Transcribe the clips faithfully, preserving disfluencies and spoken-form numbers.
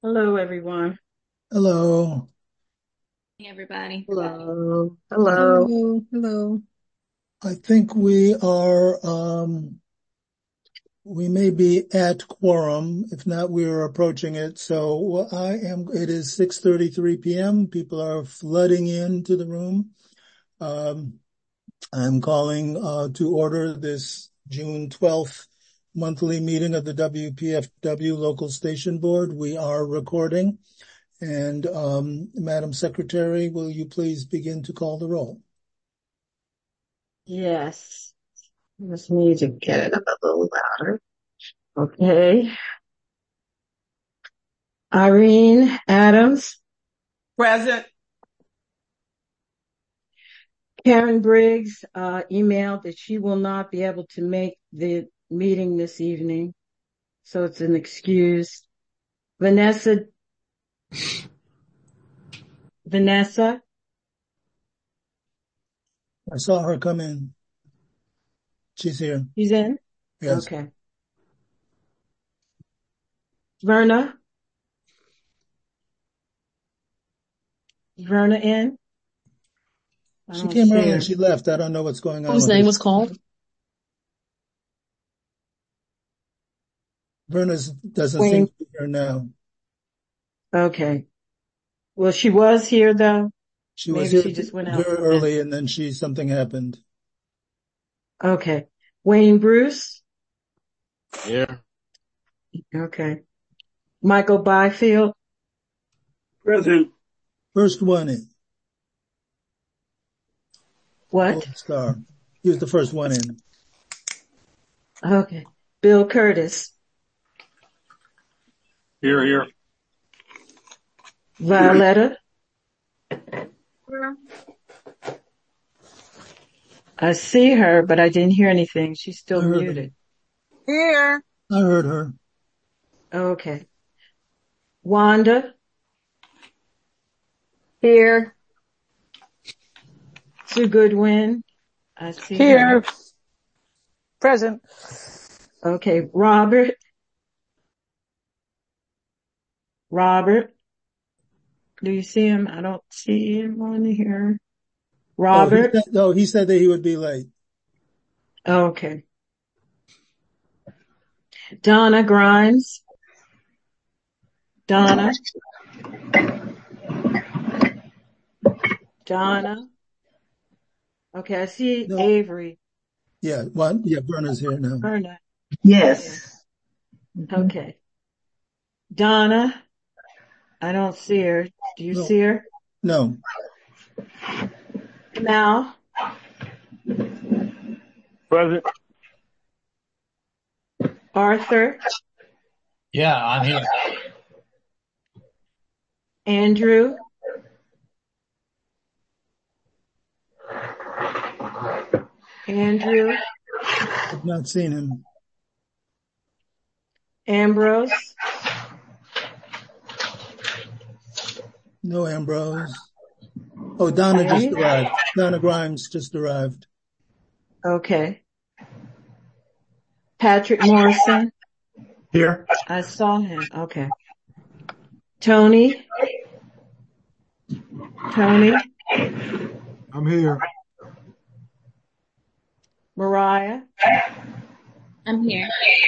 Hello, everyone. Hello. Hey, everybody. Hello. I, Hello. Hello, hello. I think we are, um, we may be at quorum. If not, we are approaching it. So I am, it is six thirty-three p m. People are flooding into the room. Um, I'm calling, uh, to order this June twelfth monthly meeting of the W P F W Local Station Board. We are recording. And, um, Madam Secretary, will you please begin to call the roll? Yes. Just need to get it up a little louder. Okay. Irene Adams, Present. Karen Briggs, uh, emailed that she will not be able to make the meeting this evening. So it's an excuse. Vanessa, Vanessa, I saw her come in. She's here. she's in? Yes. Okay. Verna, Verna in? I She don't came see early and her. she left. I don't know what's going on Whose with name her. was called? Verna's doesn't seem Wayne. to be here now. Okay. Well, she was here though. She was Maybe here she just went out very again. early and then she, something happened. Okay. Wayne Bruce. Here. Okay. Michael Byfield. Present. First one in. What? Gold star. He was the first one in. Okay. Bill Curtis. Here, here. Violetta. I see her, but I didn't hear anything. She's I still heard her. muted. Here. I heard her. Okay. Wanda. Here. Sue Goodwin. I see her. Here. Present. Okay. Robert. Robert. Do you see him? I don't see him on here. Oh, he Robert. said, oh, he said that he would be late. Okay. Donna Grimes. Donna. Donna. Okay, I see No. Avery. Yeah. One. Yeah. Verna's here now. Verna. Yeah. Yes. Okay. Donna. I don't see her. Do you No. see her? No. Now. Present. Arthur. Yeah, I'm here. Andrew. Andrew. I've not seen him. Ambrose. No Ambrose. Oh, Donna just Okay. arrived. Donna Grimes just arrived. Okay. Patrick Morrison. Here. I saw him. Okay. Tony. Tony. I'm here. Mariah. I'm here.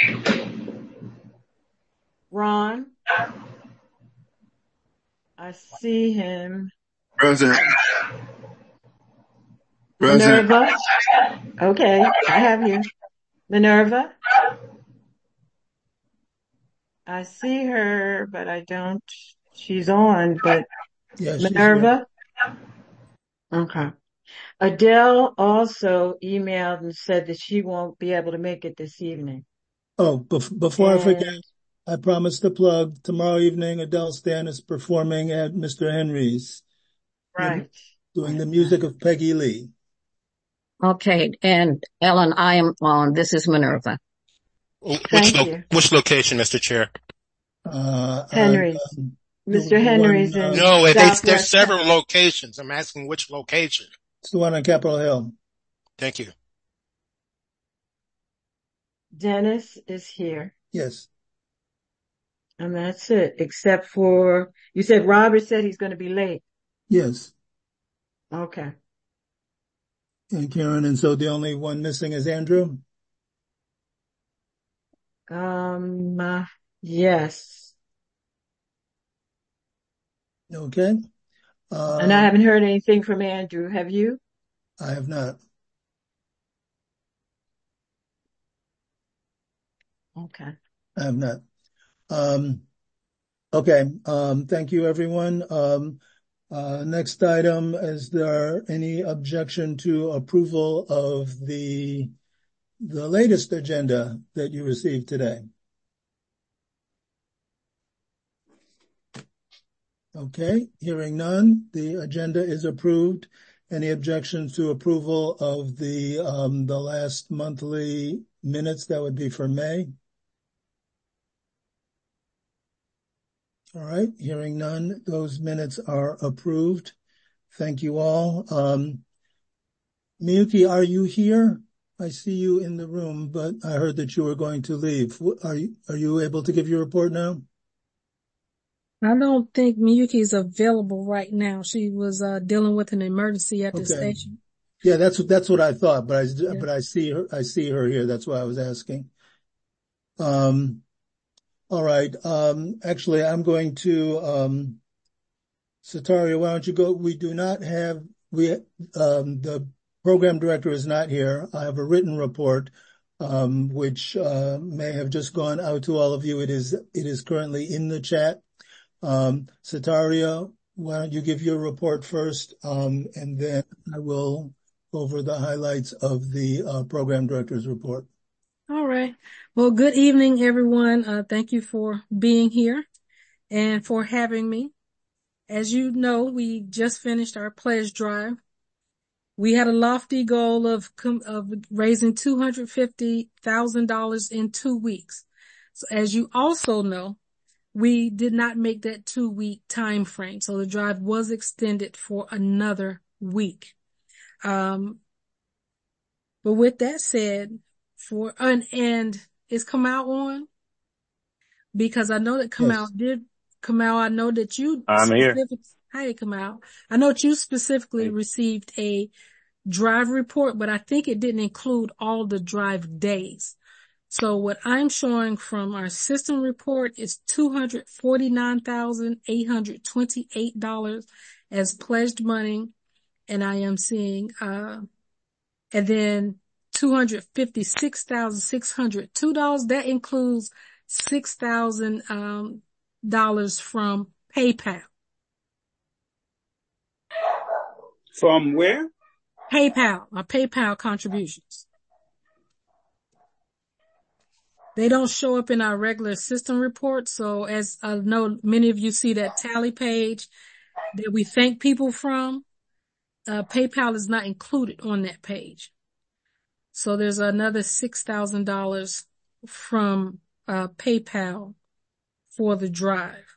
Ron. I see him. Present. Present. Minerva. Okay, I have you. Minerva. I see her, but I don't. She's on, but Yeah, she's here. Minerva. Okay. Adele also emailed and said that she won't be able to make it this evening. Oh, bef- before I forget, And I promised to plug tomorrow evening. Adele Stan is performing at Mister Henry's, the, right. doing the music of Peggy Lee. Okay, and Ellen, I am on. This is Minerva. Which Thank lo- you. which location, Mister Chair? Uh, Henry's. um, Mister the Henry's one, uh, in No, they, there's Southwest. several locations. I'm asking which location. it's the one on Capitol Hill. Thank you. Dennis is here. Yes. And that's it, except for, you said Robert said he's going to be late. Yes. Okay. And Karen, and so the only one missing is Andrew? Um, uh, yes. Okay. Uh, And I haven't heard anything from Andrew. Have you? I have not. Okay. I have not. Um, okay. Um, thank you, everyone. Um, uh, next item, is there any objection to approval of the, the latest agenda that you received today? Okay. Hearing none, the agenda is approved. Any objections to approval of the, um, the last monthly minutes? That would be for May. All right. Hearing none, those minutes are approved. Thank you all. Um, Miyuki, are you here? I see you in the room, but I heard that you were going to leave. Are you, are you able to give your report now? I don't think Miyuki is available right now. She was uh, dealing with an emergency at the Okay. station. Yeah, that's what, that's what I thought, but I, Yeah. but I see her, I see her here. That's why I was asking. Um, all right. Um, actually, I'm going to, um, Sataria, why don't you go? We do not have, we, um, the program director is not here. I have a written report, um, which, uh, may have just gone out to all of you. It is, it is currently in the chat. Um, Sataria, why don't you give your report first? Um, and then I will go over the highlights of the, uh, program director's report. All right. Well, good evening, everyone. Uh, thank you for being here and for having me. As you know, we just finished our pledge drive. We had a lofty goal of, of raising two hundred fifty thousand dollars in two weeks. So as you also know, we did not make that two week time frame. So the drive was extended for another week. Um, but with that said, for, and, and is Kamau on? Because I know that Kamau Yes. did, Kamau, I know that you, I'm here. hi Kamau, I know that you specifically received a drive report, but I think it didn't include all the drive days. So what I'm showing from our system report is two hundred forty-nine thousand eight hundred twenty-eight dollars as pledged money. And I am seeing, uh, and then two hundred fifty-six thousand six hundred two dollars. That includes six thousand um, dollars from PayPal. From where? PayPal, our PayPal contributions. They don't show up in our regular system report. So as I know, many of you see that tally page that we thank people from. Uh, PayPal is not included on that page. So there's another six thousand dollars from uh, PayPal for the drive.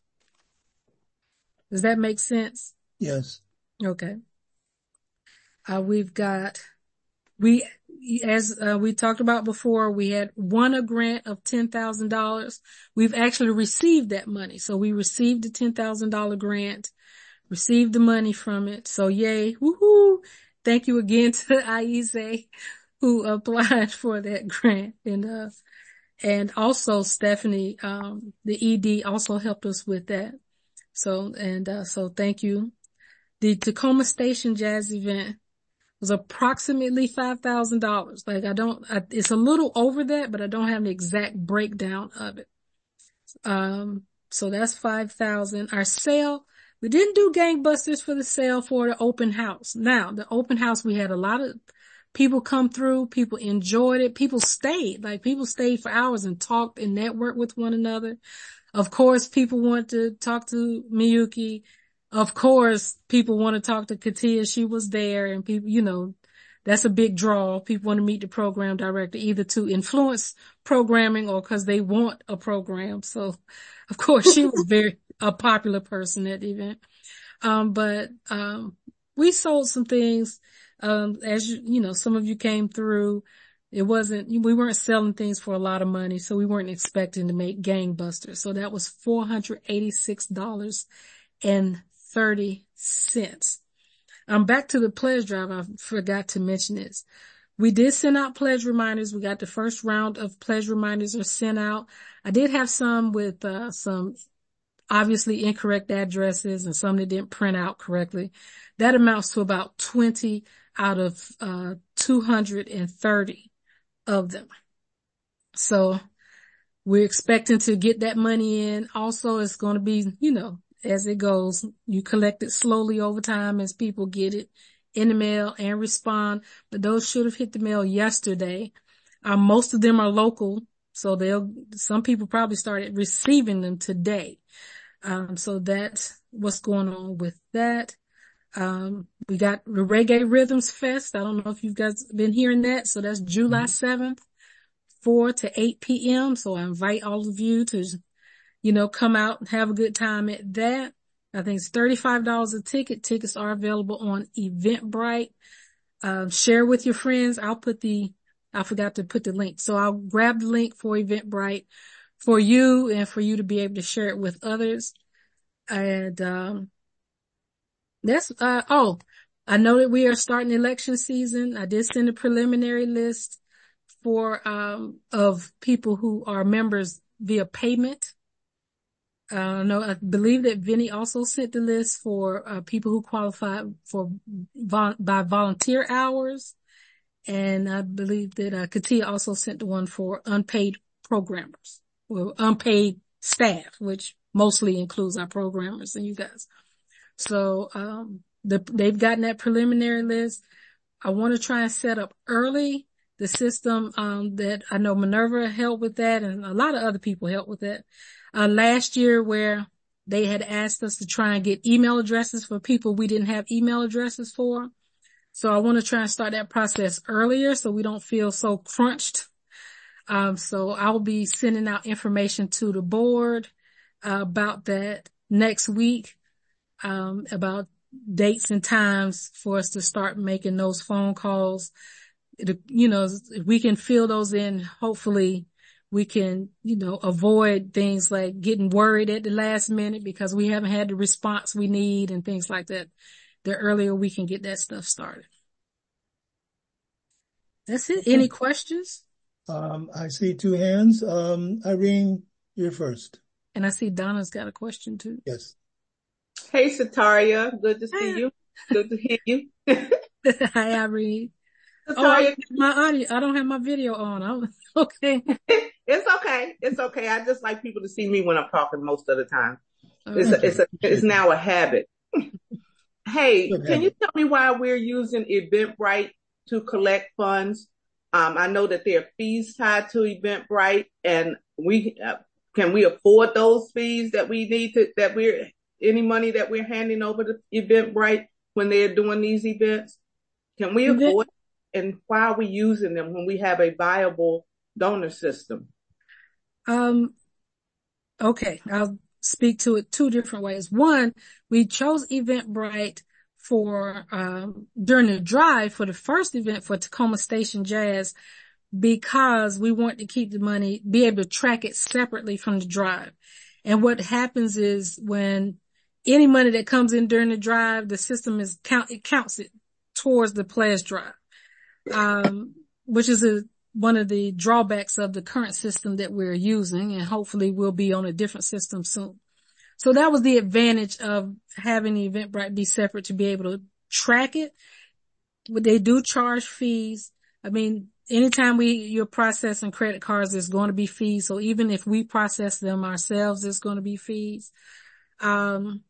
Does that make sense? Yes. Okay. Uh, we've got, we, as uh, we talked about before, we had won a grant of ten thousand dollars. We've actually received that money. So we received the ten thousand dollars grant, received the money from it. So yay, woohoo. Thank you again to I E S A who applied for that grant. And, uh, and also Stephanie, um, the E D also helped us with that. So, and, uh, so thank you. The Tacoma Station Jazz event was approximately five thousand dollars. Like I don't, I, it's a little over that, but I don't have an exact breakdown of it. Um, so that's five thousand. Our sale, we didn't do gangbusters for the sale for the open house. Now, the open house, we had a lot of people come through. People enjoyed it. People stayed, like people stayed for hours and talked and networked with one another. Of course, people want to talk to Miyuki. Of course, people want to talk to Katia. She was there, and people, you know, that's a big draw. People want to meet the program director, either to influence programming or because they want a program. So, of course, she was very a popular person at the event. Um, but um, we sold some things. Um, as you, you know, some of you came through. It wasn't, we weren't selling things for a lot of money, so we weren't expecting to make gangbusters. So that was four hundred eighty-six dollars and thirty cents. Um, back to the pledge drive. I forgot to mention this. We did send out pledge reminders. We got the first round of pledge reminders are sent out. I did have some with, uh, some obviously incorrect addresses and some that didn't print out correctly. That amounts to about twenty out of, uh, two hundred thirty of them. So we're expecting to get that money in. Also, it's going to be, you know, as it goes, you collect it slowly over time as people get it in the mail and respond. But those should have hit the mail yesterday. Uh, most of them are local, so they'll, some people probably started receiving them today. Um, so that's what's going on with that. Um, we got the Reggae Rhythms Fest. I don't know if you guys been hearing that. So that's July seventh, four to eight p.m. So I invite all of you to, you know, come out and have a good time at that. I think it's thirty-five dollars a ticket. Tickets are available on Eventbrite. Um, share with your friends. I'll put the, I forgot to put the link. So I'll grab the link for Eventbrite for you and for you to be able to share it with others. And, um, that's, uh, oh, I know that we are starting election season. I did send a preliminary list for, um, of people who are members via payment. Uh, no, I believe that Vinny also sent the list for, uh, people who qualify for, vol- by volunteer hours. And I believe that, uh, Katia also sent the one for unpaid programmers, or unpaid staff, which mostly includes our programmers and you guys. So, um, the, they've gotten that preliminary list. I want to try and set up early the system, um, that I know Minerva helped with that and a lot of other people helped with that. Uh, last year where they had asked us to try and get email addresses for people we didn't have email addresses for. So I want to try and start that process earlier so we don't feel so crunched. Um, so I'll be sending out information to the board uh, about that next week. Um, about dates and times for us to start making those phone calls. It, you know, if we can fill those in, hopefully we can, you know, avoid things like getting worried at the last minute because we haven't had the response we need and things like that. The earlier we can get that stuff started. That's it. Any questions? Um, I see two hands. Um, Irene, you're first. And I see Donna's got a question too. Yes. Hey, Sataria. Good to see you. Good to hear you. Hi, Irene. Sataria, Oh, I, my audio. I don't have my video on. I'm, okay. It's okay. It's okay. I just like people to see me when I'm talking most of the time. Oh, It's a, it's a, it's now a habit. Hey, Good can habit. you tell me why we're using Eventbrite to collect funds? Um, I know that there are fees tied to Eventbrite, and we uh, can we afford those fees that we need to that we're any money that we're handing over to Eventbrite when they're doing these events? Can we Event- afford, and why are we using them when we have a viable donor system? Um, okay. I'll speak to it two different ways. One, we chose Eventbrite for, um, during the drive for the first event for Tacoma Station Jazz because we want to keep the money, be able to track it separately from the drive. And what happens is when any money that comes in during the drive, the system is count, it counts it towards the pledge drive. Um, which is a, one of the drawbacks of the current system that we're using, and hopefully we'll be on a different system soon. So that was the advantage of having the Eventbrite be separate to be able to track it. But they do charge fees. I mean, anytime we, you're processing credit cards, there's going to be fees. So even if we process them ourselves, there's going to be fees. Um,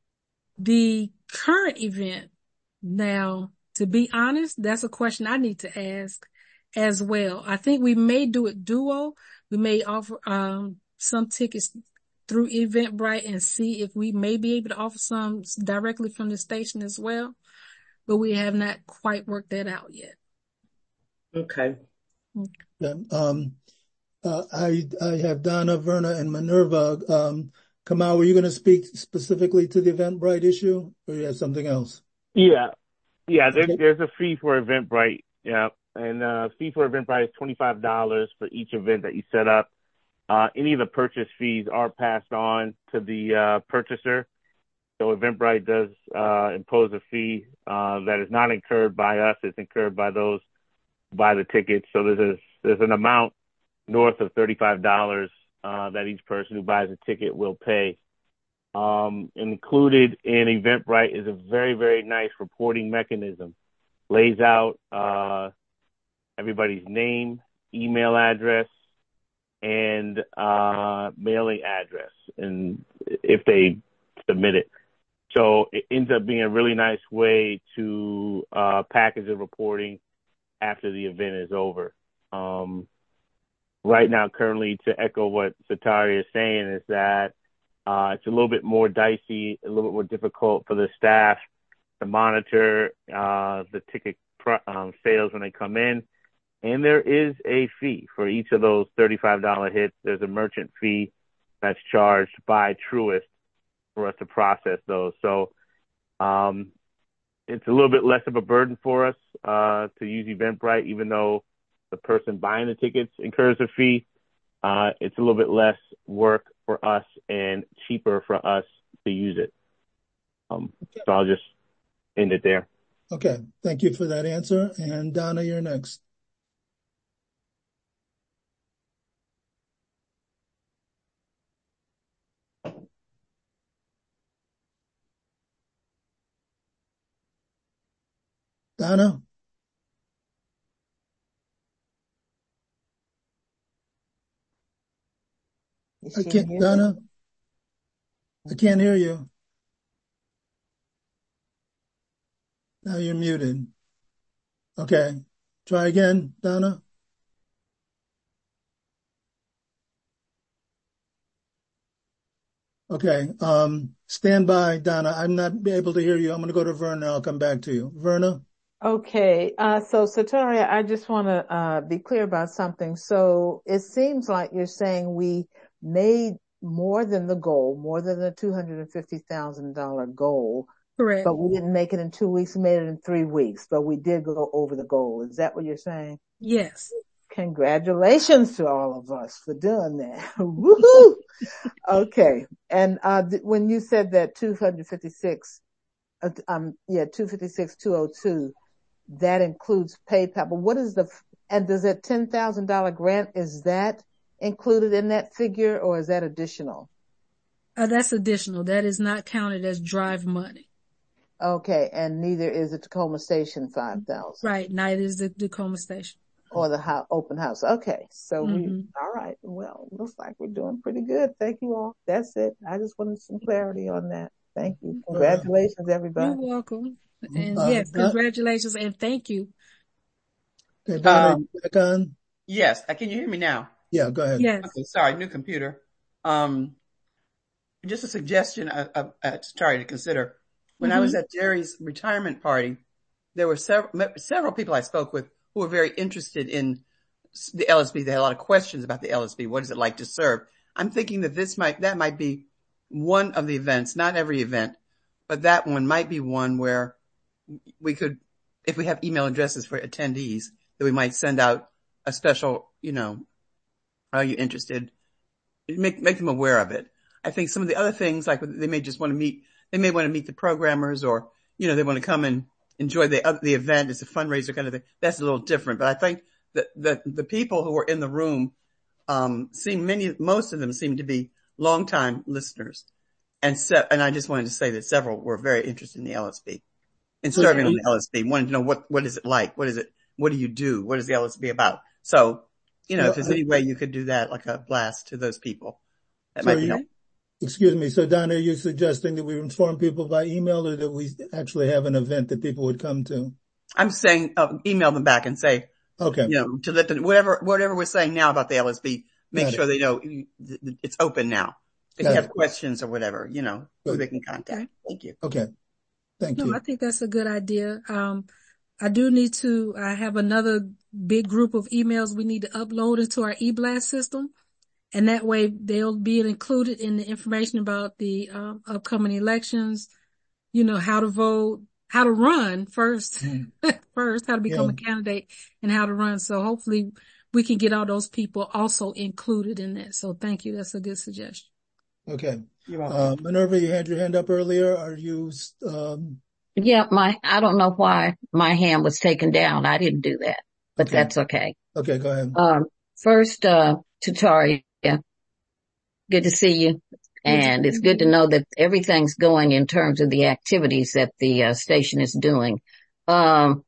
the current event now, to be honest, that's a question I need to ask as well. I think we may do it duo. We may offer, um, some tickets through Eventbrite and see if we may be able to offer some directly from the station as well. But we have not quite worked that out yet. Okay. Yeah, um, uh, I, I have Donna, Verna, and Minerva. Um, Kamal, were you going to speak specifically to the Eventbrite issue, or you have something else? Yeah. Yeah, there, Okay. there's a fee for Eventbrite. Yeah. and uh, fee for Eventbrite is twenty-five dollars for each event that you set up. Uh, any of the purchase fees are passed on to the uh, purchaser. So Eventbrite does uh, impose a fee uh, that is not incurred by us. It's incurred by those who buy the tickets. So there's a, there's an amount north of thirty-five dollars uh, that each person who buys a ticket will pay. Um, included in Eventbrite is a very, very nice reporting mechanism. Lays out uh, everybody's name, email address, and uh, mailing address, and if they submit it. So it ends up being a really nice way to uh, package the reporting after the event is over. Um, right now, currently, to echo what Satari is saying, is that uh, it's a little bit more dicey, a little bit more difficult for the staff to monitor uh, the ticket pr- um, sales when they come in. And there is a fee for each of those thirty-five dollars hits. There's a merchant fee that's charged by Truist for us to process those. So um, it's a little bit less of a burden for us uh, to use Eventbrite, even though the person buying the tickets incurs a fee. Uh, it's a little bit less work for us and cheaper for us to use it. Um, so I'll just end it there. Okay. Thank you for that answer. And Donna, you're next. Donna? I can't, Donna? I can't hear you. Now you're muted. Okay. Try again, Donna. Okay. Um, stand by, Donna. I'm not able to hear you. I'm going to go to Verna. I'll come back to you. Verna? Okay. Uh, so Sataria, I just want to, uh, be clear about something. So it seems like you're saying we made more than the goal, more than the two hundred fifty thousand dollars goal. Correct. But we didn't make it in two weeks. We made it in three weeks, but we did go over the goal. Is that what you're saying? Yes. Congratulations to all of us for doing that. Woohoo! Okay. And, uh, th- when you said that two hundred fifty-six, uh, um, yeah, two hundred fifty-six thousand two hundred two, that includes PayPal. But what is the, and does that ten thousand dollars grant, is that included in that figure or is that additional? Uh, that's additional. That is not counted as drive money. Okay. And neither is the Tacoma Station five thousand. Right. Neither is the Tacoma Station. Or the ho- open house. Okay. So Mm-hmm. we, all right. Well, looks like we're doing pretty good. Thank you all. That's it. I just wanted some clarity on that. Thank you. Congratulations, everybody. You're welcome. And Uh, yes, Don- congratulations and thank you. Okay, Donna, Um, you back on? Yes. Uh, Can you hear me now? Yeah, go ahead. Yes. Okay. Sorry. New computer. Um, just a suggestion of, of, uh, to try to consider. When I was Mhm. at Jerry's retirement party, there were several, several people I spoke with who were very interested in the L S B. They had a lot of questions about the L S B. What is it like to serve? I'm thinking that this might, that might be one of the events, not every event, but that one might be one where we could, if we have email addresses for attendees, that we might send out a special, you know, are you interested? Make, make them aware of it. I think some of the other things, like they may just want to meet, they may want to meet the programmers or, you know, they want to come and enjoy the, the event. It's a fundraiser kind of thing. That's a little different, but I think that, that the people who were in the room, um, seem many, most of them seem to be longtime listeners. And so, and I just wanted to say that several were very interested in the L S B and serving on the L S B, wanted to know what, what is it like? What is it? What do you do? What is the L S B about? So, you know, Well, if there's any way you could do that, like a blast to those people, that So might be you- helpful. Excuse me. So Donna, are you suggesting that we inform people by email or that we actually have an event that people would come to? I'm saying, uh, email them back and say, Okay. you know, to let them, whatever, whatever we're saying now about the L S B, make Got it. sure they know it's open now. If Got you have it. questions or whatever, you know, who Good. they can contact. Thank you. Okay. Thank No, you. I think that's a good idea. Um, I do need to, I have another big group of emails we need to upload into our e-blast system. And that way they'll be included in the information about the um, upcoming elections, you know, how to vote, how to run first, first, how to become Yeah. a candidate and how to run. So hopefully we can get all those people also included in that. So thank you. That's a good suggestion. Okay. Uh, Minerva, you had your hand up earlier. Are you, um, Yeah, my, I don't know why my hand was taken down. I didn't do that, but Okay. that's okay. okay, go ahead. Um, first, uh, to Taria, good to see you. And it's good to know that everything's going in terms of the activities that the uh, station is doing. Um,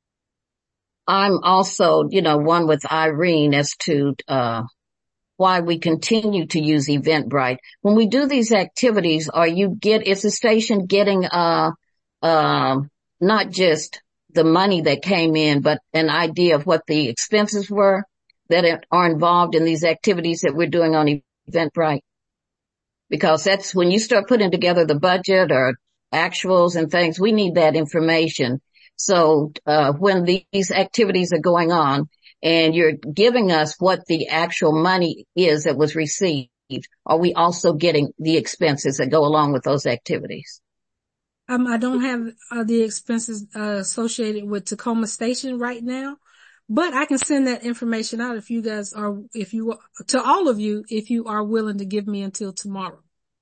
I'm also, you know, one with Irene as to, uh, why we continue to use Eventbrite. When we do these activities, are you get, is the station getting, uh, um, not just the money that came in, but an idea of what the expenses were that are involved in these activities that we're doing on Eventbrite? Because that's when you start putting together the budget or actuals and things, we need that information. So, uh, when these activities are going on and you're giving us what the actual money is that was received, are we also getting the expenses that go along with those activities? Um, I don't have uh, the expenses uh, associated with Tacoma Station right now, but I can send that information out if you guys are, if you, to all of you, if you are willing to give me until tomorrow.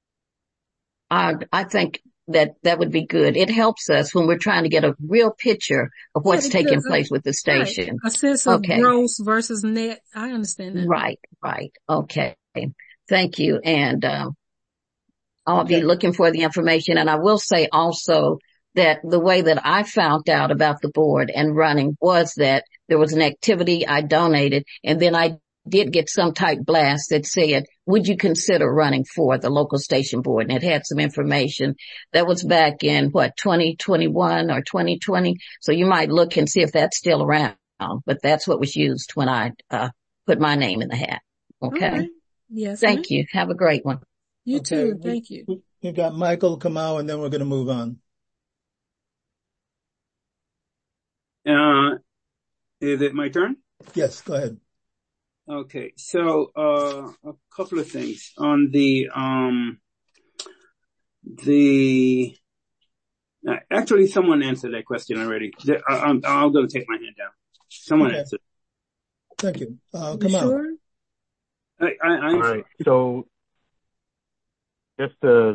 I, I think that that would be good. It helps us when we're trying to get a real picture of what's Yeah, taking because, uh, place with the station. Right. A sense of Okay. gross versus net. I understand that. Right, right. Okay. Thank you. And, um, I'll Okay. be looking for the information. And I will say also that the way that I found out about the board and running was that there was an activity I donated, and then I did get some type blast that said, would you consider running for the local station board? And it had some information that was back in what, twenty twenty-one or twenty twenty. So you might look and see if that's still around, but that's what was used when I, uh, put my name in the hat. Okay. Okay. Yes. Thank ma'am. you. Have a great one. You Okay, too. we- Thank you. we- We've got Michael Kamau, and then we're going to move on. Uh, is it my turn? Yes, go ahead. Okay. So, uh, a couple of things on the, um, the, uh, actually someone answered that question already. The, I, I'm, I'm going to take my hand down. Someone Okay. answered. Thank you. Uh, You Kamau. sure? I, I, I'm All right. So just to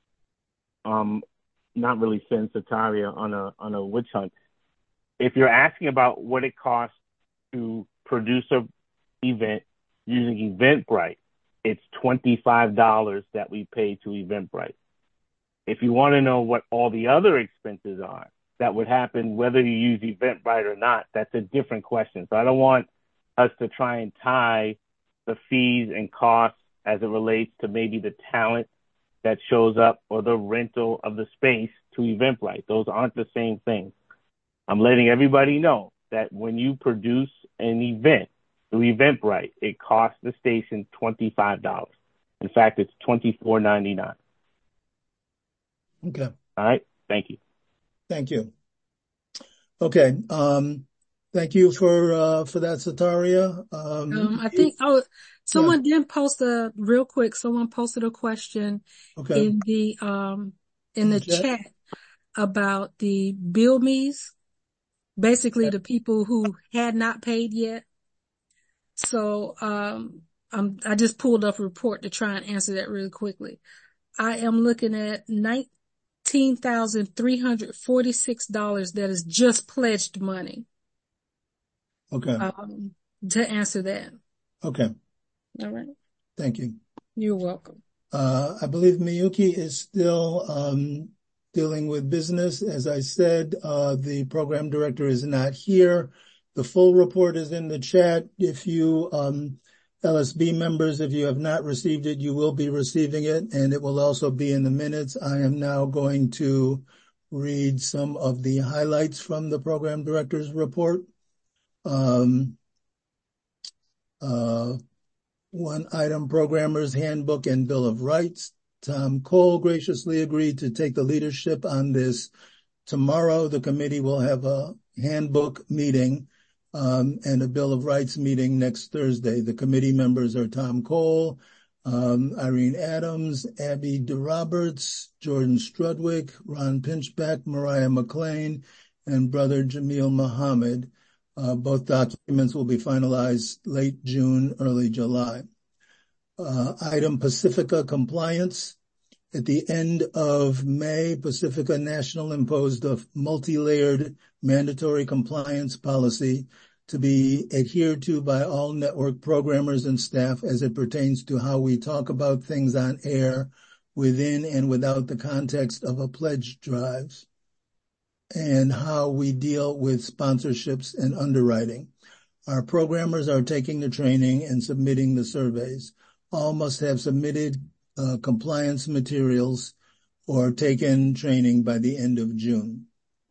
um not really send Sataria on a on a witch hunt. If you're asking about what it costs to produce a event using Eventbrite, it's twenty-five dollars that we pay to Eventbrite. If you want to know what all the other expenses are that would happen whether you use Eventbrite or not, that's a different question. So I don't want us to try and tie the fees and costs as it relates to maybe the talent that shows up or the rental of the space to Eventbrite. Those aren't the same things. I'm letting everybody know that when you produce an event through Eventbrite, it costs the station twenty-five dollars. In fact, it's twenty-four ninety-nine. Okay. All right. Thank you. Thank you. Okay. Um, thank you for, uh, for that, Sataria. Um, Um, I think, oh, someone did post a, real quick, someone posted a question okay. in the, um, in the Chat? chat about the bill me's, basically the people who had not paid yet. So, um, I'm, I just pulled up a report to try and answer that really quickly. I am looking at nineteen thousand three hundred forty-six dollars that is just pledged money. Okay. Um, to answer that. Okay. All right. Thank you. You're welcome. Uh, I believe Miyuki is still, um, dealing with business. As I said, uh, the program director is not here. The full report is in the chat. If you, um, L S B members, if you have not received it, you will be receiving it, and it will also be in the minutes. I am now going to read some of the highlights from the program director's report. Um, uh, one item, Programmer's Handbook and Bill of Rights. Tom Cole graciously agreed to take the leadership on this. Tomorrow, the committee will have a handbook meeting um, and a Bill of Rights meeting next Thursday. The committee members are Tom Cole, Um, Irene Adams, Abby DeRoberts, Jordan Strudwick, Ron Pinchback, Mariah McLean, and Brother Jamil Muhammad. Uh, both documents will be finalized late June, early July. Uh, item Pacifica compliance. At the end of May, Pacifica National imposed a multi-layered mandatory compliance policy to be adhered to by all network programmers and staff as it pertains to how we talk about things on air within and without the context of a pledge drive, and how we deal with sponsorships and underwriting. Our programmers are taking the training and submitting the surveys. All must have submitted uh, compliance materials or taken training by the end of June.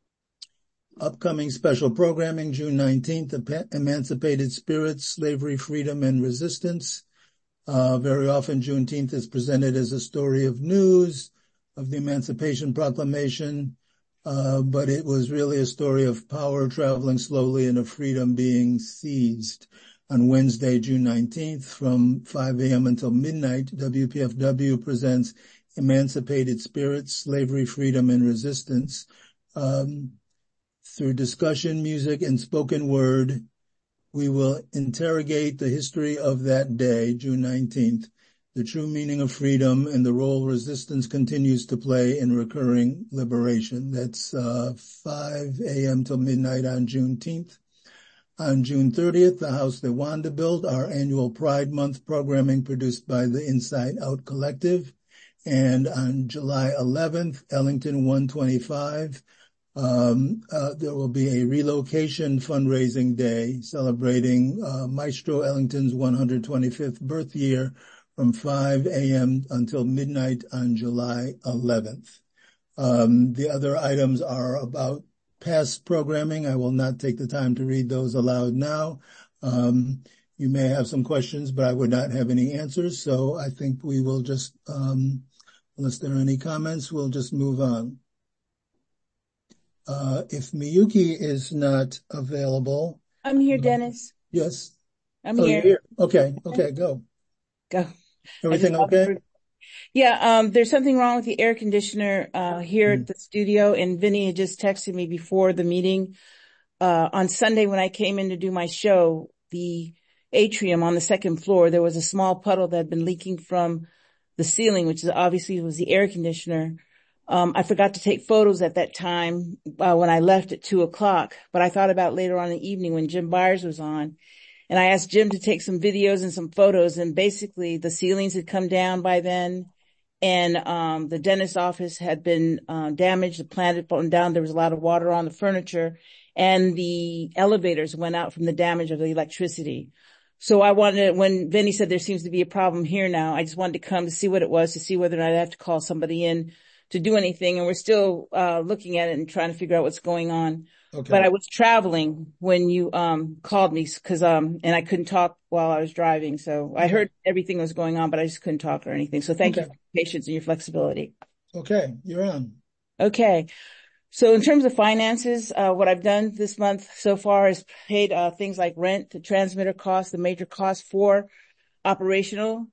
Upcoming special programming, June nineteenth, Emancipated Spirits, Slavery, Freedom, and Resistance. Uh, very often Juneteenth is presented as a story of news, of the Emancipation Proclamation, uh, but it was really a story of power traveling slowly and of freedom being seized. On Wednesday, June nineteenth, from five a.m. until midnight, W P F W presents Emancipated Spirits, Slavery, Freedom, and Resistance. Um, through discussion, music, and spoken word, we will interrogate the history of that day, June nineteenth, the true meaning of freedom, and the role resistance continues to play in recurring liberation. That's uh, five a.m. till midnight on Juneteenth. On June thirtieth, the House That Wanda Built, our annual Pride Month programming produced by the Inside Out Collective. And on July eleventh, Ellington one twenty-five, um, uh, there will be a relocation fundraising day celebrating uh, Maestro Ellington's one hundred twenty-fifth birth year from five a.m. until midnight on July eleventh. Um, the other items are about past programming. I will not take the time to read those aloud now. Um, you may have some questions, but I would not have any answers. So I think we will just, um, unless there are any comments, we'll just move on. Uh, if Miyuki is not available. I'm here, Dennis. Yes. I'm oh, here. You're here. Okay. Okay. Go. Go. Everything okay? Yeah, um, there's something wrong with the air conditioner, uh, here mm. at the studio, and Vinny had just texted me before the meeting. Uh, on Sunday when I came in to do my show, the atrium on the second floor, there was a small puddle that had been leaking from the ceiling, which is obviously was the air conditioner. Um, I forgot to take photos at that time, uh, when I left at two o'clock, but I thought about later on in the evening when Jim Byers was on. And I asked Jim to take some videos and some photos, and basically the ceilings had come down by then. And, um, the dentist's office had been, uh, damaged. The plant had fallen down. There was a lot of water on the furniture, and the elevators went out from the damage of the electricity. So I wanted, when Vinny said there seems to be a problem here now, I just wanted to come to see what it was, to see whether or not I'd have to call somebody in to do anything. And we're still, uh, looking at it and trying to figure out what's going on. Okay. But I was traveling when you, um, called me, cause, um, and I couldn't talk while I was driving. So I heard everything was going on, but I just couldn't talk or anything. So thank okay. you for your patience and your flexibility. Okay. You're on. Okay. So in terms of finances, uh, what I've done this month so far is paid, uh, things like rent, the transmitter costs, the major costs for operational.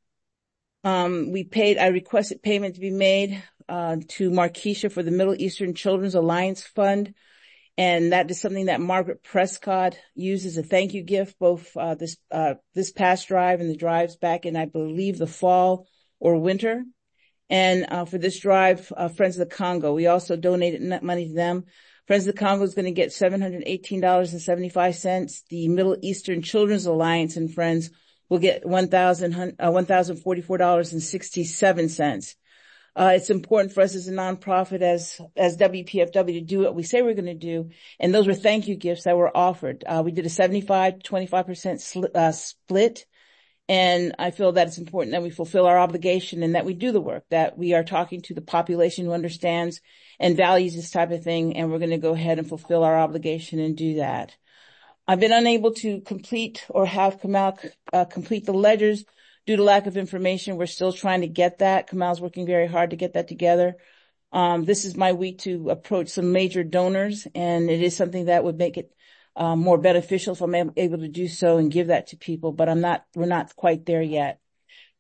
Um, we paid, I requested payment to be made, uh, to Markeisha for the Middle Eastern Children's Alliance Fund. And that is something that Margaret Prescott used as a thank you gift, both, uh, this, uh, this past drive and the drives back in, I believe, the fall or winter. And, uh, for this drive, uh, Friends of the Congo, we also donated money to them. Friends of the Congo is going to get seven hundred eighteen dollars and seventy-five cents. The Middle Eastern Children's Alliance and Friends will get one thousand, uh, one thousand forty-four dollars and sixty-seven cents. Uh, it's important for us as a nonprofit, as, as W P F W, to do what we say we're going to do. And those were thank you gifts that were offered. Uh, we did a seventy-five, twenty-five percent sl- uh, split. And I feel that it's important that we fulfill our obligation and that we do the work, that we are talking to the population who understands and values this type of thing. And we're going to go ahead and fulfill our obligation and do that. I've been unable to complete or have Kamal uh, complete the ledgers due to lack of information. We're still trying to get that. Kamal's working very hard to get that together. Um, this is my week to approach some major donors, and it is something that would make it um, more beneficial if I'm able to do so and give that to people, but I'm not, we're not quite there yet.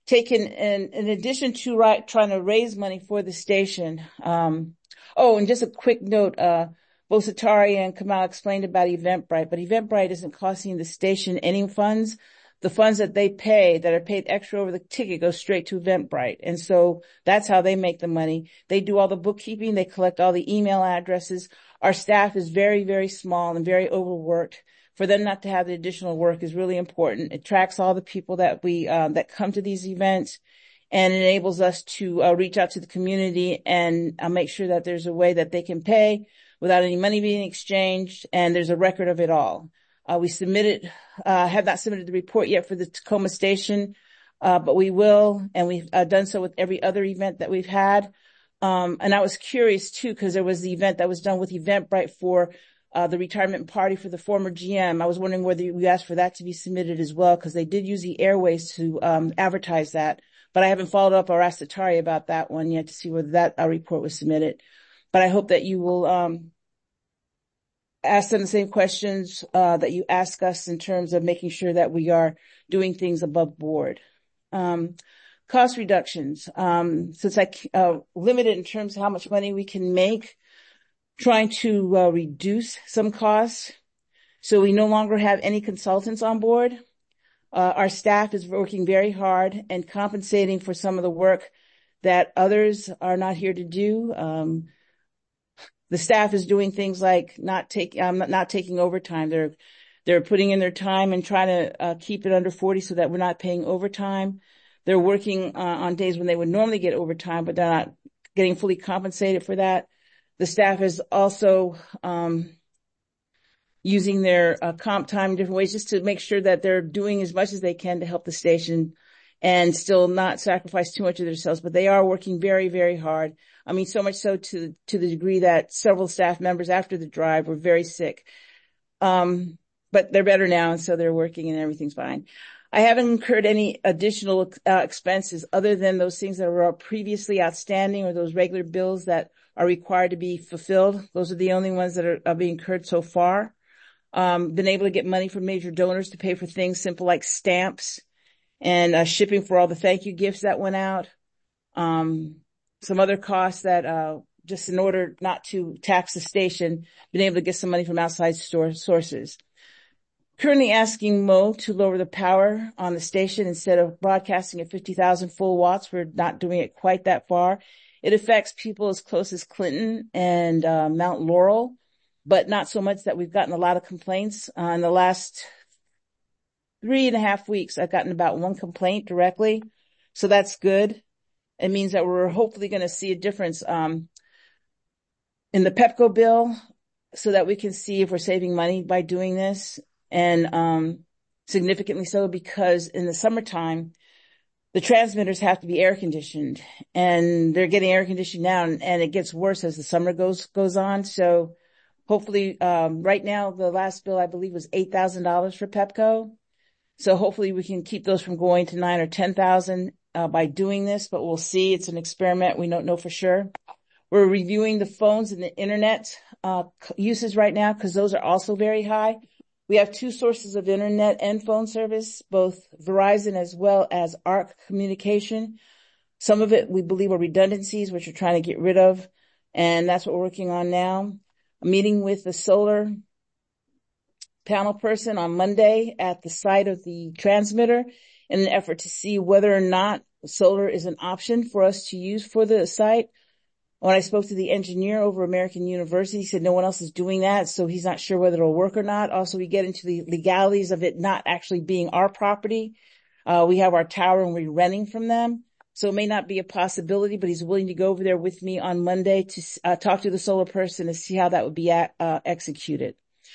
taken in, in addition to right, trying to raise money for the station. Um, oh, and just a quick note, uh, both Satari and Kamal explained about Eventbrite, but Eventbrite isn't costing the station any funds. The funds that they pay, that are paid extra over the ticket, go straight to Eventbrite. And so that's how they make the money. They do all the bookkeeping. They collect all the email addresses. Our staff is very, very small and very overworked. For them not to have the additional work is really important. It tracks all the people that we, um, that come to these events and enables us to uh, reach out to the community and uh, make sure that there's a way that they can pay without any money being exchanged, and there's a record of it all. Uh, we submitted, uh, have not submitted the report yet for the Tacoma station, uh, but we will, and we've uh, done so with every other event that we've had. Um, and I was curious too, because there was the event that was done with Eventbrite for uh, the retirement party for the former G M. I was wondering whether we asked for that to be submitted as well, because they did use the airways to um, advertise that. But I haven't followed up or asked Atari about that one yet to see whether that uh, report was submitted. But I hope that you will um ask them the same questions uh that you ask us in terms of making sure that we are doing things above board. Um cost reductions. Um since I uh limited in terms of how much money we can make, trying to uh, reduce some costs. So we no longer have any consultants on board. Uh our staff is working very hard and compensating for some of the work that others are not here to do. Um The staff is doing things like not take, um, not taking overtime. They're, they're putting in their time and trying to uh, keep it under forty so that we're not paying overtime. They're working uh, on days when they would normally get overtime, but they're not getting fully compensated for that. The staff is also, um, using their uh, comp time in different ways just to make sure that they're doing as much as they can to help the station and still not sacrifice too much of themselves. But they are working very, very hard. I mean, so much so to, to the degree that several staff members after the drive were very sick. Um, but they're better now, and so they're working and everything's fine. I haven't incurred any additional uh, expenses other than those things that were previously outstanding or those regular bills that are required to be fulfilled. Those are the only ones that are, are being incurred so far. Um, been able to get money from major donors to pay for things simple like stamps and uh, shipping for all the thank you gifts that went out. Um, some other costs that, uh, just in order not to tax the station, been able to get some money from outside store sources. Currently asking Mo to lower the power on the station instead of broadcasting at fifty thousand full watts. We're not doing it quite that far. It affects people as close as Clinton and uh, Mount Laurel, but not so much that we've gotten a lot of complaints. Uh, in the last three and a half weeks, I've gotten about one complaint directly. So that's good. It means that we're hopefully going to see a difference um, in the Pepco bill so that we can see if we're saving money by doing this. And um significantly so, because in the summertime, the transmitters have to be air conditioned, and they're getting air conditioned now, and, and it gets worse as the summer goes goes on. So hopefully, um right now, the last bill I believe was eight thousand dollars for Pepco. So hopefully we can keep those from going to nine or ten thousand uh, by doing this, but we'll see. It's an experiment. We don't know for sure. We're reviewing the phones and the internet uh uses right now, because those are also very high. We have two sources of internet and phone service, both Verizon as well as Arc Communication. Some of it we believe are redundancies, which we're trying to get rid of, and that's what we're working on now. A meeting with the solar panel person on Monday at the site of the transmitter in an effort to see whether or not solar is an option for us to use for the site. When I spoke to the engineer over American University, he said no one else is doing that, so he's not sure whether it'll work or not. Also, we get into the legalities of it not actually being our property. Uh, we have our tower and we're renting from them, so it may not be a possibility, but he's willing to go over there with me on Monday to uh, talk to the solar person to see how that would be at, uh, executed.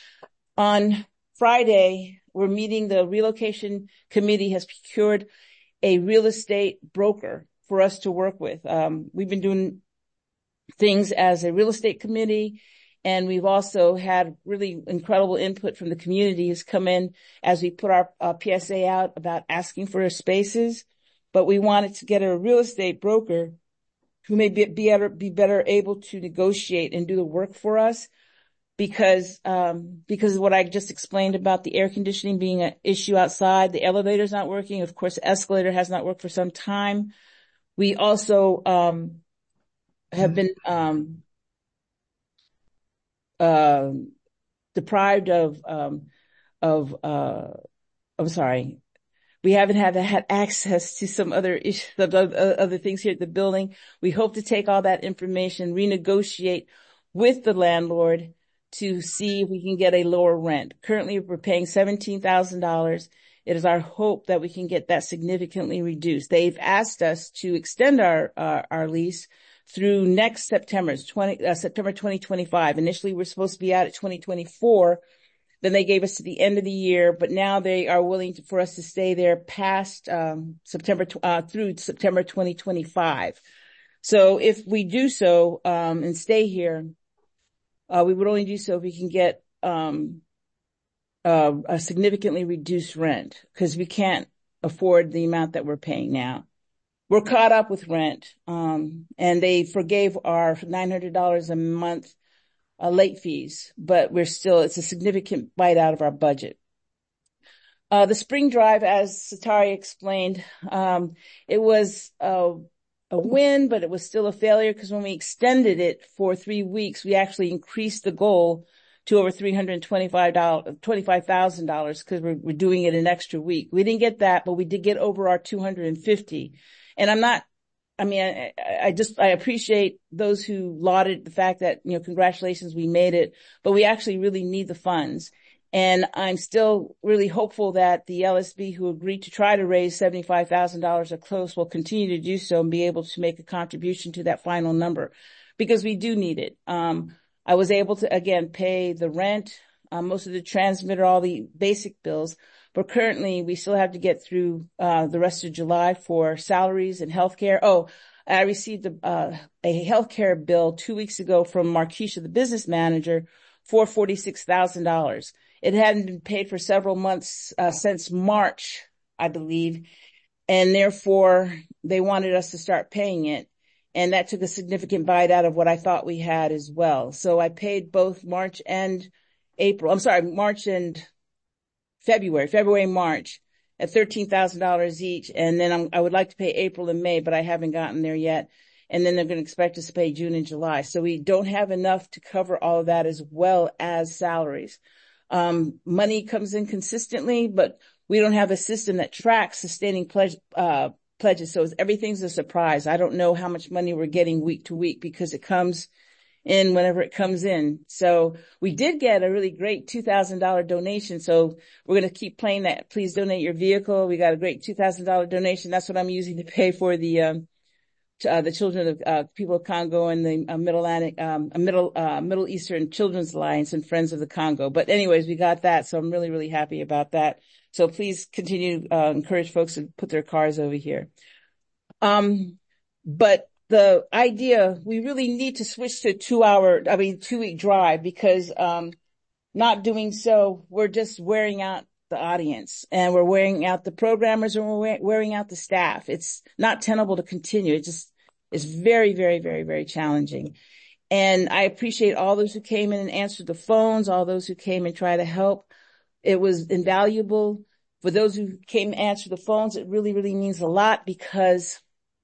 On Friday, we're meeting. The relocation committee has procured a real estate broker for us to work with. Um, we've been doing things as a real estate committee, and we've also had really incredible input from the community who's come in as we put our uh, P S A out about asking for spaces. But we wanted to get a real estate broker who may be, be, better, be better able to negotiate and do the work for us. because, um, because of what I just explained about the air conditioning being an issue outside. The elevator's not working. Of course, the escalator has not worked for some time. We also, um, have been, um, uh, deprived of, um, of, uh, I'm sorry. We haven't had, had access to some other issues, other things here at the building. We hope to take all that information, renegotiate with the landlord to see if we can get a lower rent. Currently, we're paying seventeen thousand dollars. It is our hope that we can get that significantly reduced. They've asked us to extend our, uh, our lease through next September, twenty, uh, September twenty twenty-five. Initially, we're supposed to be out at twenty twenty-four. Then they gave us to the end of the year, but now they are willing to, for us to stay there past, um, September, uh, through September twenty twenty-five. So if we do so, um, and stay here, uh, we would only do so if we can get, um, uh, a significantly reduced rent, because we can't afford the amount that we're paying now. We're caught up with rent, um, and they forgave our nine hundred dollars a month uh, late fees, but we're still, it's a significant bite out of our budget. Uh, the spring drive, as Satari explained, um, it was a, a win, but it was still a failure because when we extended it for three weeks, we actually increased the goal to over three hundred twenty-five thousand dollars because we're, we're doing it an extra week. We didn't get that, but we did get over our two hundred fifty. And I'm not, I mean, I, I just, I appreciate those who lauded the fact that, you know, congratulations, we made it, but we actually really need the funds. And I'm still really hopeful that the L S B who agreed to try to raise seventy-five thousand dollars or close will continue to do so and be able to make a contribution to that final number because we do need it. Um, I was able to, again, pay the rent, uh, most of the transmitter, all the basic bills. But currently, we still have to get through uh the rest of July for salaries and healthcare. Oh, I received a, uh, a healthcare bill two weeks ago from Marquisha, the business manager, for forty-six thousand dollars. It hadn't been paid for several months uh, since March, I believe, and therefore they wanted us to start paying it. And that took a significant bite out of what I thought we had as well. So I paid both March and April. I'm sorry, March and February, February and March at thirteen thousand dollars each. And then I'm, I would like to pay April and May, but I haven't gotten there yet. And then they're going to expect us to pay June and July. So we don't have enough to cover all of that as well as salaries. Um, money comes in consistently, but we don't have a system that tracks sustaining pledge, uh, pledges. So everything's a surprise. I don't know how much money we're getting week to week because it comes in whenever it comes in. So we did get a really great two thousand dollars donation. So we're going to keep playing that. Please donate your vehicle. We got a great two thousand dollars donation. That's what I'm using to pay for the, um, uh, the children of, uh, people of Congo and the uh, Middle Atlantic, um, Middle, uh, Middle Eastern Children's Alliance and Friends of the Congo. But anyways, we got that. So I'm really, really happy about that. So please continue to uh, encourage folks to put their cars over here. Um, but the idea, we really need to switch to two hour, I mean, two week drive because, um, not doing so, we're just wearing out the audience and we're wearing out the programmers and we're wearing out the staff. It's not tenable to continue. It just is very, very, very, very challenging. And I appreciate all those who came in and answered the phones, all those who came and tried to help. It was invaluable. For those who came and answered the phones, it really, really means a lot because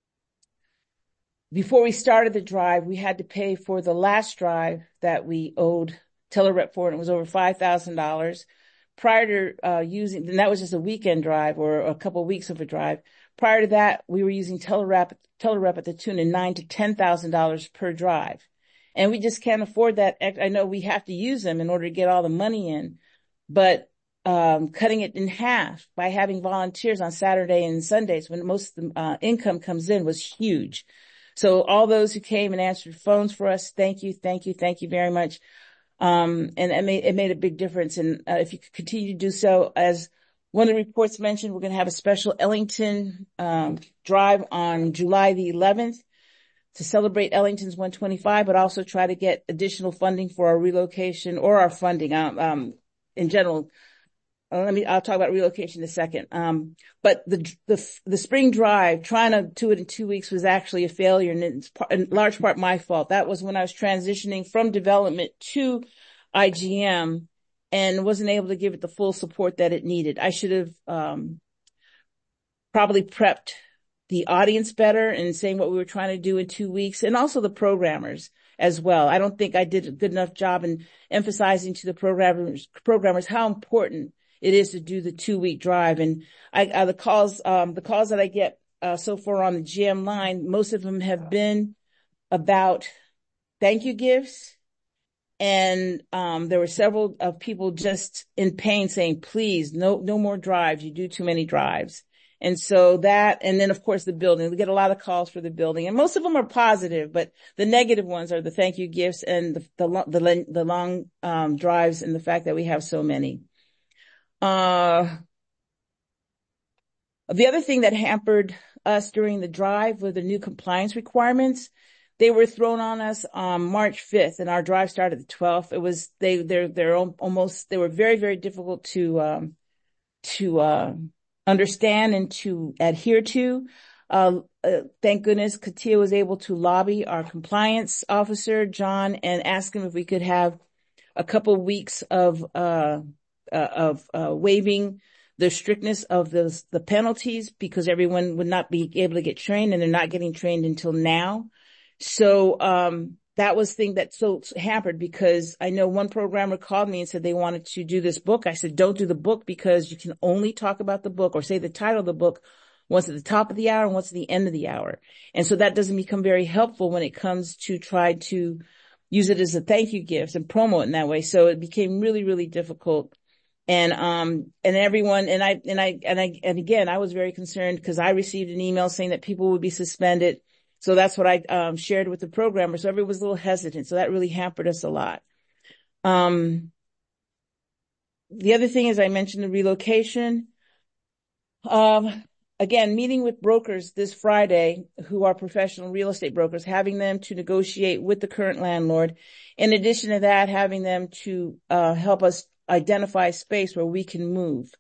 before we started the drive, we had to pay for the last drive that we owed Telerep for, and it was over five thousand dollars. Prior to uh using, and that was just a weekend drive or a couple of weeks of a drive. Prior to that, we were using Telerep, Telerep at the tune of nine to ten thousand dollars per drive. And we just can't afford that. I know we have to use them in order to get all the money in, but um cutting it in half by having volunteers on Saturday and Sundays when most of the uh, income comes in was huge. So all those who came and answered phones for us, thank you, thank you, thank you very much. Um, and it made, it made a big difference. And uh, if you could continue to do so, as one of the reports mentioned, we're going to have a special Ellington um, drive on July the eleventh to celebrate Ellington's one twenty-five, but also try to get additional funding for our relocation or our funding um, um, in general. Uh, let me, I'll talk about relocation in a second. Um, but the, the, the spring drive, trying to do it in two weeks was actually a failure, and it's part, in large part my fault. That was when I was transitioning from development to, I G M and wasn't able to give it the full support that it needed. I should have, um, probably prepped the audience better and saying what we were trying to do in two weeks and also the programmers as well. I don't think I did a good enough job in emphasizing to the programmers, programmers how important it is to do the two week drive. And I, uh, the calls, um, the calls that I get, uh, so far on the G M line, most of them have been about thank you gifts. And, um, there were several of people just in pain saying, please, no, no more drives. You do too many drives. And so that, and then of course the building, we get a lot of calls for the building and most of them are positive, but the negative ones are the thank you gifts and the, the, the, the long, um, drives and the fact that we have so many. Uh, the other thing that hampered us during the drive were the new compliance requirements. They were thrown on us on March fifth and our drive started the twelfth. It was, they, they're, they're almost, they were very, very difficult to, um, to, uh, understand and to adhere to. Uh, uh, thank goodness Katia was able to lobby our compliance officer, John, and ask him if we could have a couple weeks of, uh, uh of, uh, waiving the strictness of the, the penalties because everyone would not be able to get trained and they're not getting trained until now. So, um, that was thing that so hampered because I know one programmer called me and said they wanted to do this book. I said, don't do the book because you can only talk about the book or say the title of the book once at the top of the hour and once at the end of the hour. And so that doesn't become very helpful when it comes to try to use it as a thank you gift and promo it in that way. So it became really, really difficult. And, um, and everyone, and I, and I, and I, and again, I was very concerned because I received an email saying that people would be suspended. So that's what I, um, shared with the programmer. So everyone was a little hesitant. So that really hampered us a lot. Um, the other thing is I mentioned the relocation. Um, again, meeting with brokers this Friday who are professional real estate brokers, having them to negotiate with the current landlord. In addition to that, having them to, uh, help us identify a space where we can move.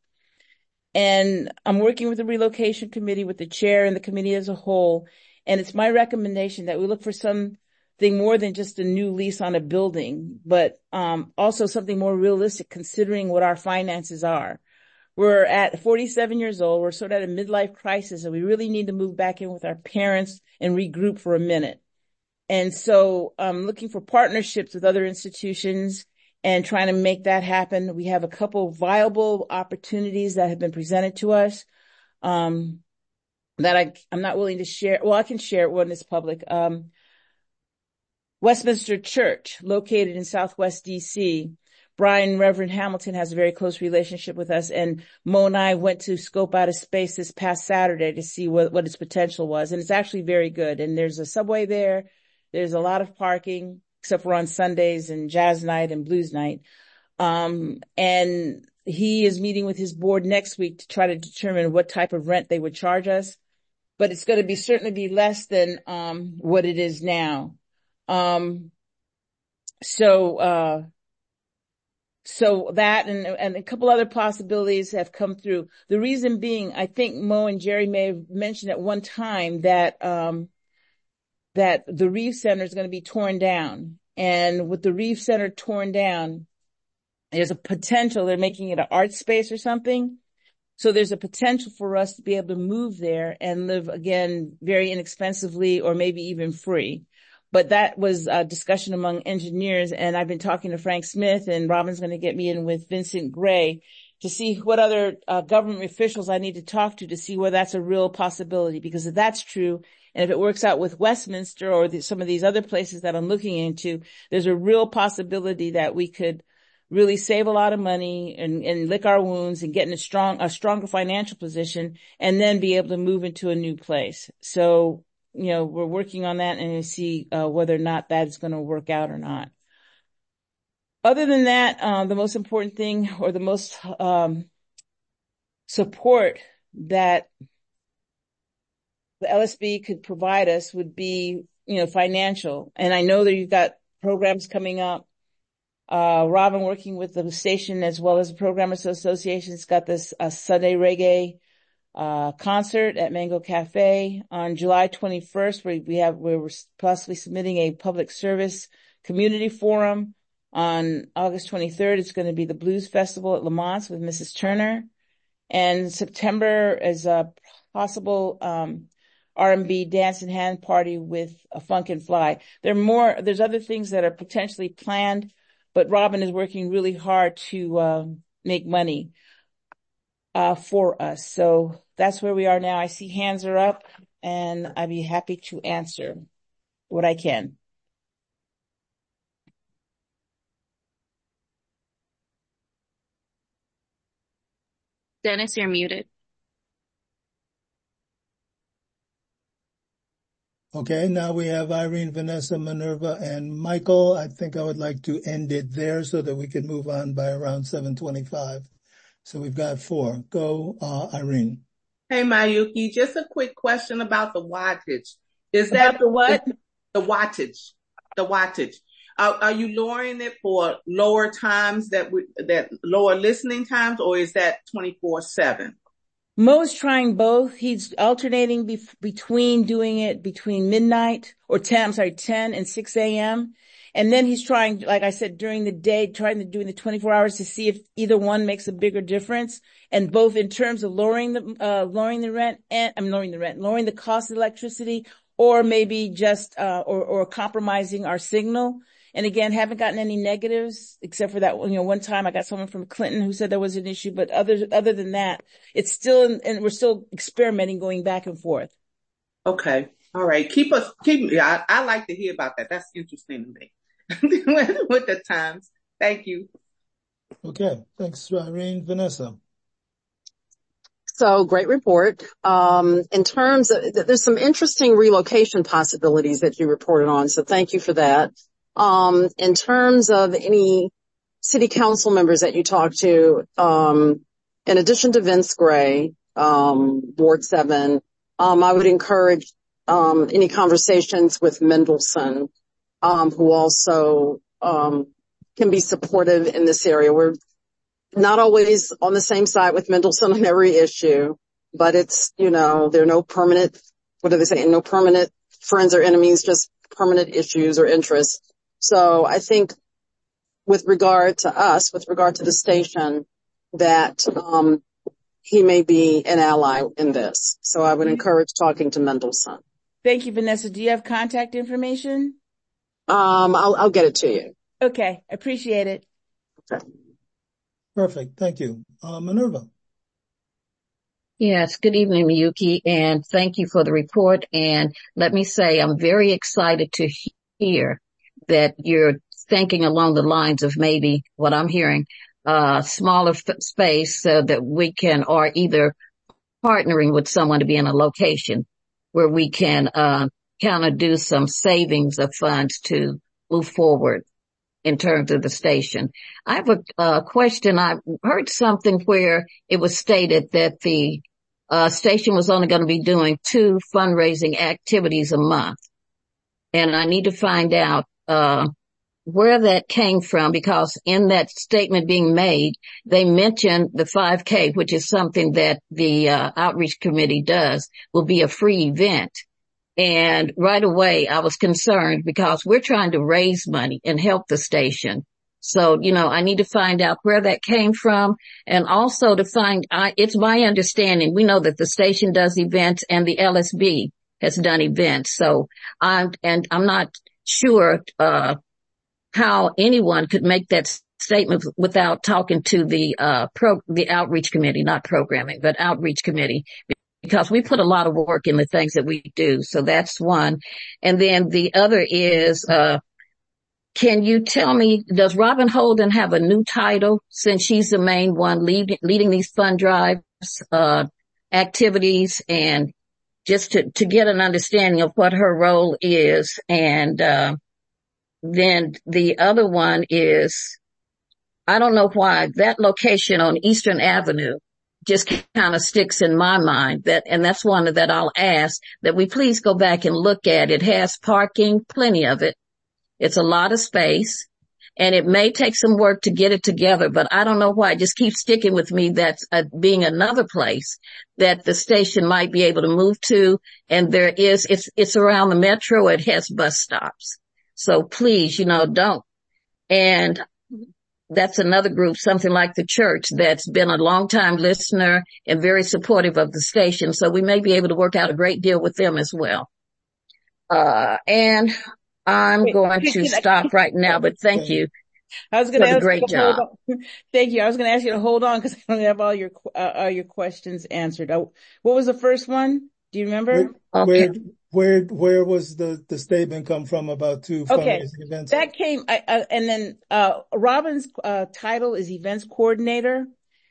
And I'm working with the relocation committee, with the chair and the committee as a whole. And it's my recommendation that we look for something more than just a new lease on a building, but um also something more realistic considering what our finances are. We're at forty-seven years old. We're sort of at a midlife crisis and we really need to move back in with our parents and regroup for a minute. And so I'm looking for partnerships with other institutions and trying to make that happen. We have a couple viable opportunities that have been presented to us. Um, that I, I'm not willing to share. Well, I can share it when it's public. Um, Westminster Church, located in Southwest D C. Brian Reverend Hamilton has a very close relationship with us, and Mo and I went to scope out a space this past Saturday to see what, what its potential was, and it's actually very good. And there's a subway there. There's a lot of parking, except for on Sundays and jazz night and blues night. Um, and he is meeting with his board next week to try to determine what type of rent they would charge us. But it's going to be certainly be less than, um, what it is now. Um, so, uh, so that and, and a couple other possibilities have come through. The reason being, I think Mo and Jerry may have mentioned at one time that, um, that the Reeve Center is going to be torn down. And with the Reeve Center torn down, there's a potential they're making it an art space or something. So there's a potential for us to be able to move there and live again very inexpensively or maybe even free. But that was a discussion among engineers, and I've been talking to Frank Smith, and Robin's going to get me in with Vincent Gray to see what other uh, government officials I need to talk to to see whether that's a real possibility. Because if that's true, and if it works out with Westminster or the, some of these other places that I'm looking into, there's a real possibility that we could really save a lot of money and, and lick our wounds and get in a strong, a stronger financial position and then be able to move into a new place. So, you know, we're working on that and see uh, whether or not that is going to work out or not. Other than that, um, the most important thing or the most um, support that the L S B could provide us would be, you know, financial. And I know that you've got programs coming up. Uh, Robin working with the station as well as the Programmers Association has got this uh, Sunday reggae uh concert at Mango Cafe on July twenty-first, where we have, where we're possibly submitting a public service community forum On August twenty-third, it's going to be the Blues Festival at Lamont with Missus Turner. And September is a possible um R and B dance and hand party with a Funk and Fly. There are more, there's other things that are potentially planned, but Robin is working really hard to uh, make money uh for us. So that's where we are now. I see hands are up, and I'd be happy to answer what I can. Dennis, you're muted. Okay, now we have Irene, Vanessa, Minerva, and Michael. I think I would like to end it there so that we can move on by around seven twenty-five. So we've got four. Go, uh, Irene. Hey, Mayuki, just a quick question about the wattage. Is that the what? The wattage. The wattage. Are, are you lowering it for lower times that we, that lower listening times, or is that twenty-four seven? Mo's trying both. He's alternating be- between doing it between midnight or ten, I'm sorry, ten and six a.m. And then he's trying, like I said, during the day, trying to do the twenty-four hours to see if either one makes a bigger difference. And both in terms of lowering the, uh, lowering the rent and, I'm lowering the rent, lowering the cost of electricity, or maybe just, uh, or, or compromising our signal. And again, haven't gotten any negatives except for that, you know, one time I got someone from Clinton who said there was an issue, but other, other than that, it's still, and we're still experimenting going back and forth. Okay. All right. Keep us, keep me. I, I like to hear about that. That's interesting to me. With the times. Thank you. Okay. Thanks, Irene. Vanessa. So great report. Um, in terms of, there's some interesting relocation possibilities that you reported on. So thank you for that. Um, in terms of any city council members that you talked to, um, in addition to Vince Gray, um, Ward seven, um, I would encourage, um, any conversations with Mendelson, um, who also, um, can be supportive in this area. We're not always on the same side with Mendelson on every issue, but it's, you know, there are no permanent, what do they say? No permanent friends or enemies, just permanent issues or interests. So I think with regard to us, with regard to the station, that, um, he may be an ally in this. So I would encourage talking to Mendelson. Thank you, Vanessa. Do you have contact information? Um, I'll, I'll get it to you. Okay. Appreciate it. Okay. Perfect. Thank you. Uh, Minerva. Yes. Good evening, Miyuki, and thank you for the report. And let me say, I'm very excited to hear that you're thinking along the lines of maybe what I'm hearing, uh, smaller f- space so that we can, or either partnering with someone to be in a location where we can, uh, kind of do some savings of funds to move forward in terms of the station. I have a uh, question. I heard something where it was stated that the uh, station was only going to be doing two fundraising activities a month. And I need to find out uh where that came from, because in that statement being made, they mentioned the five K, which is something that the uh, outreach committee does, will be a free event. And right away, I was concerned because we're trying to raise money and help the station. So, you know, I need to find out where that came from, and also to find, I, it's my understanding, we know that the station does events and the L S B has done events. So I'm, and I'm not sure, uh, how anyone could make that statement without talking to the, uh, pro, the outreach committee, not programming, but outreach committee, because we put a lot of work in the things that we do. So that's one. And then the other is, uh, can you tell me, does Robin Holden have a new title since she's the main one leading, leading these fund drives, uh, activities, and just to, to get an understanding of what her role is. And, uh, then the other one is, I don't know why that location on Eastern Avenue just kind of sticks in my mind, that, and that's one that I'll ask that we please go back and look at. It has parking, plenty of it. It's a lot of space, and it may take some work to get it together, but I don't know why it just keeps sticking with me. That's uh, being another place that the station might be able to move to. And there is, it's, it's around the metro. It has bus stops. So please, you know, don't, And that's another group, something like the church, that's been a long time listener and very supportive of the station. So we may be able to work out a great deal with them as well. Uh, and I'm Wait, going can, to can I, stop right now, but thank you I was going for to the ask great you to hold job. on. Thank you. I was going to ask you to hold on because I don't have all your uh, all your questions answered. Uh, what was the first one? Do you remember? Where, Okay. where, where, where was the, the statement come from about two Okay, fundraising events? that came, I, I, and then uh, Robin's uh, title is events coordinator,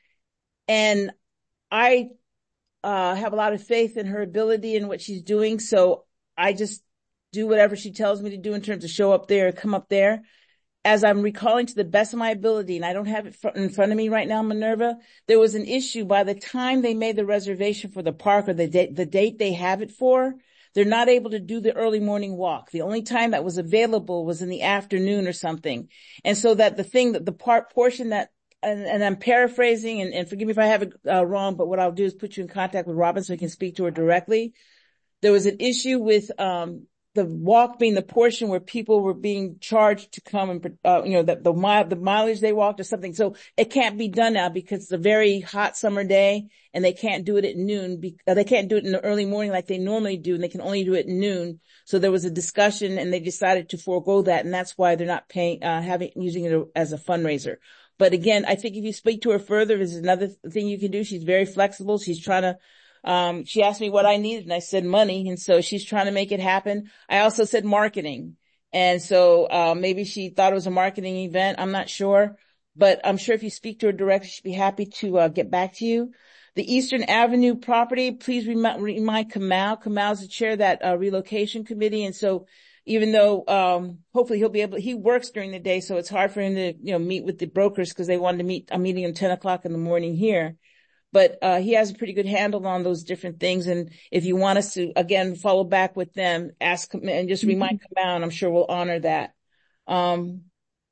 and I uh, have a lot of faith in her ability and what she's doing. So I just do whatever she tells me to do in terms of show up there, come up there. As I'm recalling to the best of my ability, and I don't have it in front of me right now, Minerva, there was an issue by the time they made the reservation for the park or the date, the date they have it for, they're not able to do the early morning walk. The only time that was available was in the afternoon or something. And so that the thing that the part portion that, and, and I'm paraphrasing, and, and forgive me if I have it uh, wrong, but what I'll do is put you in contact with Robin so you can speak to her directly. There was an issue with, um, the walk being the portion where people were being charged to come and, uh, you know, the, the mile, the mileage they walked or something. So it can't be done now because it's a very hot summer day and they can't do it at noon. Be, uh, they can't do it in the early morning like they normally do, and they can only do it at noon. So there was a discussion and they decided to forego that. And that's why they're not paying, uh, having, using it as a fundraiser. But again, I think if you speak to her further, there's another thing you can do. She's very flexible. She's trying to, Um, she asked me what I needed and I said money. And so she's trying to make it happen. I also said marketing. And so, uh, maybe she thought it was a marketing event. I'm not sure, but I'm sure if you speak to her directly, she'd be happy to, uh, get back to you. The Eastern Avenue property, please remind, remind Kamal. Kamal's the chair of that, uh, relocation committee. And so even though, um, hopefully he'll be able, he works during the day. So it's hard for him to, you know, meet with the brokers because they wanted to meet, I'm meeting at ten o'clock in the morning here. But, uh, he has a pretty good handle on those different things. And if you want us to, again, follow back with them, ask and just remind Kamal, and I'm sure we'll honor that. Um,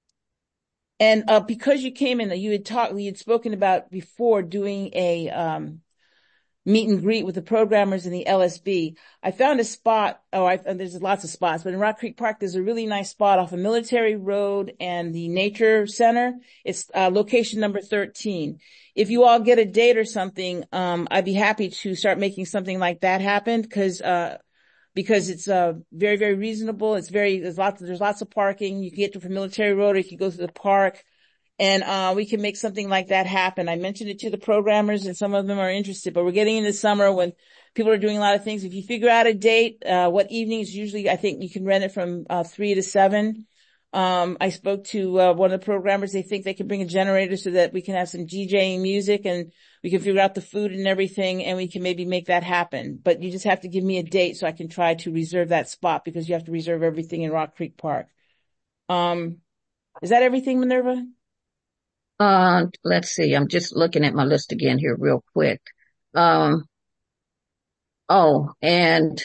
and, uh, because you came in, you had talked, you had spoken about before doing a, um, meet and greet with the programmers in the L S B. I found a spot, oh, I, there's lots of spots, but in Rock Creek Park, there's a really nice spot off of Military Road and the Nature Center. It's, uh, location number thirteen. If you all get a date or something, um, I'd be happy to start making something like that happen because, uh, because it's, uh, very, very reasonable. It's very, there's lots, there's lots of parking. You can get to from Military Road or you can go to the park. And, uh, we can make something like that happen. I mentioned it to the programmers and some of them are interested, but we're getting into summer when people are doing a lot of things. If you figure out a date, uh, what evenings, usually I think you can rent it from, uh, three to seven. Um, I spoke to, uh, one of the programmers. They think they can bring a generator so that we can have some DJing music and we can figure out the food and everything and we can maybe make that happen. But you just have to give me a date so I can try to reserve that spot because you have to reserve everything in Rock Creek Park. Um, is that everything, Minerva? Uh, let's see. I'm just looking at my list again here real quick. Um, oh, and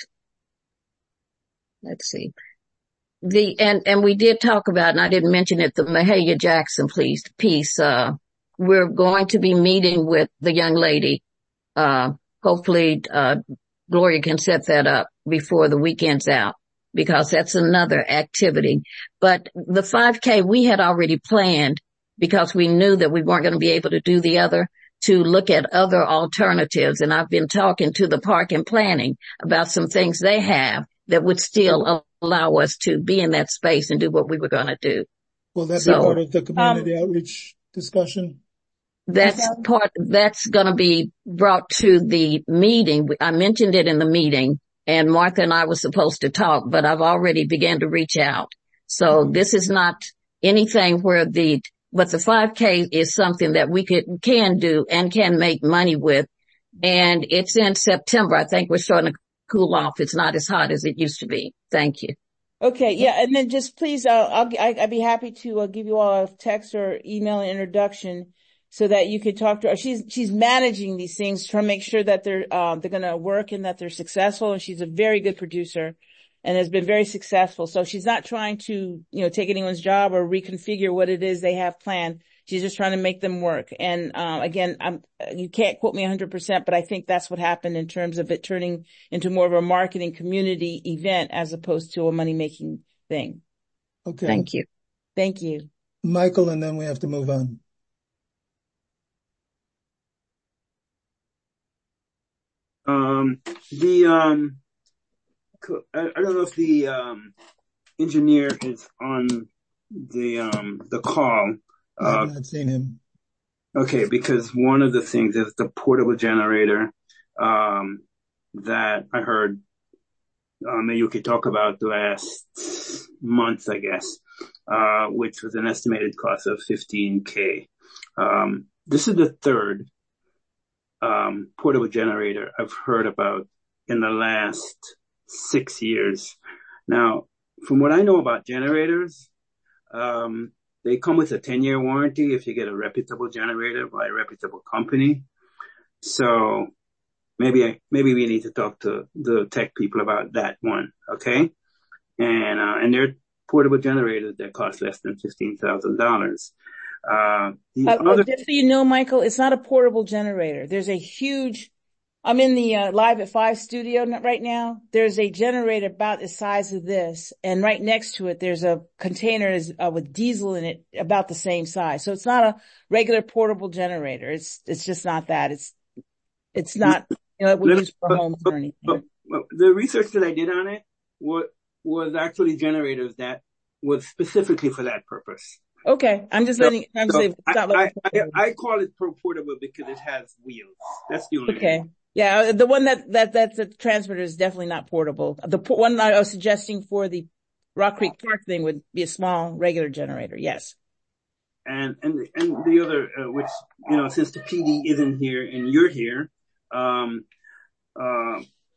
let's see. The, and, and we did talk about, and I didn't mention it, the Mahalia Jackson piece, piece, uh, we're going to be meeting with the young lady. Uh, hopefully, uh, Gloria can set that up before the weekend's out because that's another activity. But the five K we had already planned because we knew that we weren't going to be able to do the other, to look at other alternatives. And I've been talking to the park and planning about some things they have that would still allow us to be in that space and do what we were going to do. Will that so, be part of the community um, outreach discussion? That's part, that's going to be brought to the meeting. I mentioned it in the meeting and Martha and I were supposed to talk, but I've already began to reach out. So this is not anything where the, but the five K is something that we could, can do and can make money with. And it's in September. I think we're starting to cool off. It's not as hot as it used to be. Thank you. Okay. Yeah. And then just please, uh, I'll, I'd be happy to uh, give you all a text or email introduction so that you could talk to her. She's, she's managing these things, trying to make sure that they're, um, they're going to work and that they're successful. And she's a very good producer and has been very successful. So she's not trying to, you know, take anyone's job or reconfigure what it is they have planned. She's just trying to make them work. And, um, again, I'm, you can't quote me a hundred percent, but I think that's what happened in terms of it turning into more of a marketing community event as opposed to a money making thing. Okay. Thank you. Thank you. Michael, and then we have to move on. Um, the, um, I, I don't know if the, um, engineer is on the, um, the call. I have uh, not seen him. Okay, because one of the things is the portable generator, um, that I heard, um, you could talk about the last month, I guess, uh, which was an estimated cost of fifteen K. Um, this is the third, um, portable generator I've heard about in the last six years. Now, from what I know about generators, um, they come with a ten-year warranty if you get a reputable generator by a reputable company. So maybe, I, maybe we need to talk to the tech people about that one. Okay. And, uh, and they're portable generators that cost less than fifteen thousand dollars. Uh, the uh, other- just so you know, Michael, it's not a portable generator. There's a huge, I'm in the uh, Live at Five studio right now. There's a generator about the size of this, and right next to it, there's a container uh, with diesel in it about the same size. So it's not a regular portable generator. It's it's just not that. It's it's not, you know, it would use for homes or anything. But, but the research that I did on it was was actually generators that was specifically for that purpose. Okay, I'm just letting. I'm so saying it's not I, like I, I, I call it portable because it has wheels. That's the only. Okay. Reason. Yeah, the one that, that, that's the transmitter is definitely not portable. The po- one I was suggesting for the Rock Creek Park thing would be a small regular generator. Yes. And, and, and the other, uh, which, you know, since the P D isn't here and you're here, um, uh,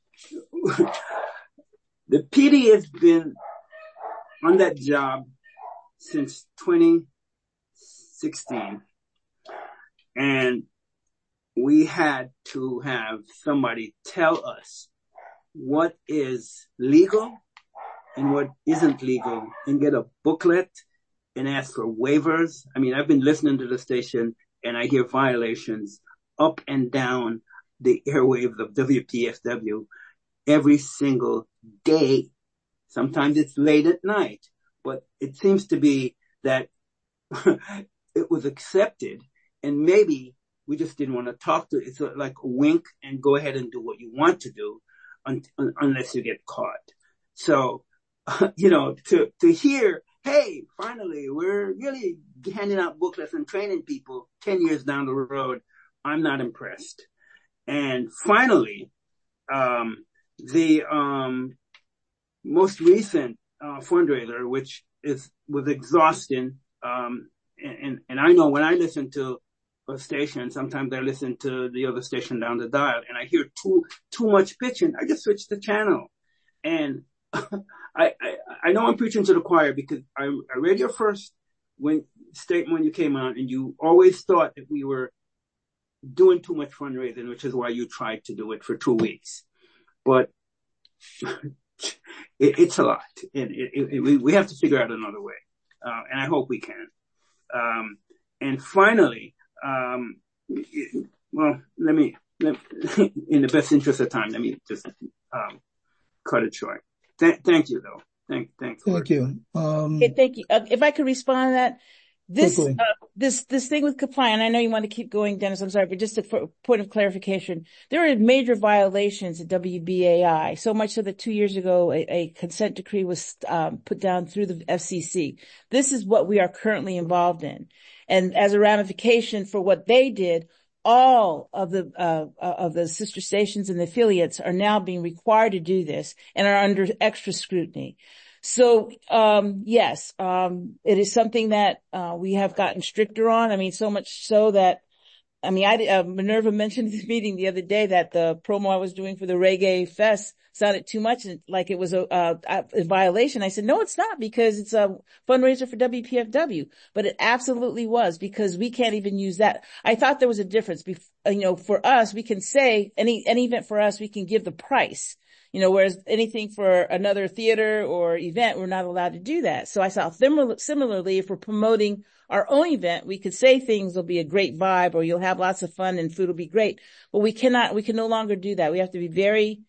the P D has been on that job since twenty sixteen. And we had to have somebody tell us what is legal and what isn't legal and get a booklet and ask for waivers. I mean, I've been listening to the station and I hear violations up and down the airwaves of W P S W every single day. Sometimes it's late at night, but it seems to be that it was accepted and maybe we just didn't want to talk to it. It's like a wink and go ahead and do what you want to do un- un- unless you get caught. So, uh, you know, to, to hear, hey, finally, we're really handing out booklets and training people ten years down the road. I'm not impressed. And finally, um, the, um, most recent, uh, fundraiser, which is, was exhausting. Um, and, and I know when I listen to a station, sometimes I listen to the other station down the dial and I hear too, too much pitching. I just switch the channel. And I, I, I know I'm preaching to the choir because I, I read your first when statement when you came on and you always thought that we were doing too much fundraising, which is why you tried to do it for two weeks. But it, it's a lot and it, it, we, we have to figure out another way. Uh, and I hope we can. Um, and finally, Um, well, let me, let, in the best interest of time, let me just, um, cut it short. Th- thank you though. Thank, thank, thank you. Um, okay, thank you. Uh, if I could respond to that, this, uh, this, this thing with compliance, I know you want to keep going, Dennis, I'm sorry, but just a for, point of clarification, there are major violations at W B A I, so much so that two years ago, a, a consent decree was, um, put down through the F C C. This is what we are currently involved in. And as a ramification for what they did, all of the, uh, of the sister stations and the affiliates are now being required to do this and are under extra scrutiny. So, um, yes, um, it is something that, uh, we have gotten stricter on. I mean, so much so that, I mean, I, uh, Minerva mentioned at the meeting the other day that the promo I was doing for the Reggae Fest sounded too much and like it was a, a, a violation. I said, no, it's not because it's a fundraiser for W P F W, but it absolutely was because we can't even use that. I thought there was a difference. Bef- you know, for us, we can say any, any event for us, we can give the price. You know, whereas anything for another theater or event, we're not allowed to do that. So I thought similarly, if we're promoting our own event, we could say things will be a great vibe or you'll have lots of fun and food will be great. But we cannot, we can no longer do that. We have to be very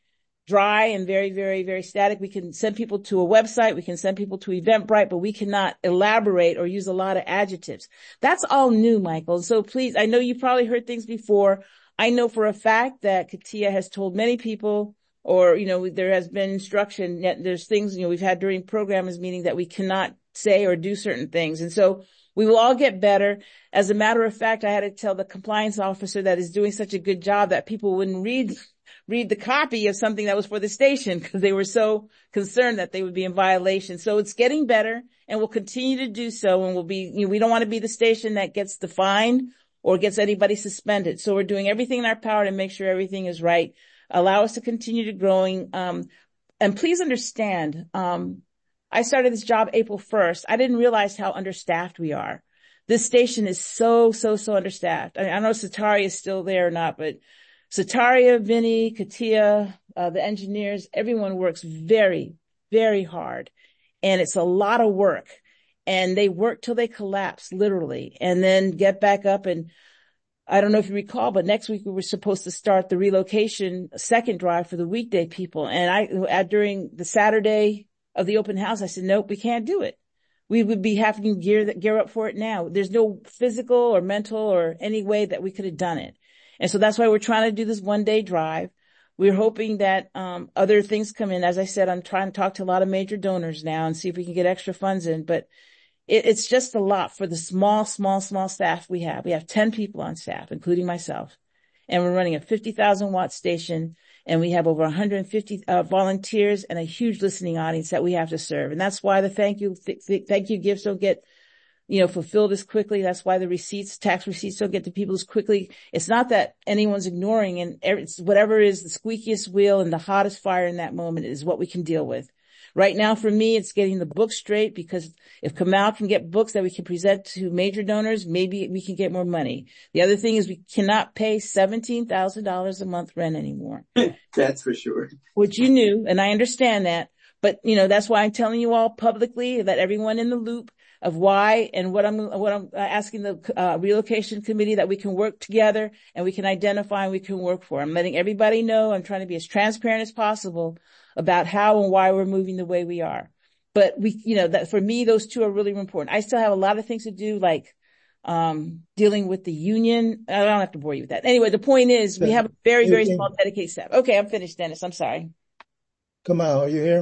dry and very, very, very static. We can send people to a website. We can send people to Eventbrite, but we cannot elaborate or use a lot of adjectives. That's all new, Michael. So please, I know you probably heard things before. I know for a fact that Katia has told many people, or, you know, there has been instruction that there's things, you know, we've had during programs meeting that we cannot say or do certain things. And so we will all get better. As a matter of fact, I had to tell the compliance officer that is doing such a good job that people wouldn't read read the copy of something that was for the station because they were so concerned that they would be in violation. So it's getting better and we'll continue to do so. And we'll be, you know, we don't want to be the station that gets the fine or gets anybody suspended. So we're doing everything in our power to make sure everything is right. Allow us to continue to growing. Um, and please understand, um, I started this job April first. I didn't realize how understaffed we are. This station is so, so, so understaffed. I mean, I don't know if Sataria is still there or not, but Sataria, Vinny, Katia, uh, the engineers, everyone works very, very hard. And it's a lot of work. And they work till they collapse, literally, and then get back up. And I don't know if you recall, but next week we were supposed to start the relocation second drive for the weekday people. And I, during the Saturday of the open house, I said, nope, we can't do it. We would be having to gear, gear up for it now. There's no physical or mental or any way that we could have done it. And so that's why we're trying to do this one day drive. We're hoping that, um, other things come in. As I said, I'm trying to talk to a lot of major donors now and see if we can get extra funds in, but it, it's just a lot for the small, small, small staff we have. We have ten people on staff, including myself, and we're running a fifty thousand watt station, and we have over one hundred fifty uh, volunteers and a huge listening audience that we have to serve. And that's why the thank you, th- th- thank you gifts don't get, you know, fulfilled as quickly. That's why the receipts, tax receipts don't get to people as quickly. It's not that anyone's ignoring, and it's whatever is the squeakiest wheel and the hottest fire in that moment is what we can deal with. Right now, for me, it's getting the books straight, because if Kamal can get books that we can present to major donors, maybe we can get more money. The other thing is we cannot pay seventeen thousand dollars a month rent anymore. That's for sure. Which you knew, and I understand that. But, you know, that's why I'm telling you all publicly, that everyone in the loop of why and what I'm, what I'm asking the uh, relocation committee, that we can work together and we can identify and we can work for. I'm letting everybody know. I'm trying to be as transparent as possible about how and why we're moving the way we are. But we, you know, that for me, those two are really important. I still have a lot of things to do, like, um, dealing with the union. I don't have to bore you with that. Anyway, the point is we have a very, very small dedicated staff. Okay. I'm finished, Dennis. I'm sorry. Kamal, are you here?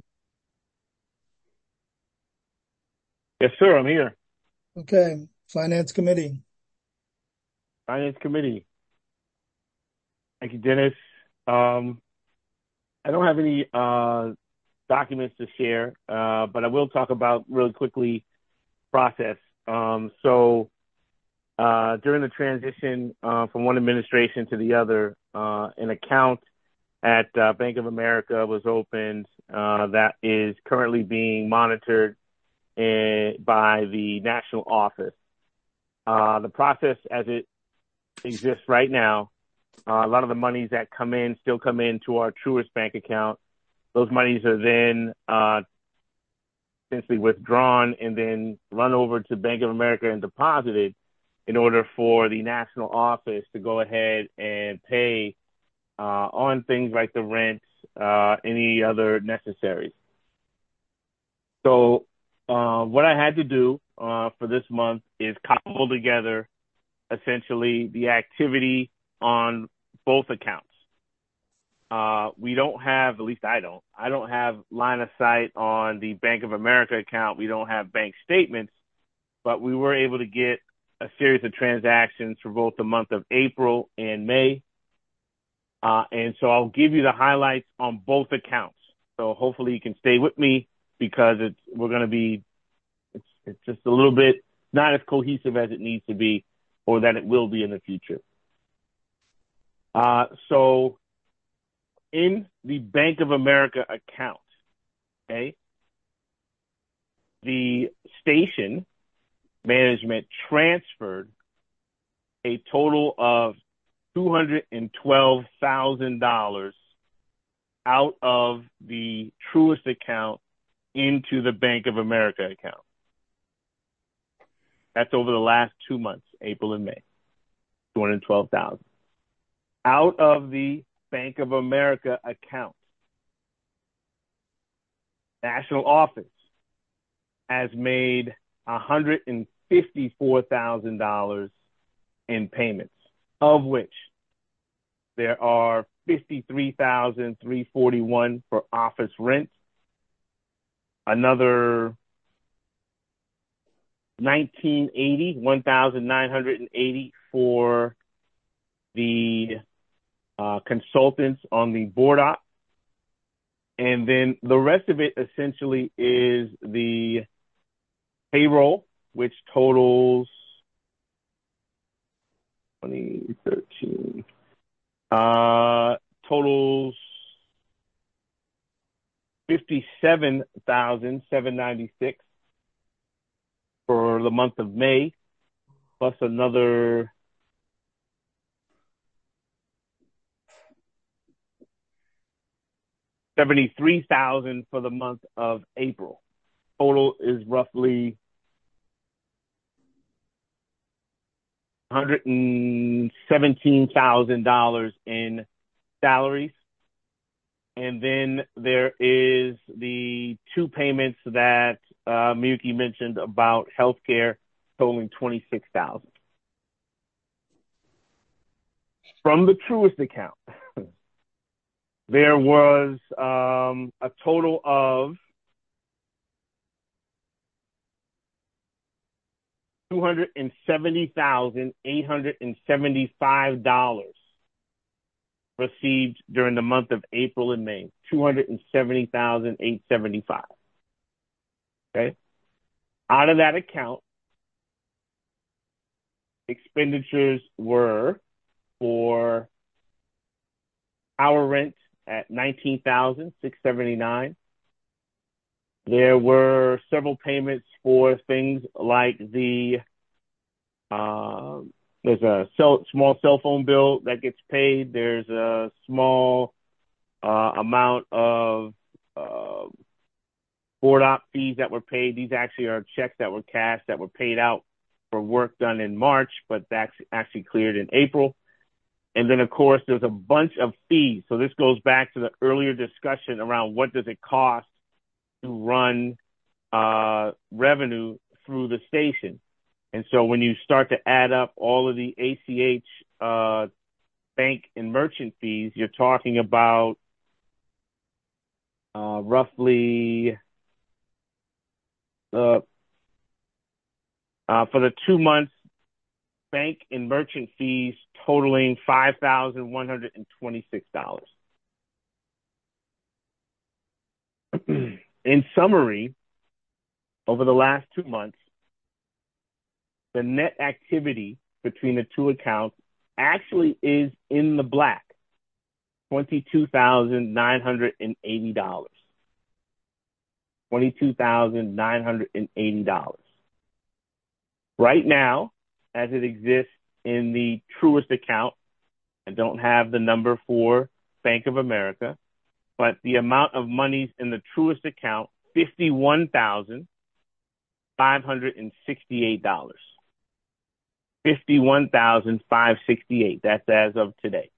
Yes, sir. I'm here. Okay. Finance Committee. Finance Committee. Thank you, Dennis. Um, I don't have any uh, documents to share, uh, but I will talk about really quickly process. Um, so uh, during the transition uh, from one administration to the other, uh, an account at uh, Bank of America was opened uh, that is currently being monitored in, by the national office. Uh, the process as it exists right now, Uh, a lot of the monies that come in still come into our Truist Bank account. Those monies are then uh, essentially withdrawn and then run over to Bank of America and deposited in order for the national office to go ahead and pay uh, on things like the rent, uh, any other necessaries. So uh, what I had to do uh, for this month is cobble together essentially the activity on both accounts. Uh, we don't have, at least I don't, I don't have line of sight on the Bank of America account. We don't have bank statements, but we were able to get a series of transactions for both the month of April and May. Uh, and so I'll give you the highlights on both accounts. So hopefully you can stay with me, because it's, we're going to be, it's, it's just a little bit not as cohesive as it needs to be, or that it will be in the future. Uh, so in the Bank of America account, okay, the station management transferred a total of two hundred twelve thousand dollars out of the Truist account into the Bank of America account. That's over the last two months, April and May, two hundred twelve thousand dollars. Out of the Bank of America account. national office has made one hundred fifty-four thousand dollars in payments, of which there are fifty-three thousand three hundred forty-one dollars for office rent, another nineteen eighty, one thousand nine hundred eighty for the uh, consultants on the board op. And then the rest of it essentially is the payroll, which totals twenty thirteen, uh, totals fifty-seven thousand seven hundred ninety-six for the month of May, plus another seventy-three thousand for the month of April. Total is roughly one hundred seventeen thousand dollars in salaries. And then there is the two payments that uh, Miyuki mentioned about healthcare, totaling twenty-six thousand dollars. From the Truist account, there was um, a total of two hundred seventy thousand eight hundred seventy-five dollars received during the month of April and May. two hundred seventy thousand eight hundred seventy-five dollars. Okay? Out of that account, expenditures were for our rent at nineteen thousand six hundred seventy-nine dollars. There were several payments for things like the, uh, there's a cell, small cell phone bill that gets paid. There's a small uh, amount of uh, board op fees that were paid. These actually are checks that were cashed that were paid out for work done in March, but that's actually cleared in April. And then, of course, there's a bunch of fees. So this goes back to the earlier discussion around what does it cost to run uh, revenue through the station. And so when you start to add up all of the A C H uh, bank and merchant fees, you're talking about uh, roughly uh, uh, for the two months, bank and merchant fees totaling five thousand one hundred twenty-six dollars. In summary, over the last two months, the net activity between the two accounts actually is in the black, twenty-two thousand nine hundred eighty dollars. twenty-two thousand nine hundred eighty dollars. Right now, as it exists in the Truist account, I don't have the number for Bank of America, but the amount of monies in the Truist account, fifty-one thousand five hundred sixty-eight dollars. fifty-one thousand five hundred sixty-eight dollars. That's as of today.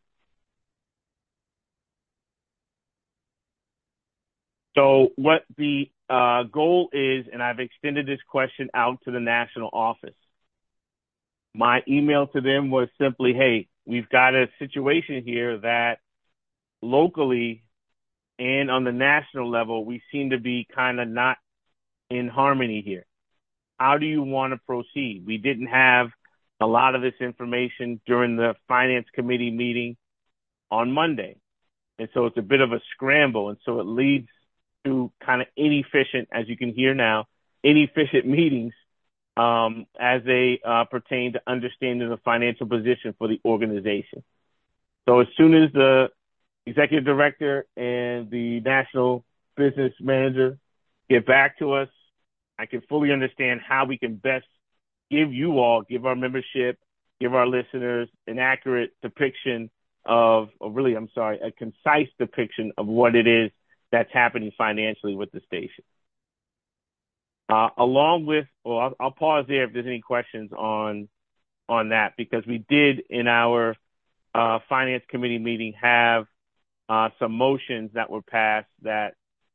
So what the uh, goal is, and I've extended this question out to the national office. My email to them was simply, hey, we've got a situation here that locally and on the national level, we seem to be kind of not in harmony here. How do you want to proceed? We didn't have a lot of this information during the finance committee meeting on Monday. And so it's a bit of a scramble. And so it leads to kind of inefficient, as you can hear now, inefficient meetings um, as they uh, pertain to understanding the financial position for the organization. So as soon as the executive director and the national business manager get back to us, I can fully understand how we can best give you all, give our membership, give our listeners an accurate depiction of, or really, I'm sorry, a concise depiction of what it is that's happening financially with the station. Uh, along with, well, I'll, I'll pause there if there's any questions on on that, because we did in our uh, finance committee meeting have uh, some motions that were passed that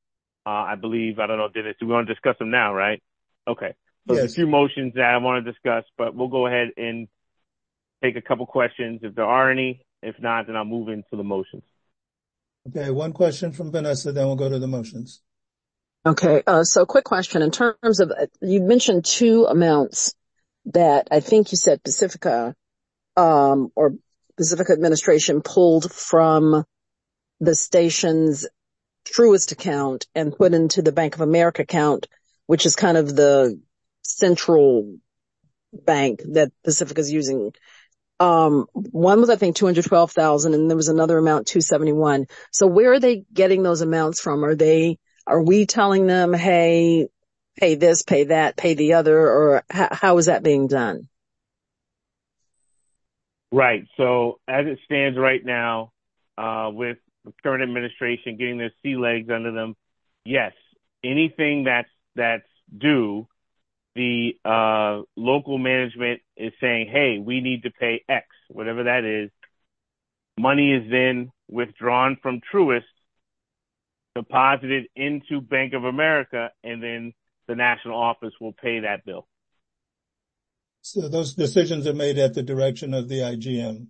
Uh, I believe, I don't know, Dennis, do we want to discuss them now, right? Okay. So Yes. there's a few motions that I want to discuss, but we'll go ahead and take a couple questions if there are any. If not, then I'll move into the motions. Okay, one question from Vanessa, then we'll go to the motions. Okay. Uh, so quick question. In terms of, you mentioned two amounts that I think you said Pacifica, um, or Pacifica administration pulled from the station's Truist account and put into the Bank of America account, which is kind of the central bank that Pacifica is using. Um, one was, I think, two hundred twelve thousand and there was another amount, two seventy-one. So where are they getting those amounts from? Are they, are we telling them, hey, pay this, pay that, pay the other, or h- how is that being done? Right. So as it stands right now, uh, with the current administration getting their sea legs under them, yes, anything that's, that's due, the, uh, local management is saying, hey, we need to pay X, whatever that is. Money is then withdrawn from Truist, deposited into Bank of America, and then the national office will pay that bill. So those decisions are made at the direction of the I G M.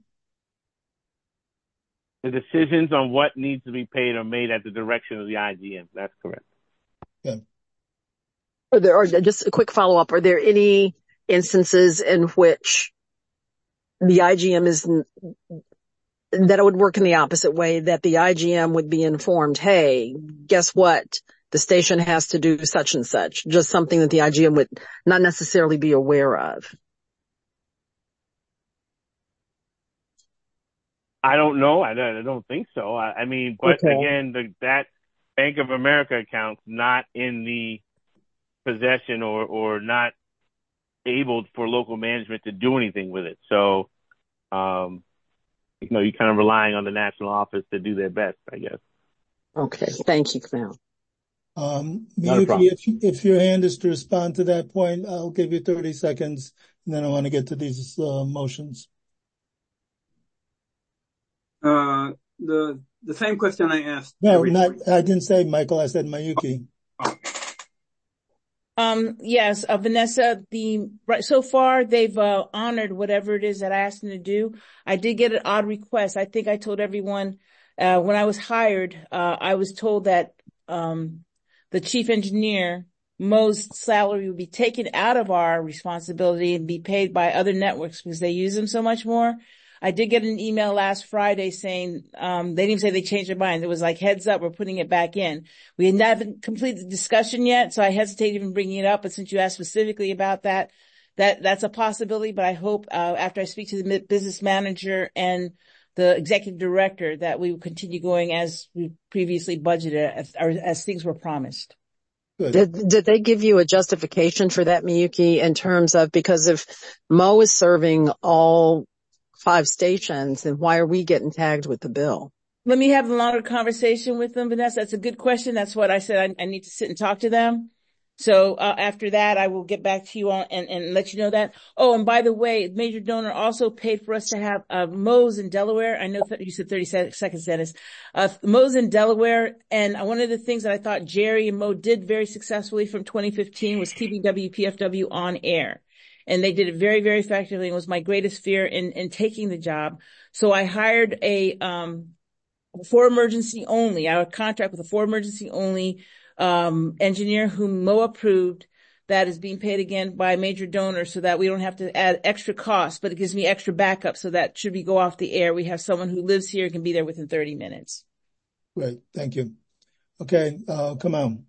The decisions on what needs to be paid are made at the direction of the I G M. That's correct. Yeah. Are there, or just a quick follow up, are there any instances in which the I G M is, that it would work in the opposite way, that the I G M would be informed, hey, guess what? The station has to do such and such, just something that the I G M would not necessarily be aware of? I don't know. I don't, I don't think so. I, I mean, but Okay. again, the, that Bank of America account's not in the possession or, or not able for local management to do anything with it. So, um, you know, you're kind of relying on the national office to do their best, I guess. Okay. Thank you, Camille. Um, Not a Miyuki, problem. if, if your hand is to respond to that point, I'll give you thirty seconds, and then I want to get to these uh, motions. Uh, the, the same question I asked. No, every- not, I didn't say Michael, I said Miyuki. Um, yes, uh, Vanessa, the, right, so far they've, uh, honored whatever it is that I asked them to do. I did get an odd request. I think I told everyone, uh, when I was hired, uh, I was told that, um, the chief engineer, Mo's salary would be taken out of our responsibility and be paid by other networks because they use them so much more. I did get an email last Friday saying, um, they didn't say they changed their mind. It was like, heads up, we're putting it back in. We haven't completed the discussion yet, so I hesitate even bringing it up. But since you asked specifically about that, that, that's a possibility. But I hope, uh, after I speak to the business manager and the executive director that we will continue going as we previously budgeted, as, as things were promised. Good. Did, did they give you a justification for that, Miyuki, in terms of, because if Mo is serving all five stations, then why are we getting tagged with the bill? Let me have a longer conversation with them, Vanessa. That's a good question. That's what I said. I, I need to sit and talk to them. So uh, after that, I will get back to you on and, and let you know that. Oh, and by the way, major donor also paid for us to have uh, Mo's in Delaware. I know th- you said thirty seconds, Dennis. Uh, Mo's in Delaware. And one of the things that I thought Jerry and Mo did very successfully from twenty fifteen was keeping W P F W on air. And they did it very, very effectively. It was my greatest fear in, in taking the job. So I hired a, um, for emergency only. I would contract with a for emergency only, um, engineer whom Mo approved, that is being paid again by a major donor so that we don't have to add extra costs, but it gives me extra backup so that should we go off the air, we have someone who lives here and can be there within thirty minutes. Great. Thank you. Okay. Uh, come on.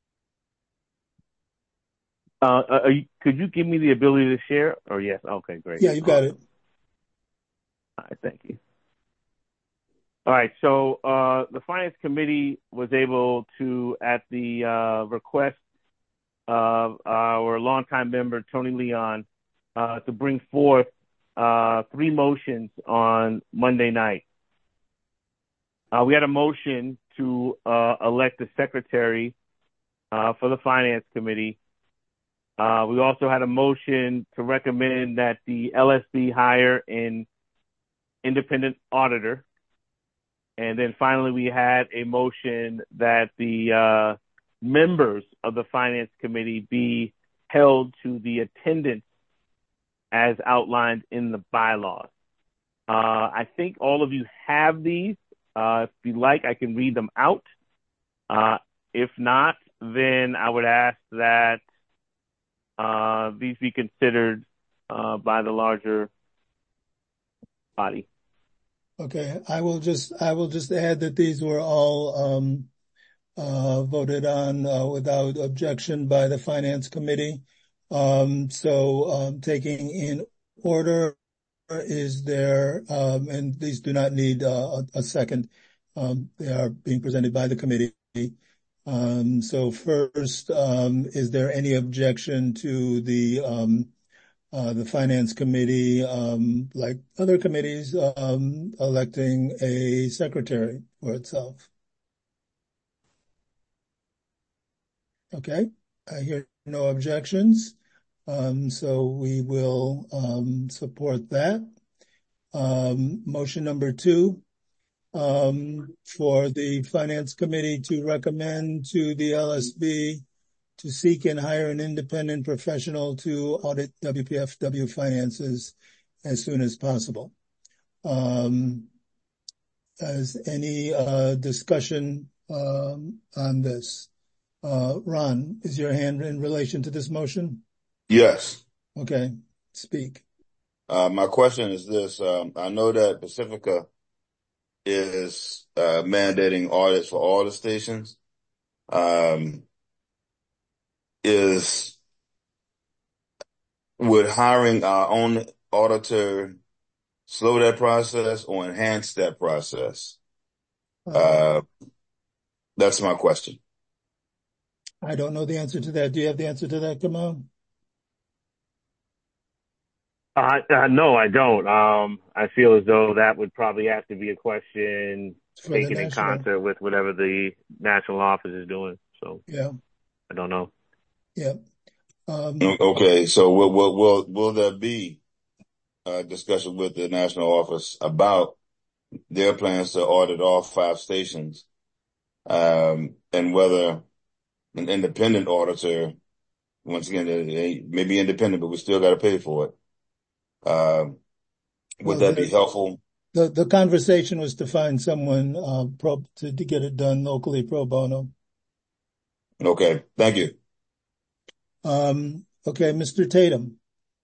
Uh, are you, could you give me the ability to share? Or yes? Okay, great. Yeah, you got it. All right, thank you. All right, so uh, the Finance Committee was able to, at the uh, request of our longtime member, Tony Leon, uh, to bring forth uh, three motions on Monday night. Uh, we had a motion to uh, elect a secretary uh, for the Finance Committee. Uh, we also had a motion to recommend that the L S B hire an independent auditor. And then finally, we had a motion that the uh, members of the Finance Committee be held to the attendance as outlined in the bylaws. Uh, I think all of you have these. Uh, if you like, I can read them out. Uh, if not, then I would ask that uh, these be considered uh, by the larger body. Okay, I will just I will just add that these were all um, uh, voted on uh, without objection by the Finance Committee. Um, so um, taking in order, is there, um, and these do not need uh, a, a second. Um, they are being presented by the committee. Um, so first, um, is there any objection to the um, uh, the Finance Committee, um, like other committees, um, electing a secretary for itself? Okay, I hear no objections. Um, so we will um, support that. Um, motion number two, um, for the Finance Committee to recommend to the L S B to seek and hire an independent professional to audit W P F W finances as soon as possible. Um, is any uh, discussion um, on this? Uh, Ron, is your hand in relation to this motion? Yes. Okay, speak. Uh, my question is this. Um, I know that Pacifica is uh, mandating audits for all the stations. Um, is would hiring our own auditor slow that process or enhance that process? Uh, that's my question. I don't know the answer to that. Do you have the answer to that, Kamal? Uh, uh, no, I don't. Um, I feel as though that would probably have to be a question For taken the in national. concert with whatever the national office is doing. So Yeah, I don't know. yeah. Um, Okay, so will will will will there be a discussion with the national office about their plans to audit all five stations, um, and whether an independent auditor, once again, they may be independent, but we still got to pay for it. Uh, would well, that be the, helpful? the the conversation was to find someone uh, pro to, to get it done locally pro bono. Okay, thank you. Um, okay, Mister Tatum.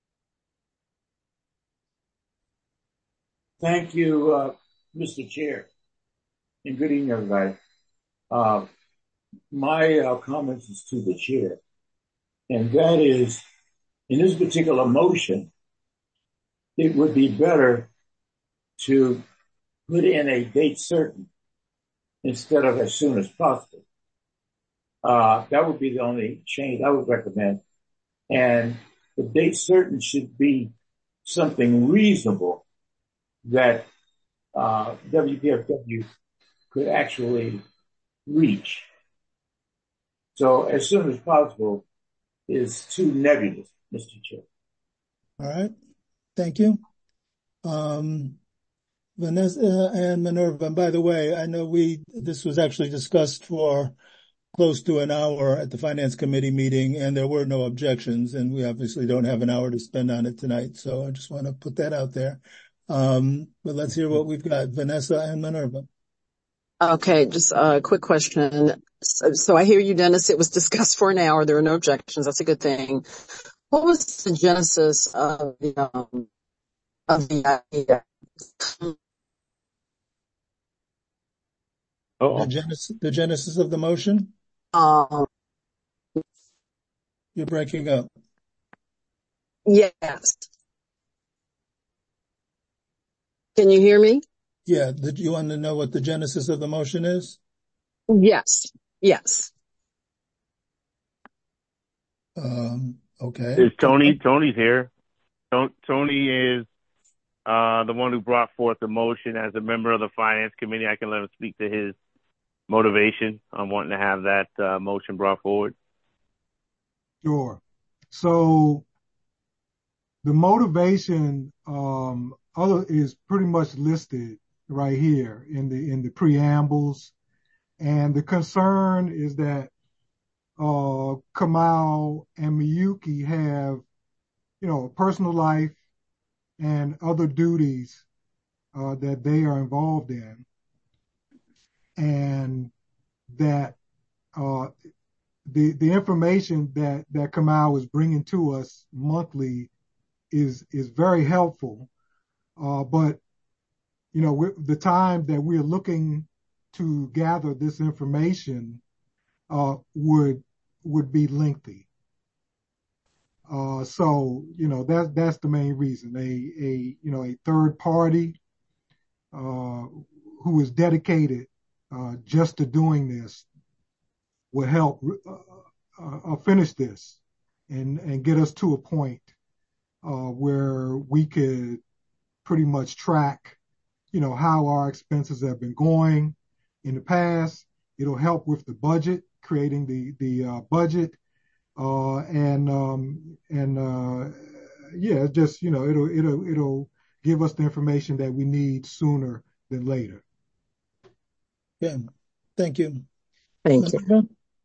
Thank you, uh, Mister Chair, and good evening, everybody. Uh, my uh, comments is to the chair, and that is, in this particular motion, it would be better to put in a date certain instead of as soon as possible. Uh, that would be the only change I would recommend. And the date certain should be something reasonable that uh, W P F W could actually reach. So as soon as possible is too nebulous, Mister Chair. All right, thank you. Um, Vanessa and Minerva, and by the way, I know we, this was actually discussed for close to an hour at the Finance Committee meeting, and there were no objections, and we obviously don't have an hour to spend on it tonight, so I just want to put that out there. Um, but let's hear what we've got. Vanessa and Minerva. Okay, just a quick question. So, so I hear you, Dennis. It was discussed for an hour. There were no objections. That's a good thing. What was the genesis of the um, of the idea? The genesis, the genesis of the motion? Um, You're breaking up. yes. Can you hear me? Yeah. Did you want to know what the genesis of the motion is? Yes. Yes. Um, okay. Is Tony, Tony's here. Tony is uh, the one who brought forth the motion as a member of the Finance Committee. I can let him speak to his motivation on wanting to have that uh, motion brought forward. Sure. So the motivation um, other is pretty much listed right here in the in the preambles, and the concern is that uh, Kamau and Miyuki have, you know, a personal life and other duties uh, that they are involved in, and that uh, the the information that that Kamau is bringing to us monthly is is very helpful. Uh, but you know, we're, the time that we're looking to gather this information uh, would would be lengthy. Uh, so you know that that's the main reason. A a you know a third party uh, who is dedicated uh, just to doing this will help uh, uh, finish this and and get us to a point uh, where we could pretty much track, you know, how our expenses have been going in the past. It'll help with the budget, creating the the uh, budget, uh, and um, and uh, yeah, just you know, it'll it'll it'll give us the information that we need sooner than later. Yeah, thank you. Thank you.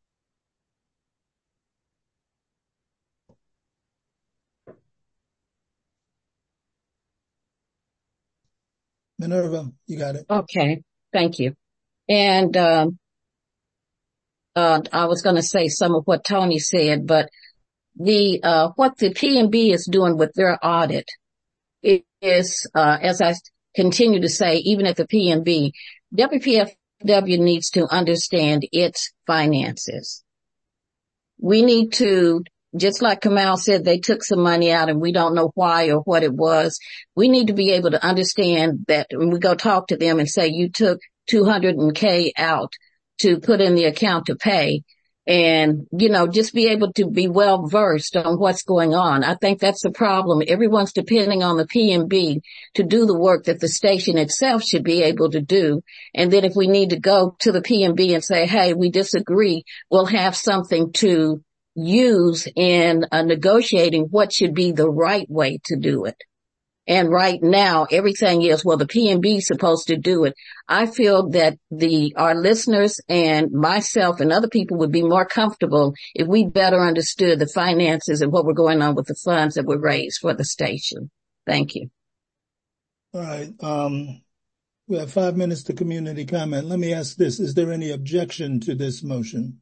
Minerva, you got it. Okay, thank you. And um, uh, I was going to say some of what Tony said, but the uh, what the P M B is doing with their audit is, uh, as I continue to say, even at the P M B, W P F W needs to understand its finances. We need to, just like Kamau said, they took some money out and we don't know why or what it was. We need to be able to understand that when we go talk to them and say, you took two hundred K out to put in the account to pay, and, you know, just be able to be well versed on what's going on. I think that's the problem. Everyone's depending on the P M B to do the work that the station itself should be able to do. And then if we need to go to the P M B and say, hey, we disagree, we'll have something to use in uh, negotiating what should be the right way to do it. And right now, everything is, well, the P M B is supposed to do it. I feel that the, our listeners and myself and other people would be more comfortable if we better understood the finances and what were going on with the funds that were raised for the station. Thank you. All right. Um, we have five minutes to community comment. Let me ask this. Is there any objection to this motion?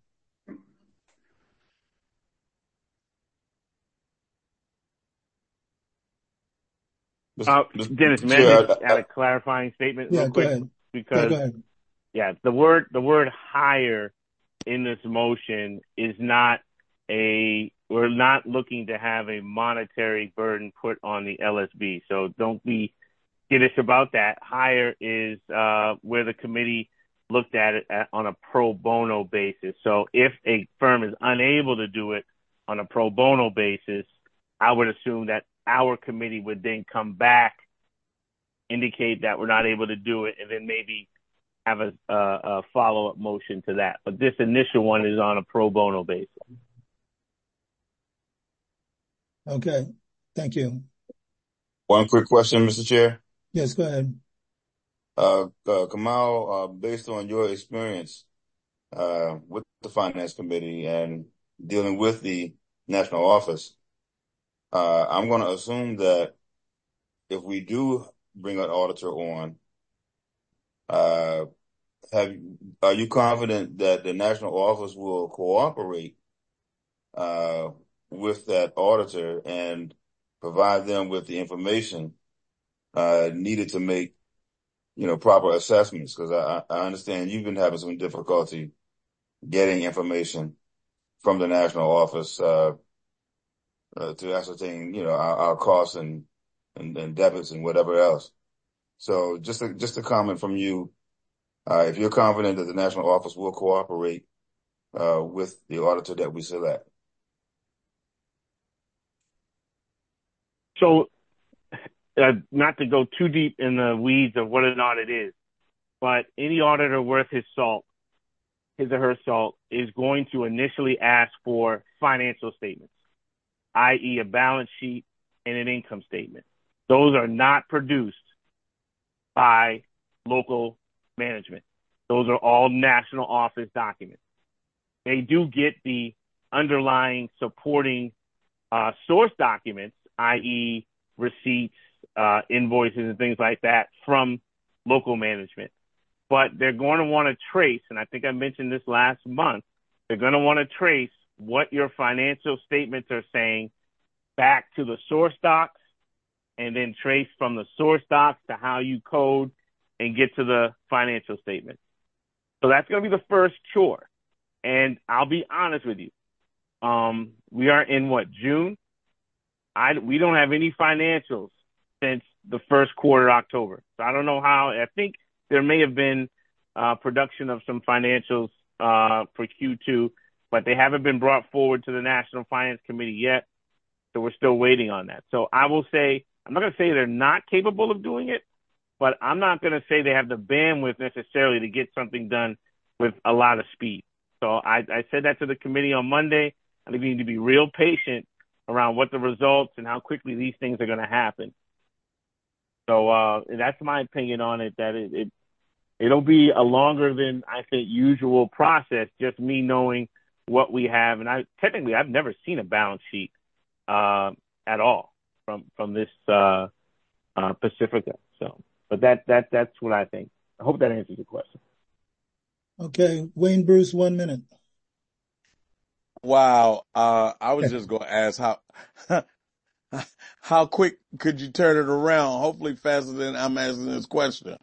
Uh, Dennis, may I just add a clarifying statement yeah, real quick? Go ahead. Because, yeah, go ahead. yeah, the word, the word hire in this motion is not a, we're not looking to have a monetary burden put on the L S B. So don't be skittish about that. Hire is, uh, where the committee looked at it at, on a pro bono basis. So if a firm is unable to do it on a pro bono basis, I would assume that our committee would then come back, indicate that we're not able to do it, and then maybe have a, a, a follow-up motion to that. But this initial one is on a pro bono basis. Okay. Thank you. One quick question, Mister Chair. Yes, go ahead. Uh, uh Kamau, uh, based on your experience uh, with the Finance Committee and dealing with the national office, Uh, I'm going to assume that if we do bring an auditor on, uh, have are you confident that the national office will cooperate uh, with that auditor and provide them with the information uh, needed to make, you know, proper assessments? Because I, I understand you've been having some difficulty getting information from the national office uh, uh, to ascertain, you know, our, our costs and, and and debits and whatever else. So just a, just a comment from you. Uh, if you're confident that the national office will cooperate uh, with the auditor that we select. So, uh, not to go too deep in the weeds of what an audit is, but any auditor worth his salt, his or her salt, is going to initially ask for financial statements, that is a balance sheet and an income statement. Those are not produced by local management. Those are all national office documents. They do get the underlying supporting uh, source documents, that is receipts, uh, invoices, and things like that from local management. But they're going to want to trace, and I think I mentioned this last month, they're going to want to trace what your financial statements are saying back to the source docs, and then trace from the source docs to how you code and get to the financial statement. So that's going to be the first chore. And I'll be honest with you. Um, we are in what, June? I, we don't have any financials since the first quarter, October. So I don't know how. I think there may have been uh, production of some financials uh, for Q two, but they haven't been brought forward to the National Finance Committee yet. So we're still waiting on that. So I will say, I'm not going to say they're not capable of doing it, but I'm not going to say they have the bandwidth necessarily to get something done with a lot of speed. So I, I said that to the committee on Monday. I think we need to be real patient around what the results and how quickly these things are going to happen. So uh, that's my opinion on it, that it, it, it'll be a longer than, I think, usual process, just me knowing what we have. And I technically, I've never seen a balance sheet uh, at all from from this uh, uh, Pacifica. So, but that that that's what I think. I hope that answers your question. Okay, Wayne Bruce, one minute. Wow, uh, I was just going to ask how how quick could you turn it around? Hopefully faster than I'm asking this question.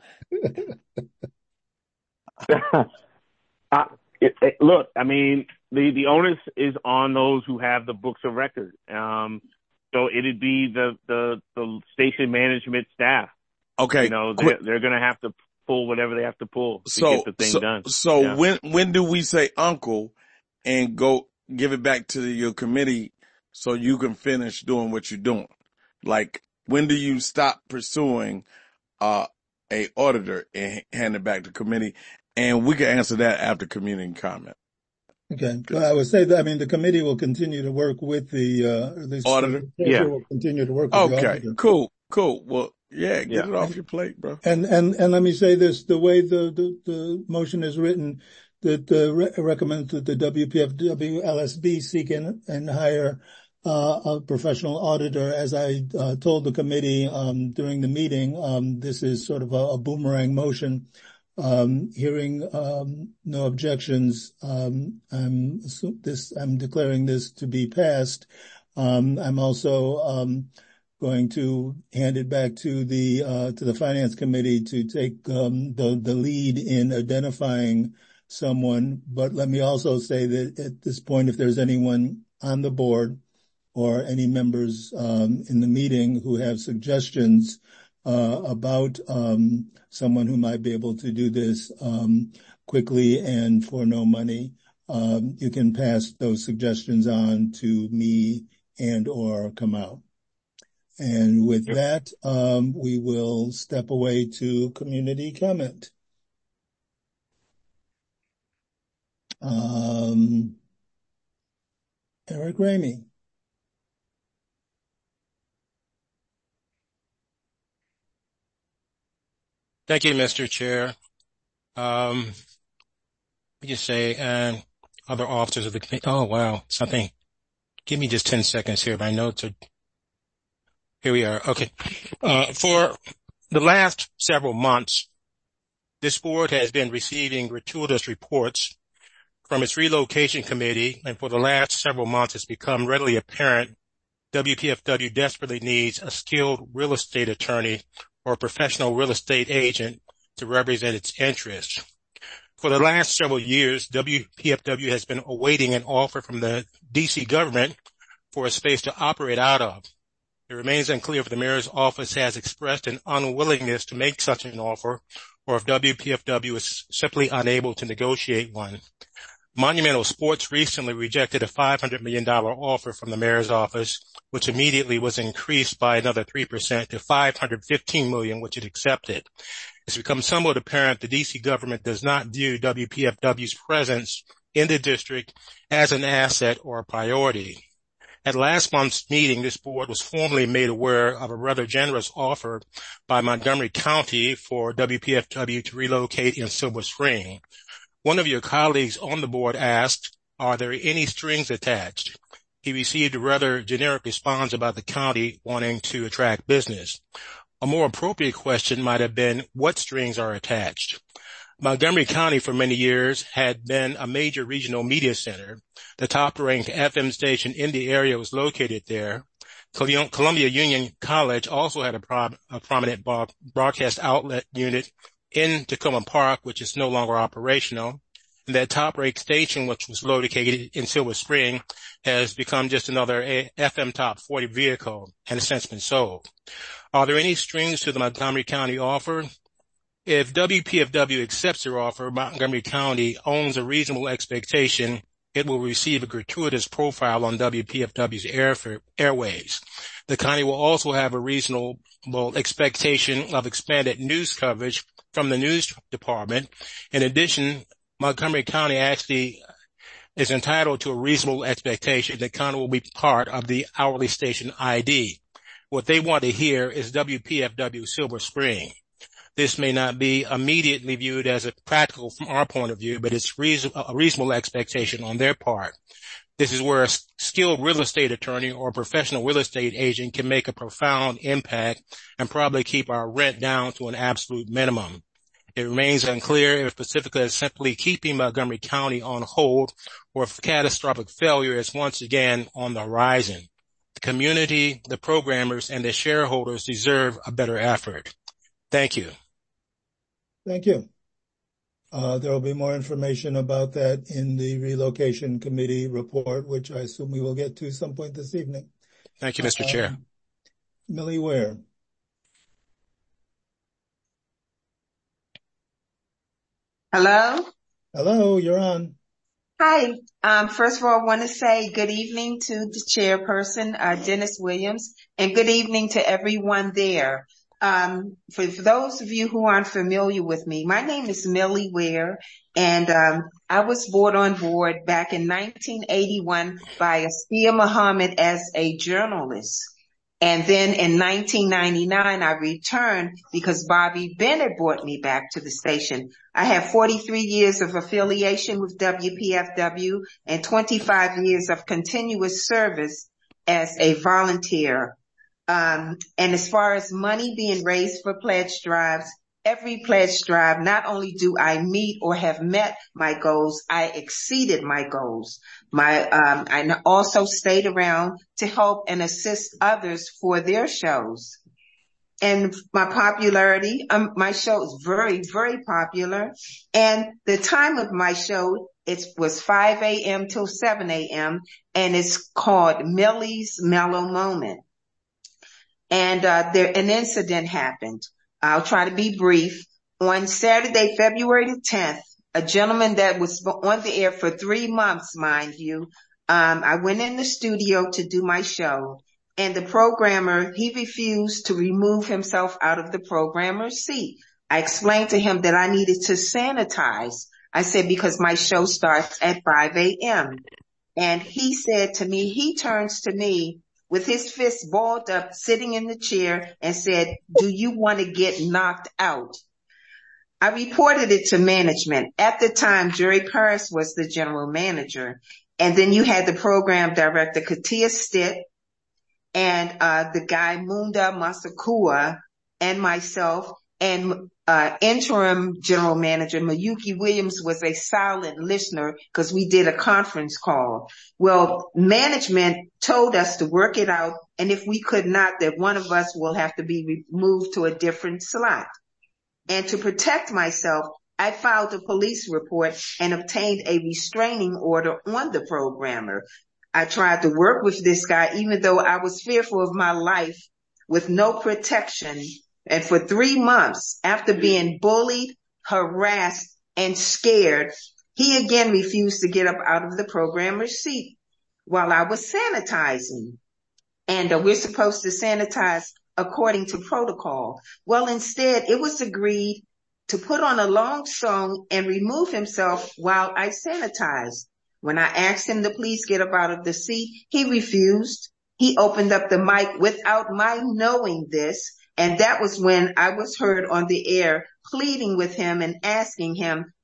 uh, it, it, look, I mean, the, the onus is on those who have the books of record. Um, so it'd be the, the, the station management staff. Okay. You know, they're, they're going to have to pull whatever they have to pull to so, get the thing so, done. So yeah. when, when do we say uncle and go give it back to your committee so you can finish doing what you're doing? Like, when do you stop pursuing, uh, a auditor and hand it back to committee? And we can answer that after community comment. Okay. Well, I would say that, I mean, the committee will continue to work with the, uh, the auditor. Yeah. Will continue to work with okay. the auditor. Cool. Cool. Well, yeah, get yeah. it off your plate, bro. And, and, and let me say this, the way the, the, the motion is written, that, uh, re- recommends that the W P F W L S B seek and, and hire, uh, a professional auditor. As I, uh, told the committee, um, during the meeting, um, this is sort of a, a boomerang motion. Um, hearing, um, no objections, um, I'm this, I'm declaring this to be passed. Um, I'm also, um, going to hand it back to the, uh, to the finance committee to take, um, the, the lead in identifying someone. But let me also say that at this point, if there's anyone on the board or any members, um, in the meeting who have suggestions, uh, about, um, someone who might be able to do this, um, quickly and for no money, um, you can pass those suggestions on to me and or Kamau. And with yep. that, um, we will step away to community comment. Um, Eric Ramey. Thank you, Mister Chair. Um, we just say, and uh, other officers of the committee. Oh, wow. Something. Give me just ten seconds here. My notes are. Here we are. Okay. Uh, for the last several months, this board has been receiving gratuitous reports from its relocation committee. And for the last several months, it's become readily apparent W P F W desperately needs a skilled real estate attorney or a professional real estate agent to represent its interests. For the last several years, W P F W has been awaiting an offer from the D C government for a space to operate out of. It remains unclear if the mayor's office has expressed an unwillingness to make such an offer or if W P F W is simply unable to negotiate one. Monumental Sports recently rejected a five hundred million dollars offer from the mayor's office, which immediately was increased by another three percent to five hundred fifteen million dollars, which it accepted. It's become somewhat apparent the D C government does not view W P F W's presence in the district as an asset or a priority. At last month's meeting, this board was formally made aware of a rather generous offer by Montgomery County for W P F W to relocate in Silver Spring. One of your colleagues on the board asked, Are there any strings attached? He received a rather generic response about the county wanting to attract business. A more appropriate question might have been, what strings are attached? Montgomery County for many years had been a major regional media center. The top-ranked F M station in the area was located there. Columbia Union College also had a, pro- a prominent broadcast outlet unit in Tacoma Park, which is no longer operational. And that top-ranked station, which was located in Silver Spring, has become just another a- F M Top forty vehicle and has since been sold. Are there any strings to the Montgomery County offer? If W P F W accepts their offer, Montgomery County owns a reasonable expectation it will receive a gratuitous profile on W P F W's airfare, airwaves. The county will also have a reasonable expectation of expanded news coverage from the news department. In addition, Montgomery County actually is entitled to a reasonable expectation that county will be part of the hourly station I D. What they want to hear is W P F W Silver Spring. This may not be immediately viewed as a practical from our point of view, but it's reason, a reasonable expectation on their part. This is where a skilled real estate attorney or a professional real estate agent can make a profound impact and probably keep our rent down to an absolute minimum. It remains unclear if Pacifica is simply keeping Montgomery County on hold or if catastrophic failure is once again on the horizon. The community, the programmers, and the shareholders deserve a better effort. Thank you. Thank you. Uh, there will be more information about that in the relocation committee report, which I assume we will get to some point this evening. Thank you, Mister Uh, Chair. Millie Ware. Hello? Hello, you're on. Hi. Um, first of all, I want to say good evening to the chairperson, uh, Dennis Williams, and good evening to everyone there. Um, for, for those of you who aren't familiar with me, my name is Millie Ware, and um, I was brought on board back in nineteen eighty-one by Askia Muhammad as a journalist. And then in nineteen ninety-nine, I returned because Bobby Bennett brought me back to the station. I have forty-three years of affiliation with W P F W and twenty-five years of continuous service as a volunteer. Um, and as far as money being raised for pledge drives, every pledge drive, not only do I meet or have met my goals, I exceeded my goals. My, um, I also stayed around to help and assist others for their shows. And my popularity, um, my show is very, very popular. And the time of my show, it was five a.m. till seven a.m. and it's called Millie's Mellow Moment. And, uh, there, an incident happened. I'll try to be brief. On Saturday, February the tenth, a gentleman that was on the air for three months, mind you, um, I went in the studio to do my show, and the programmer, he refused to remove himself out of the programmer's seat. I explained to him that I needed to sanitize. I said, because my show starts at five a.m. And he said to me, he turns to me with his fist balled up, sitting in the chair, and said, do you want to get knocked out? I reported it to management. At the time, Jerry Paris was the general manager. And then you had the program director, Katia Stitt, and uh the guy, Munda Masakua, and myself, and uh interim general manager, Mayuki Williams, was a silent listener because we did a conference call. Well, management told us to work it out, and if we could not, that one of us will have to be moved to a different slot. And to protect myself, I filed a police report and obtained a restraining order on the programmer. I tried to work with this guy, even though I was fearful of my life, with no protection. And for three months, after being bullied, harassed, and scared, he again refused to get up out of the programmer's seat while I was sanitizing. And uh, we're supposed to sanitize according to protocol. Well, instead, it was agreed to put on a long song and remove himself while I sanitized. When I asked him to please get up out of the seat, he refused. He opened up the mic without my knowing this. And that was when I was heard on the air pleading with him and asking him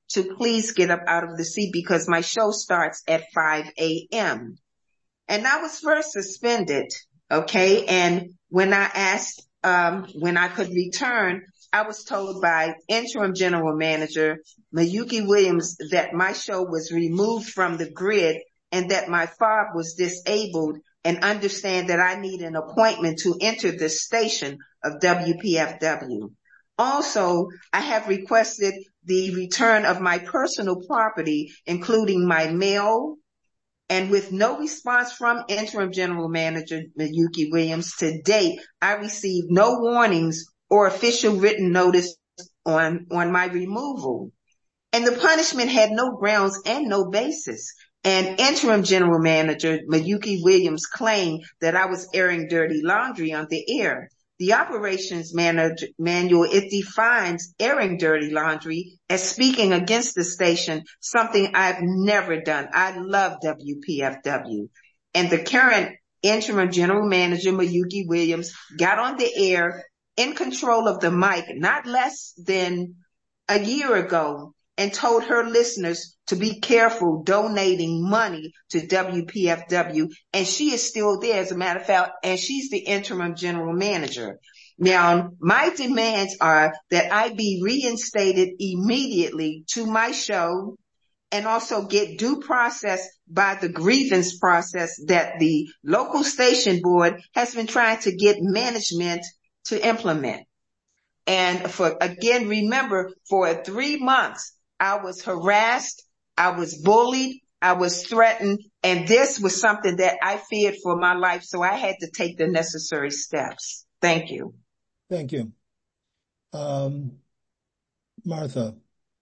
to please get up out of the seat because my show starts at five a.m. And I was first suspended, okay? And when I asked um when I could return, I was told by interim general manager Mayuki Williams that my show was removed from the grid and that my fob was disabled, and understand that I need an appointment to enter the station of W P F W. Also, I have requested the return of my personal property, including my mail, and with no response from interim general manager Mayuki Williams to date, I received no warnings or official written notice on, on my removal. And the punishment had no grounds and no basis. And interim general manager Mayuki Williams claimed that I was airing dirty laundry on the air. The operations manager, manual, it defines airing dirty laundry as speaking against the station, something I've never done. I love W P F W. And the current interim general manager, Mayuki Williams, got on the air in control of the mic not less than a year ago and told her listeners to be careful donating money to W P F W. And she is still there, as a matter of fact, and she's the interim general manager. Now, my demands are that I be reinstated immediately to my show and also get due process by the grievance process that the local station board has been trying to get management to implement. And for, again, remember, for three months, I was harassed, I was bullied, I was threatened, and this was something that I feared for my life, so I had to take the necessary steps. Thank you. Thank you. Um, Martha.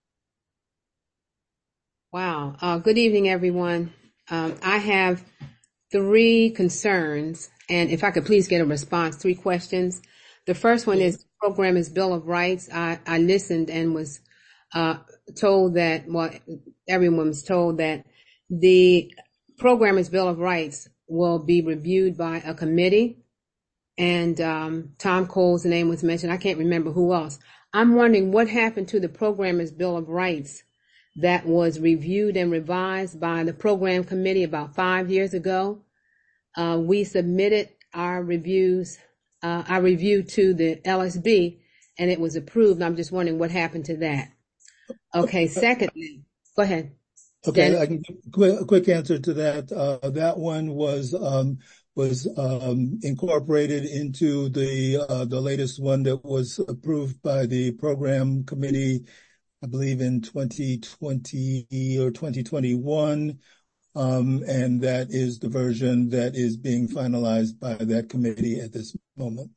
Wow. Uh, good evening, everyone. Um, I have three concerns, and if I could please get a response, three questions. The first one is Programmer's Bill of Rights. I, I listened and was uh, told that, well, everyone was told that the Programmer's Bill of Rights will be reviewed by a committee, and um, Tom Cole's name was mentioned. I can't remember who else. I'm wondering what happened to the Programmer's Bill of Rights that was reviewed and revised by the program committee about five years ago. Uh, we submitted our reviews, uh, our review to the L S B, and it was approved. I'm just wondering what happened to that. Okay, secondly, go ahead. Okay, Dennis? I can give a quick, a quick answer to that. Uh, that one was um, was um, incorporated into the uh, the latest one that was approved by the program committee, I believe in twenty twenty or twenty twenty-one, um, and that is the version that is being finalized by that committee at this moment.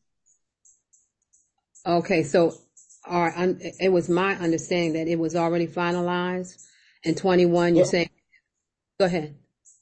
Okay, so our, it was my understanding that it was already finalized in twenty-one. You're well, saying, go ahead.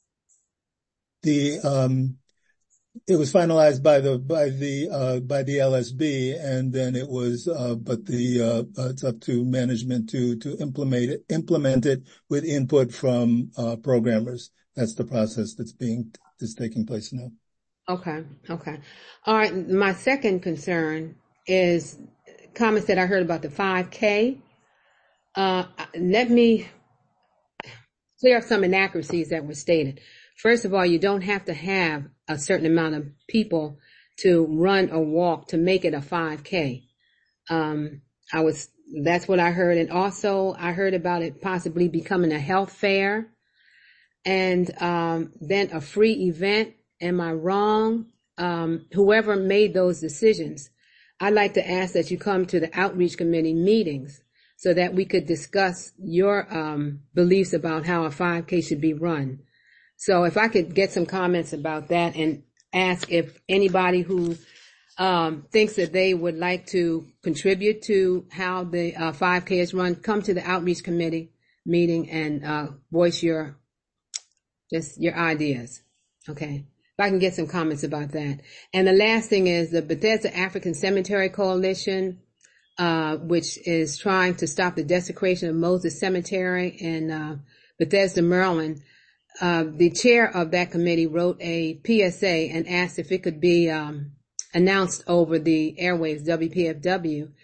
The um, it was finalized by the by the uh, by the L S B, and then it was, uh, but the uh, it's up to management to to implement it, implement it with input from uh, programmers. That's the process that's being is taking place now. Okay, okay, all right. My second concern is comments that I heard about the five K. Uh, let me clear up some inaccuracies that were stated. First of all, you don't have to have a certain amount of people to run or walk to make it a five K. Um, I was, that's what I heard. And also I heard about it possibly becoming a health fair and, um, then a free event. Am I wrong? Um, whoever made those decisions, I'd like to ask that you come to the outreach committee meetings so that we could discuss your, um, beliefs about how a five K should be run. So if I could get some comments about that and ask if anybody who um, thinks that they would like to contribute to how the uh, five K is run, come to the outreach committee meeting and uh, voice your just your ideas. Okay, if I can get some comments about that. And the last thing is the Bethesda African Cemetery Coalition, uh, which is trying to stop the desecration of Moses Cemetery in uh, Bethesda, Maryland. Uh, the chair of that committee wrote a P S A and asked if it could be um, announced over the airwaves, W P F W,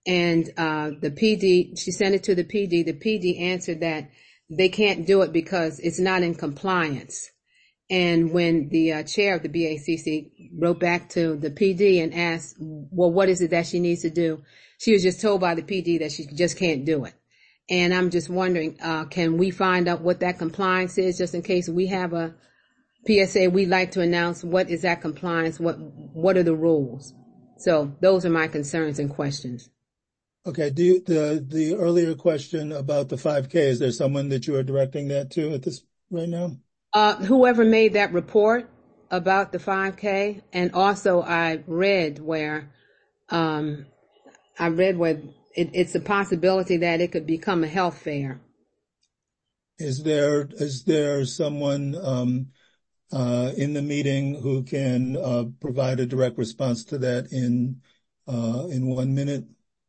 And, uh, the P D, she sent it to the P D. The P D answered that they can't do it because it's not in compliance. And when the uh, chair of the B A C C wrote back to the P D and asked, well, what is it that she needs to do? She was just told by the P D that she just can't do it. And I'm just wondering, uh, can we find out what that compliance is, just in case we have a P S A, we'd like to announce what is that compliance, what, what are the rules? So those are my concerns and questions. Okay. Do you, the, the earlier question about the five K, is there someone that you are directing that to at this right now? Uh, whoever made that report about the five K, and also I read where, um, I read where it, it's a possibility that it could become a health fair. Is there, is there someone, um, uh, in the meeting who can, uh, provide a direct response to that in, uh, in one minute?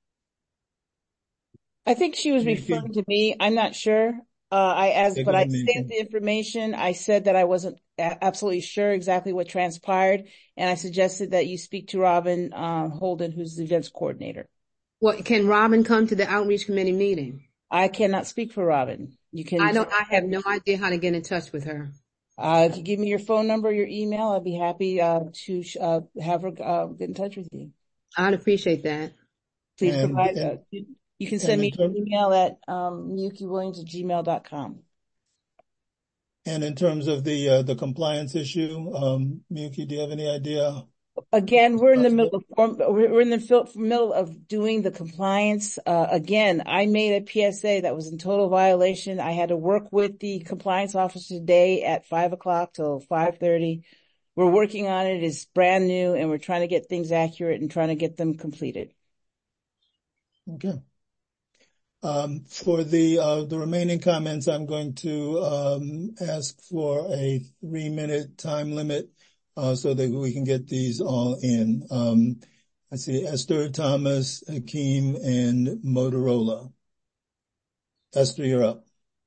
I think she was referring to me. I'm not sure. Uh, I as, but I sent the information. I said that I wasn't a- absolutely sure exactly what transpired, and I suggested that you speak to Robin uh, Holden, who's the events coordinator. Well, can Robin come to the outreach committee meeting? I cannot speak for Robin. You can. I know. I have no idea how to get in touch with her. Uh, if you give me your phone number, your email, I'd be happy uh, to uh, have her uh, get in touch with you. I'd appreciate that. Please And- provide. and- Uh, you, you can send and me in term- an email at um, miyuki williams at gmail dot com. And in terms of the, uh, the compliance issue, um, Miyuki, do you have any idea? Again, we're in the middle of form, we're in the fil- middle of doing the compliance. Uh, again, I made a P S A that was in total violation. I had to work with the compliance officer today at five o'clock till five thirty. We're working on it. It's brand new, and we're trying to get things accurate and trying to get them completed. Okay. Um, for the, uh, the remaining comments, I'm going to, um, ask for a three minute time limit, uh, so that we can get these all in. Um, I see Esther, Thomas, Hakeem, and Motorola. Esther, you're up.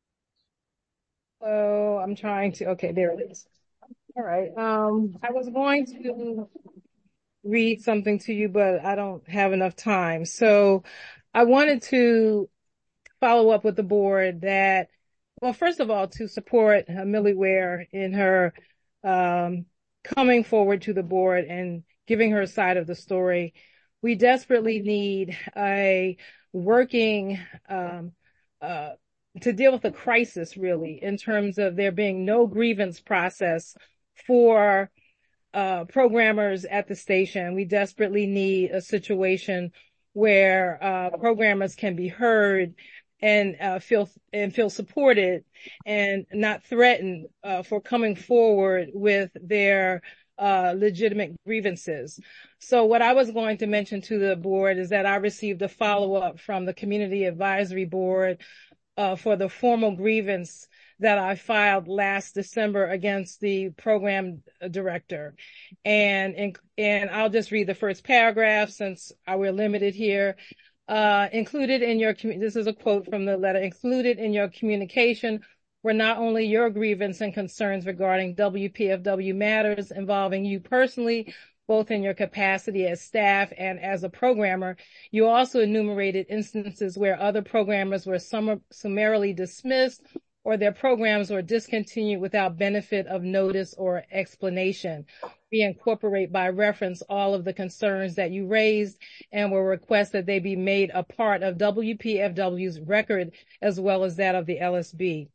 So I'm trying to, okay, there it is. All right. Um, I was going to read something to you, but I don't have enough time. So I wanted to follow up with the board that, well, first of all, to support uh, Millie Ware in her um, coming forward to the board and giving her side of the story. We desperately need a working um, uh, to deal with the crisis, really, in terms of there being no grievance process for uh, programmers at the station. We desperately need a situation where uh, programmers can be heard and uh, feel and feel supported and not threatened uh, for coming forward with their uh, legitimate grievances. So what I was going to mention to the board is that I received a follow-up from the Community Advisory Board uh, for the formal grievance that I filed last December against the program director. And, and, and I'll just read the first paragraph since we're limited here. Uh, included in your, this is a quote from the letter, included in your communication were not only your grievance and concerns regarding W P F W matters involving you personally, both in your capacity as staff and as a programmer. You also enumerated instances where other programmers were sum- summarily dismissed or their programs were discontinued without benefit of notice or explanation. We incorporate by reference all of the concerns that you raised and will request that they be made a part of W P F W's record as well as that of the L S B.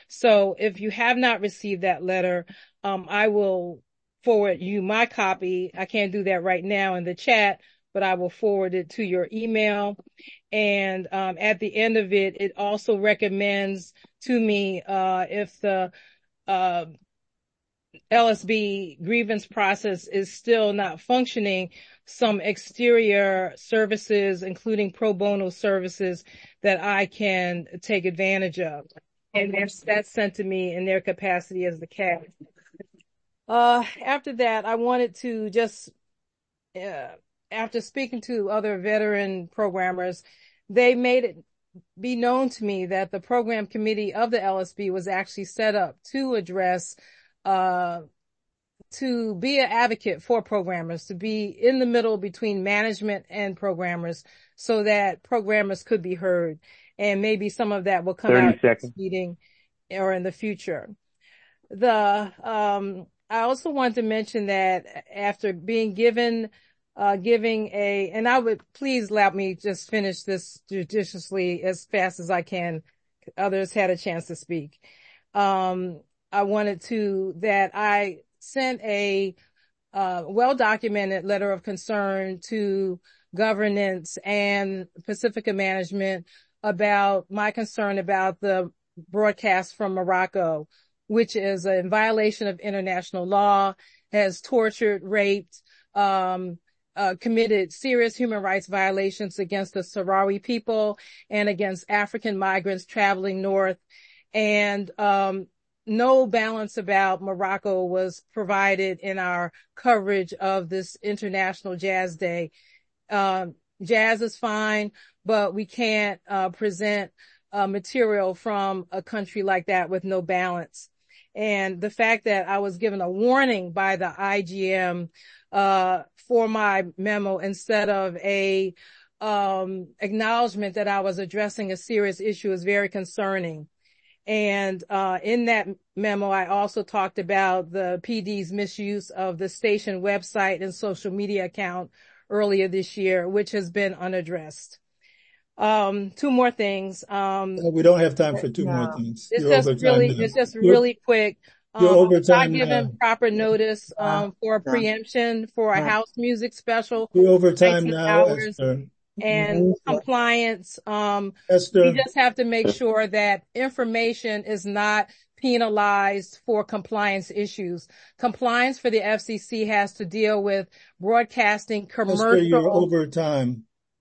So if you have not received that letter, um, I will forward you my copy. I can't do that right now in the chat, but I will forward it to your email. And um, at the end of it, it also recommends to me uh, if the uh, L S B grievance process is still not functioning, some exterior services, including pro bono services, that I can take advantage of. And that's, that's sent to me in their capacity as the C A D. Uh, after that, I wanted to just, uh, after speaking to other veteran programmers, they made it be known to me that the program committee of the L S B was actually set up to address uh to be an advocate for programmers, to be in the middle between management and programmers so that programmers could be heard. And maybe some of that will come out in this meeting or in the future. The, um, I also want to mention that after being given, uh, giving a, and I would please let me just finish this judiciously as fast as I can. Others had a chance to speak. Um, I wanted to, that I sent a, uh, well-documented letter of concern to governance and Pacifica management about my concern about the broadcast from Morocco, which is in violation of international law, has tortured, raped, um, uh, committed serious human rights violations against the Sahrawi people and against African migrants traveling north. And, um, no balance about Morocco was provided in our coverage of this International Jazz Day. Um, jazz is fine, but we can't, uh, present, uh, material from a country like that with no balance. And the fact that I was given a warning by the I G M, uh, for my memo instead of a, um, acknowledgement that I was addressing a serious issue is very concerning. And, uh, in that memo, I also talked about the P D's misuse of the station website and social media account earlier this year, which has been unaddressed. Um, two more things. Um, we don't have time for two no. more things. It's You're just over time really, now. it's just You're, really quick. you're Um, over time not given now. proper notice, um, for a preemption for a house music special. You're over time nineteen now, hours. Esther. And compliance, um, Esther. we just have to make sure that information is not penalized for compliance issues. Compliance for the F C C has to deal with broadcasting commercial. Esther, you're over time.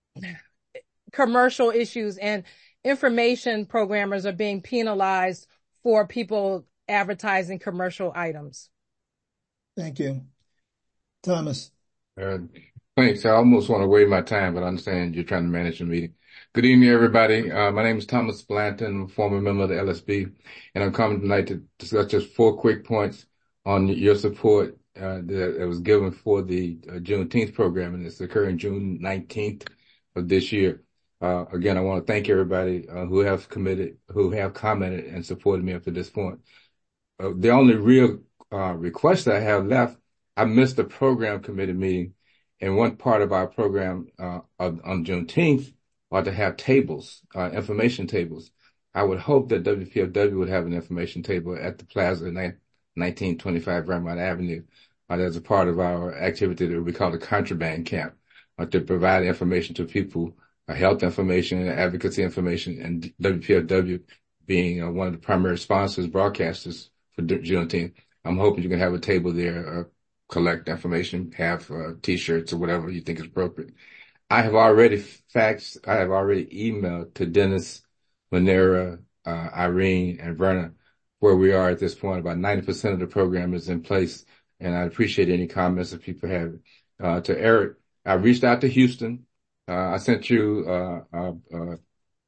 Commercial issues, and information programmers are being penalized for people advertising commercial items. Thank you. Thomas. Uh, thanks. I almost want to waive my time, but I understand you're trying to manage the meeting. Good evening, everybody. Uh, my name is Thomas Blanton. I'm a former member of the L S B, and I'm coming tonight to discuss just four quick points on your support uh, that, that was given for the uh, Juneteenth program, and it's occurring June nineteenth of this year. Uh, again, I want to thank everybody uh, who have committed, who have commented and supported me up to this point. Uh, the only real uh, request I have left, I missed the program committee meeting, and one part of our program uh, on Juneteenth are to have tables, uh, information tables. I would hope that W P F W would have an information table at the Plaza, nineteen twenty-five Vermont Avenue, uh, as a part of our activity that we call the contraband camp, uh, to provide information to people, uh, health information, advocacy information, and W P F W being uh, one of the primary sponsors, broadcasters for Juneteenth. I'm hoping you can have a table there, uh, collect information, have uh, T-shirts or whatever you think is appropriate. I have already faxed, I have already emailed to Dennis, Manera, uh, Irene, and Verna where we are at this point. About ninety percent of the program is in place, and I'd appreciate any comments if people have it. Uh, to Eric, I reached out to Houston. Uh, I sent you uh, uh, uh,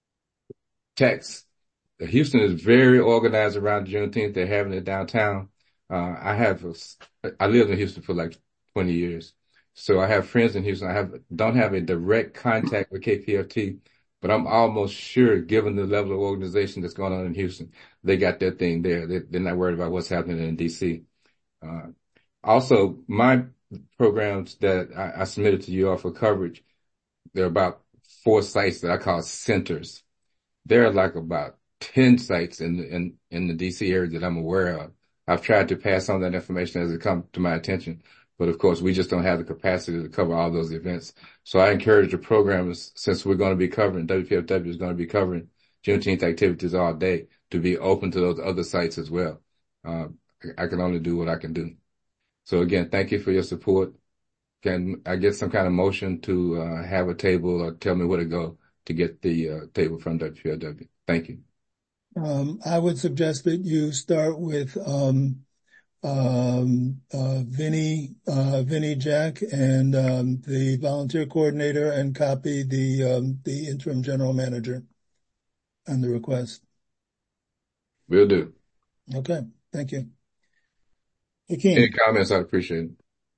text. Houston is very organized around Juneteenth. They're having it downtown. Uh, I have, I lived in Houston for like twenty years. So I have friends in Houston. I have, don't have a direct contact with K P F T, but I'm almost sure, given the level of organization that's going on in Houston, they got their thing there. They, they're not worried about what's happening in D C. Uh, also, my programs that I, I submitted to you all for coverage, there are about four sites that I call centers. There are like about ten sites in the, in, in the D C area that I'm aware of. I've tried to pass on that information as it comes to my attention, but of course we just don't have the capacity to cover all those events. So I encourage the programmers, since we're going to be covering, W P F W is going to be covering Juneteenth activities all day, to be open to those other sites as well. Uh, I can only do what I can do. So again, thank you for your support. Can I get some kind of motion to uh, have a table, or tell me where to go to get the uh, table from W P F W? Thank you. Um, I would suggest that you start with um, um, uh, Vinny, uh, Vinny Jack, and um, the volunteer coordinator, and copy the um, the interim general manager on the request. Will do. Okay, thank you. Hakeem. Any comments? I'd appreciate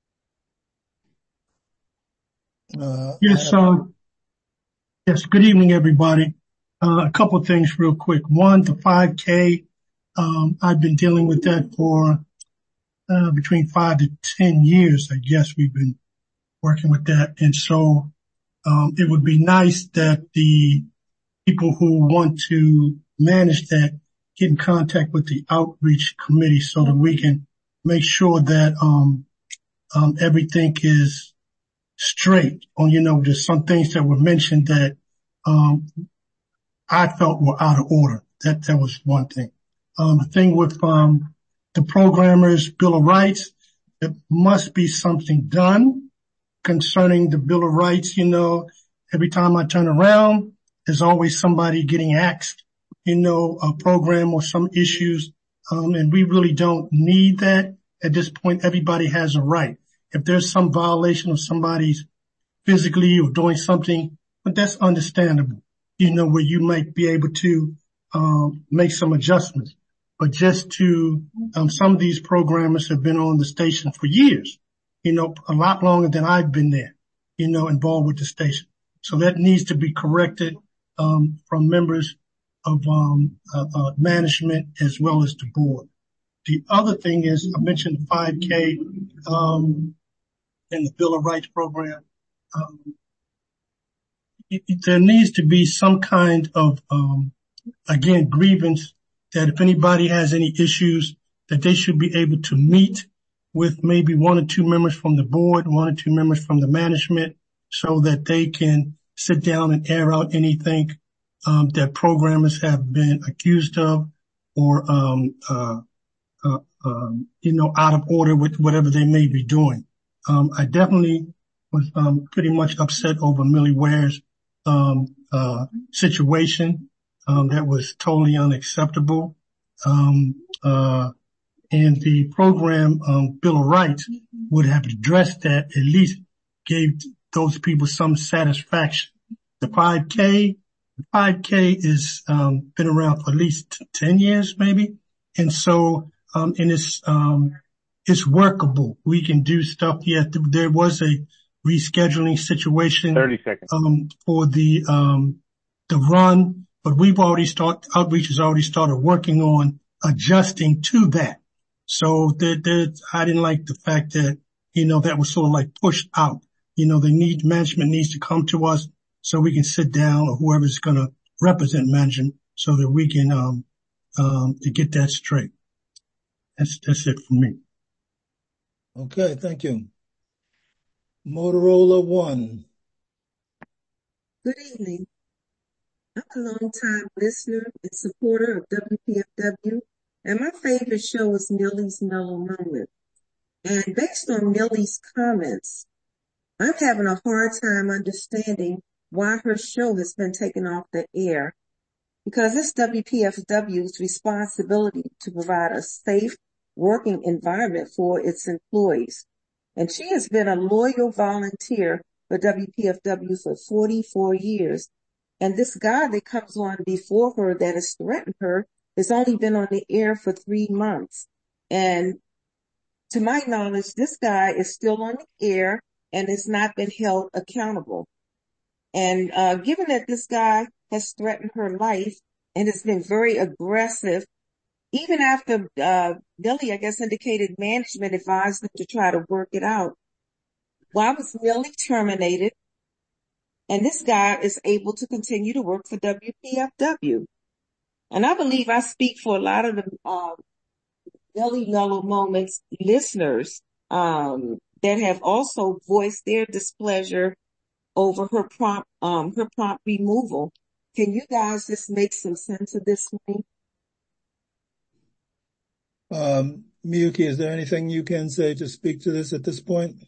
it. Uh, yes, uh, yes. Good evening, everybody. Uh, a couple of things real quick. One, the five K, um, I've been dealing with that for, uh, between five to ten years. I guess we've been working with that. And so, um, it would be nice that the people who want to manage that get in contact with the outreach committee so that we can make sure that, um, um, everything is straight on, you know, there's some things that were mentioned that, um, I felt were out of order. That, that was one thing. Um, the thing with, um, the programmers' Bill of Rights, there must be something done concerning the Bill of Rights. You know, every time I turn around, there's always somebody getting axed, you know, a program or some issues. Um, and we really don't need that. At this point, everybody has a right. If there's some violation of somebody's physically or doing something, but that's understandable, you know, where you might be able to, um, make some adjustments. But just to, um, some of these programmers have been on the station for years, you know, a lot longer than I've been there, you know, involved with the station. So that needs to be corrected, um, from members of, um, uh, uh, management as well as the board. The other thing is, I mentioned five K, um, and the Bill of Rights program. Um, it, it, there needs to be some kind of, um, again, grievance that if anybody has any issues, that they should be able to meet with maybe one or two members from the board, one or two members from the management, so that they can sit down and air out anything, um, that programmers have been accused of or, um, uh, uh, um, you know, out of order with whatever they may be doing. Um, I definitely was, um, pretty much upset over Millie Ware's, um, uh, situation. Um, that was totally unacceptable. Um, uh, and the program, um, Bill of Rights would have addressed that, at least gave those people some satisfaction. The five K, the five K is, um, been around for at least ten years, maybe. And so, um, and it's, um, it's workable. We can do stuff. Yeah, there was a rescheduling situation. thirty seconds. Um, for the, um, the run, but we've already started, outreach has already started working on adjusting to that. So there, there, I didn't like the fact that, you know, that was sort of like pushed out. You know, the need, management needs to come to us so we can sit down, or whoever's going to represent management, so that we can, um, um, to get that straight. That's, that's it for me. Okay. Thank you. Motorola One. Good evening. I'm a long-time listener and supporter of W P F W, and my favorite show is Millie's Mellow Moment. And based on Millie's comments, I'm having a hard time understanding why her show has been taken off the air, because it's W P F W's responsibility to provide a safe working environment for its employees. And she has been a loyal volunteer for W P F W for forty-four years. And this guy that comes on before her that has threatened her has only been on the air for three months. And to my knowledge, this guy is still on the air and has not been held accountable. And uh given that this guy has threatened her life and has been very aggressive, even after uh Millie, I guess, indicated management advised them to try to work it out, why was Millie terminated? And this guy is able to continue to work for W P F W. And I believe I speak for a lot of the uh, Millie Mellow Moments listeners um, that have also voiced their displeasure over her prompt, um, her prompt removal. Can you guys just make some sense of this for me? Um, Miyuki, is there anything you can say to speak to this at this point?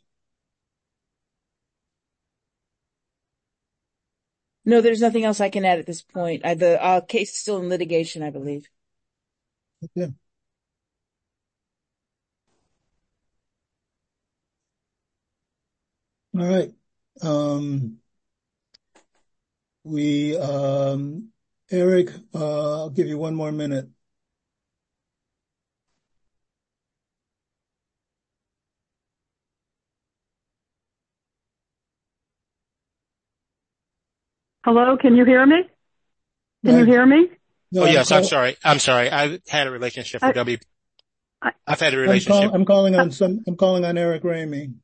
No, there's nothing else I can add at this point. I, the uh, case is still in litigation, I believe. Okay. All right. Um, we, um, Eric, uh, I'll give you one more minute. Hello, can you hear me? Can Right. you hear me? Oh, yes, I'm sorry. I'm sorry. I've had a relationship for I, W. I, I've had a I'm, relationship. call, I'm calling on some. I'm calling on Eric Ramey.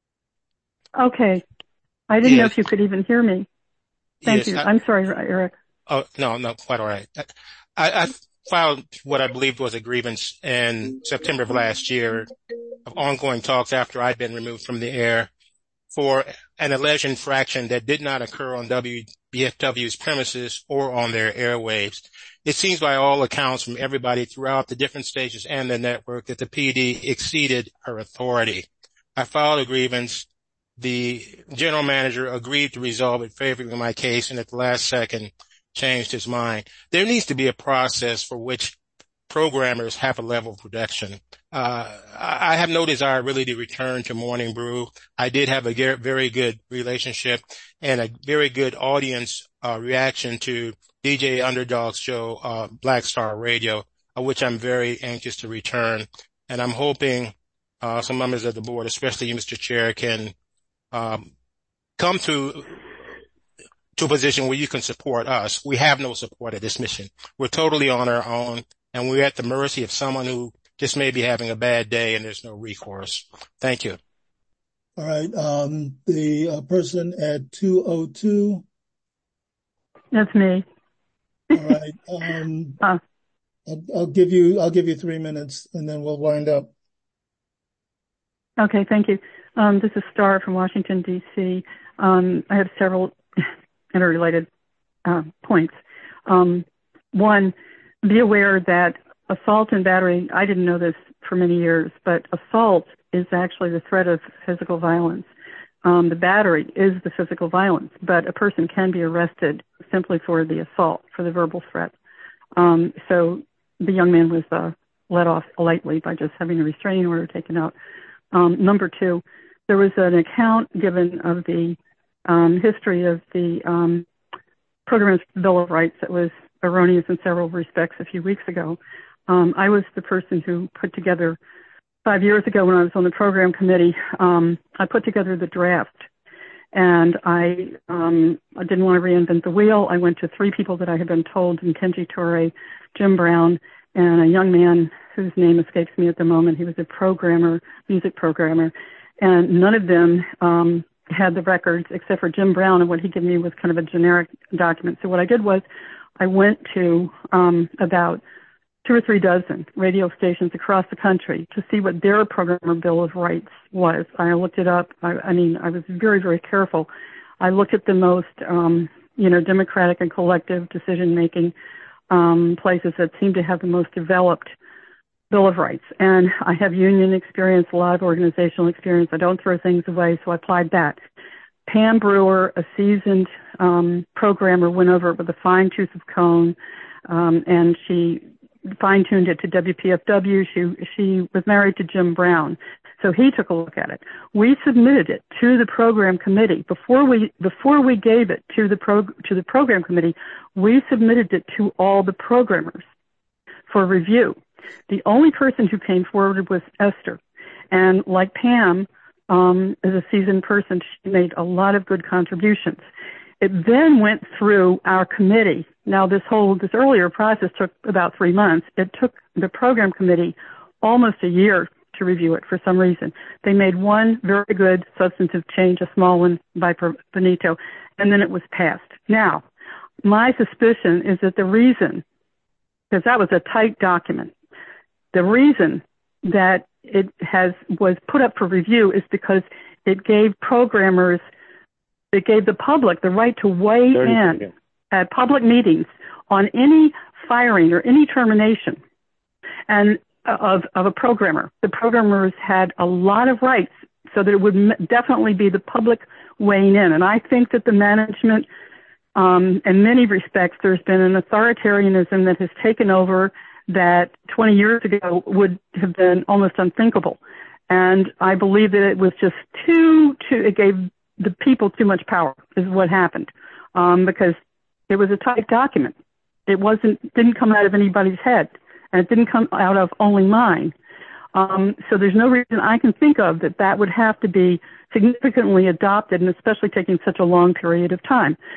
Okay. I didn't know Yes. if you could even hear me. Thank Yes. you. I, I'm sorry, Eric. oh, no, no, quite all right. I, I filed what I believed was a grievance in September of last year of ongoing talks after I'd been removed from the air for an alleged infraction that did not occur on W B F W's premises or on their airwaves. It seems by all accounts from everybody throughout the different stations and the network that the P D exceeded her authority. I filed a grievance. The general manager agreed to resolve it favorably in my case, and at the last second changed his mind. There needs to be a process for which programmers have a level of protection. Uh, I have no desire really to return to Morning Brew. I did have a very good relationship and a very good audience uh, reaction to D J Underdog's show, uh, Black Star Radio, uh, which I'm very anxious to return. And I'm hoping uh, some members of the board, especially you, Mister Chair, can um, come to to a position where you can support us. We have no support at this mission. We're totally on our own, and we're at the mercy of someone who just may be having a bad day and there's no recourse. Thank you. All right. Um, the uh, person at two oh two. That's me. All right. Um, uh, I'll, I'll give you, I'll give you three minutes and then we'll wind up. Okay. Thank you. Um, this is Star from Washington, D C. Um, I have several interrelated uh, points. Um, one, be aware that assault and battery, I didn't know this for many years, but assault is actually the threat of physical violence. Um, the battery is the physical violence, but a person can be arrested simply for the assault, for the verbal threat. Um, so the young man was uh, let off lightly by just having a restraining order taken out. Um, number two, there was an account given of the um, history of the um, Programmer's Bill of Rights that was erroneous in several respects a few weeks ago. Um, I was the person who put together, five years ago when I was on the program committee, um, I put together the draft. And I, um, I didn't want to reinvent the wheel. I went to three people that I had been told, in Kenji Torre, Jim Brown, and a young man whose name escapes me at the moment. He was a programmer, music programmer, and none of them um, had the records except for Jim Brown, and what he gave me was kind of a generic document. So what I did was I went to um, about two or three dozen radio stations across the country to see what their Programmer Bill of Rights was. I looked it up. I, I mean, I was very, very careful. I looked at the most, um, you know, democratic and collective decision-making um, places that seem to have the most developed Bill of Rights. And I have union experience, a lot of organizational experience. I don't throw things away, so I applied that. Pam Brewer, a seasoned um, programmer, went over it with a fine-tooth comb, um, and she fine-tuned it to W P F W. She she was married to Jim Brown, so he took a look at it. We submitted it to the program committee before we before we gave it to the pro to the program committee. We submitted it to all the programmers for review. The only person who came forward was Esther, and like Pam, um, as a seasoned person, she made a lot of good contributions. It then went through our committee. Now, this whole, this earlier process took about three months. It took the program committee almost a year to review it for some reason. They made one very good substantive change, a small one by Benito, and then it was passed. Now, my suspicion is that the reason, because that was a tight document, the reason that it has, was put up for review is because it gave programmers It gave the public the right to weigh in seconds. At public meetings on any firing or any termination and of, of a programmer. The programmers had a lot of rights so that it would definitely be the public weighing in. And I think that the management, um, in many respects, there's been an authoritarianism that has taken over that twenty years ago would have been almost unthinkable. And I believe that it was just too, too, it gave the people too much power is what happened, um, because it was a tight document. It wasn't, didn't come out of anybody's head, and it didn't come out of only mine. Um, so there's no reason I can think of that that would have to be significantly adopted, and especially taking such a long period of time.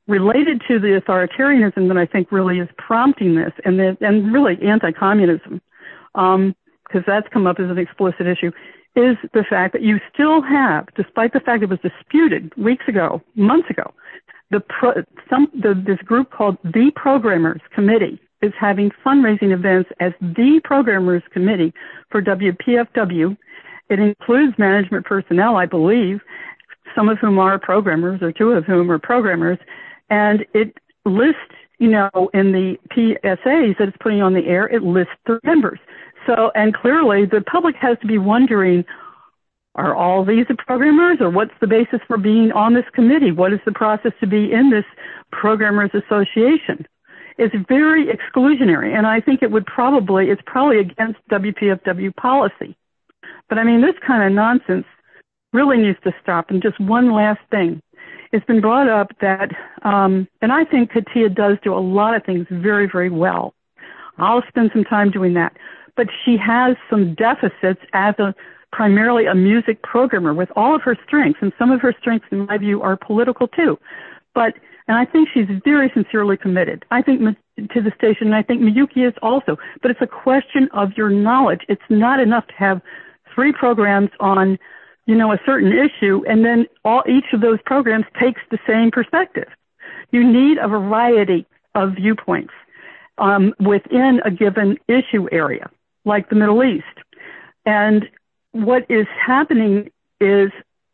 related to the authoritarianism that I think really is prompting this, and the, and really anti-communism, um, because that's come up as an explicit issue, is the fact that you still have, despite the fact it was disputed weeks ago, months ago, the pro, some the, this group called the Programmers Committee is having fundraising events as the Programmers Committee for W P F W. It includes management personnel, I believe, some of whom are programmers, or two of whom are programmers, and it lists, you know, in the P S As that it's putting on the air, it lists the members. So, and clearly the public has to be wondering, are all these the programmers, or what's the basis for being on this committee? What is the process to be in this Programmers Association? It's very exclusionary, and I think it would probably, it's probably against W P F W policy. But I mean, this kind of nonsense really needs to stop. And just one last thing. It's been brought up that, um, and I think Katia does do a lot of things very, very well. I'll spend some time doing that. But she has some deficits as a primarily a music programmer with all of her strengths, and some of her strengths, in my view, are political too. But, and I think she's very sincerely committed, I think, to the station, and I think Miyuki is also. But it's a question of your knowledge. It's not enough to have three programs on, you know, a certain issue, and then all each of those programs takes the same perspective. You need a variety of viewpoints um, within a given issue area, like the Middle East. And what is happening is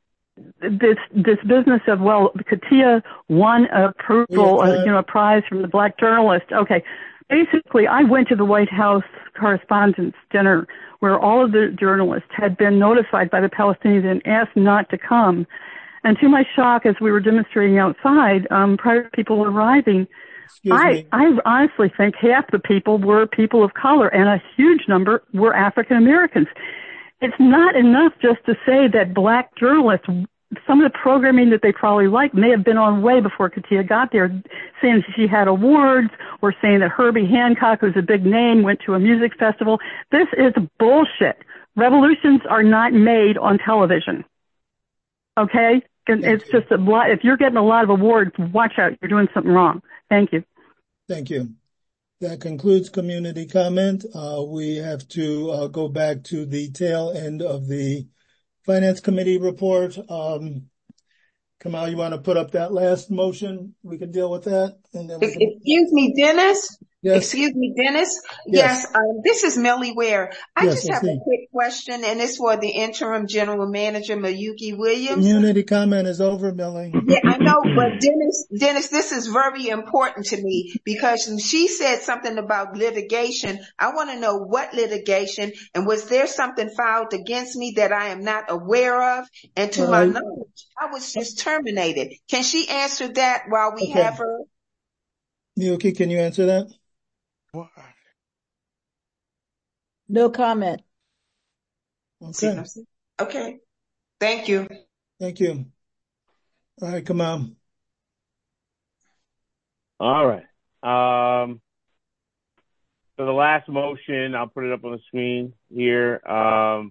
this this business of, well, Katia won approval, uh, you know, a prize from the Black journalist. Okay, basically, I went to the White House Correspondents' Dinner where all of the journalists had been notified by the Palestinians and asked not to come. And to my shock, as we were demonstrating outside, um, prior to people arriving, I, I honestly think half the people were people of color and a huge number were African Americans. It's not enough just to say that Black journalists, some of the programming that they probably like may have been on way before Katia got there, saying she had awards or saying that Herbie Hancock, who's a big name, went to a music festival. This is bullshit. Revolutions are not made on television. Okay? And it's just a lot. If you're getting a lot of awards, watch out. You're doing something wrong. Thank you. Thank you. That concludes community comment. Uh, we have to uh, go back to the tail end of the Finance Committee report. Um, Kamal, you want to put up that last motion? We can deal with that. And then we can... Excuse me, Dennis. Yes. Excuse me, Dennis. Yes. Yes, um, this is Millie Ware. I yes, just I have see. a quick question, and it's for the interim general manager, Miyuki Williams. Community comment is over, Millie. Yeah, I know, but Dennis, Dennis, this is very important to me because she said something about litigation. I want to know what litigation, and was there something filed against me that I am not aware of? And to uh, my knowledge, I was just terminated. Can she answer that while we okay. have her? Miyuki, can you answer that? No comment. Okay. Okay. Thank you. Thank you. All right, come on. All right. Um, so the last motion, I'll put it up on the screen here, um,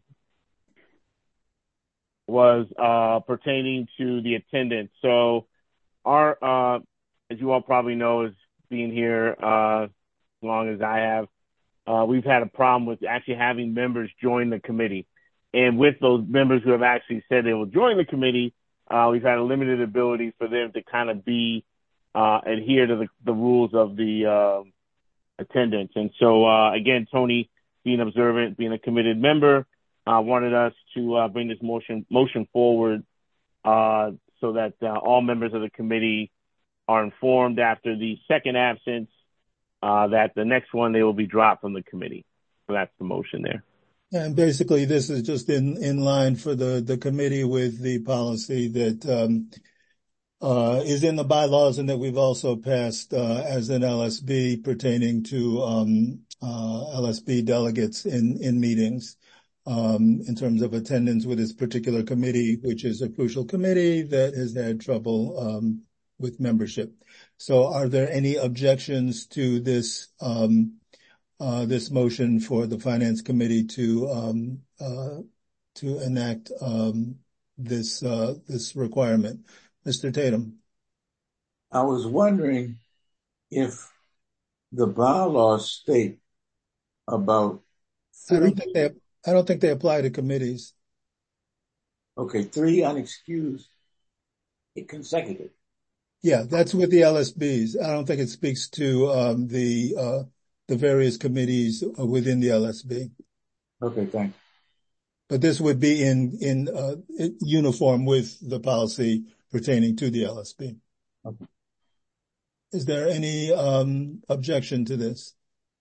was uh, pertaining to the attendance. So our, uh, as you all probably know, is being here uh, as long as I have, uh, we've had a problem with actually having members join the committee. And with those members who have actually said they will join the committee, uh, we've had a limited ability for them to kind of be, uh, adhere to the, the rules of the uh, attendance. And so, uh, again, Tony, being observant, being a committed member, uh, wanted us to uh, bring this motion motion forward uh, so that uh, all members of the committee are informed after the second absence uh, that the next one, they will be dropped from the committee. So that's the motion there. And basically, this is just in, in line for the, the committee with the policy that um, uh, is in the bylaws and that we've also passed uh, as an L S B pertaining to um, uh, L S B delegates in, in meetings um, in terms of attendance with this particular committee, which is a crucial committee that has had trouble um, with membership. So are there any objections to this um Uh, this motion for the Finance Committee to um, uh, to enact um, this uh, this requirement, Mister Tatum? I was wondering if the bylaws state about I don't think they, I don't think they apply to committees. Okay, three unexcused consecutive. Yeah, that's with the L S Bs. I don't think it speaks to um, the uh, the various committees within the L S B. Okay, thanks. But this would be in in uh, uniform with the policy pertaining to the L S B. Okay. Is there any um, objection to this?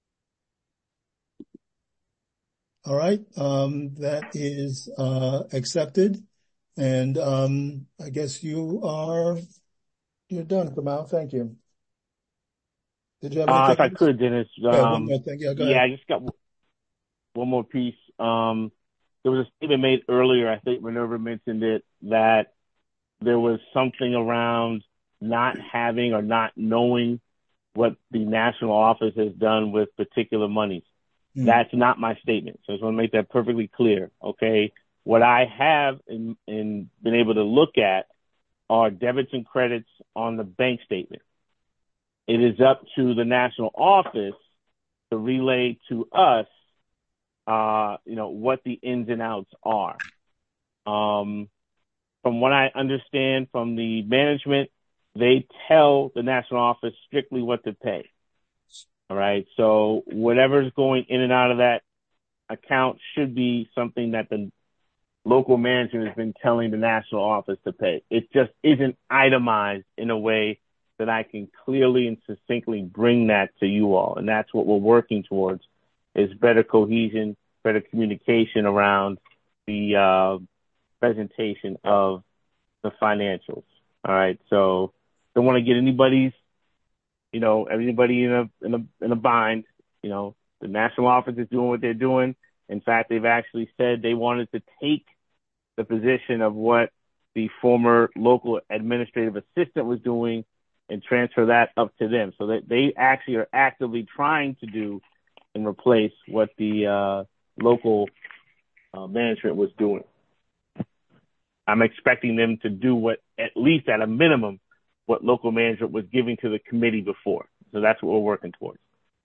All right, um, that is uh, accepted, and um, I guess you are you're done, Kamal. Thank you. Did you have anything? Uh, if I could, Dennis. Um, yeah, one more thing. Yeah, go yeah, ahead. I just got one more piece. Um, there was a statement made earlier, I think Minerva mentioned it, that there was something around not having or not knowing what the national office has done with particular monies. Mm. That's not my statement. So I just want to make that perfectly clear. Okay. What I have in, in been able to look at are debits and credits on the bank statement. It is up to the national office to relay to us, uh, you know, what the ins and outs are. Um, from what I understand from the management, they tell the national office strictly what to pay. All right. So whatever's going in and out of that account should be something that the local management has been telling the national office to pay. It just isn't itemized in a way that I can clearly and succinctly bring that to you all. And that's what we're working towards, is better cohesion, better communication around the uh, presentation of the financials. All right. So don't want to get anybody's, you know, everybody in a, in a, in a bind. You know, the national office is doing what they're doing. In fact, they've actually said they wanted to take the position of what the former local administrative assistant was doing and transfer that up to them. So that they actually are actively trying to do and replace what the uh, local uh, management was doing. I'm expecting them to do what, at least at a minimum, what local management was giving to the committee before. So that's what we're working towards.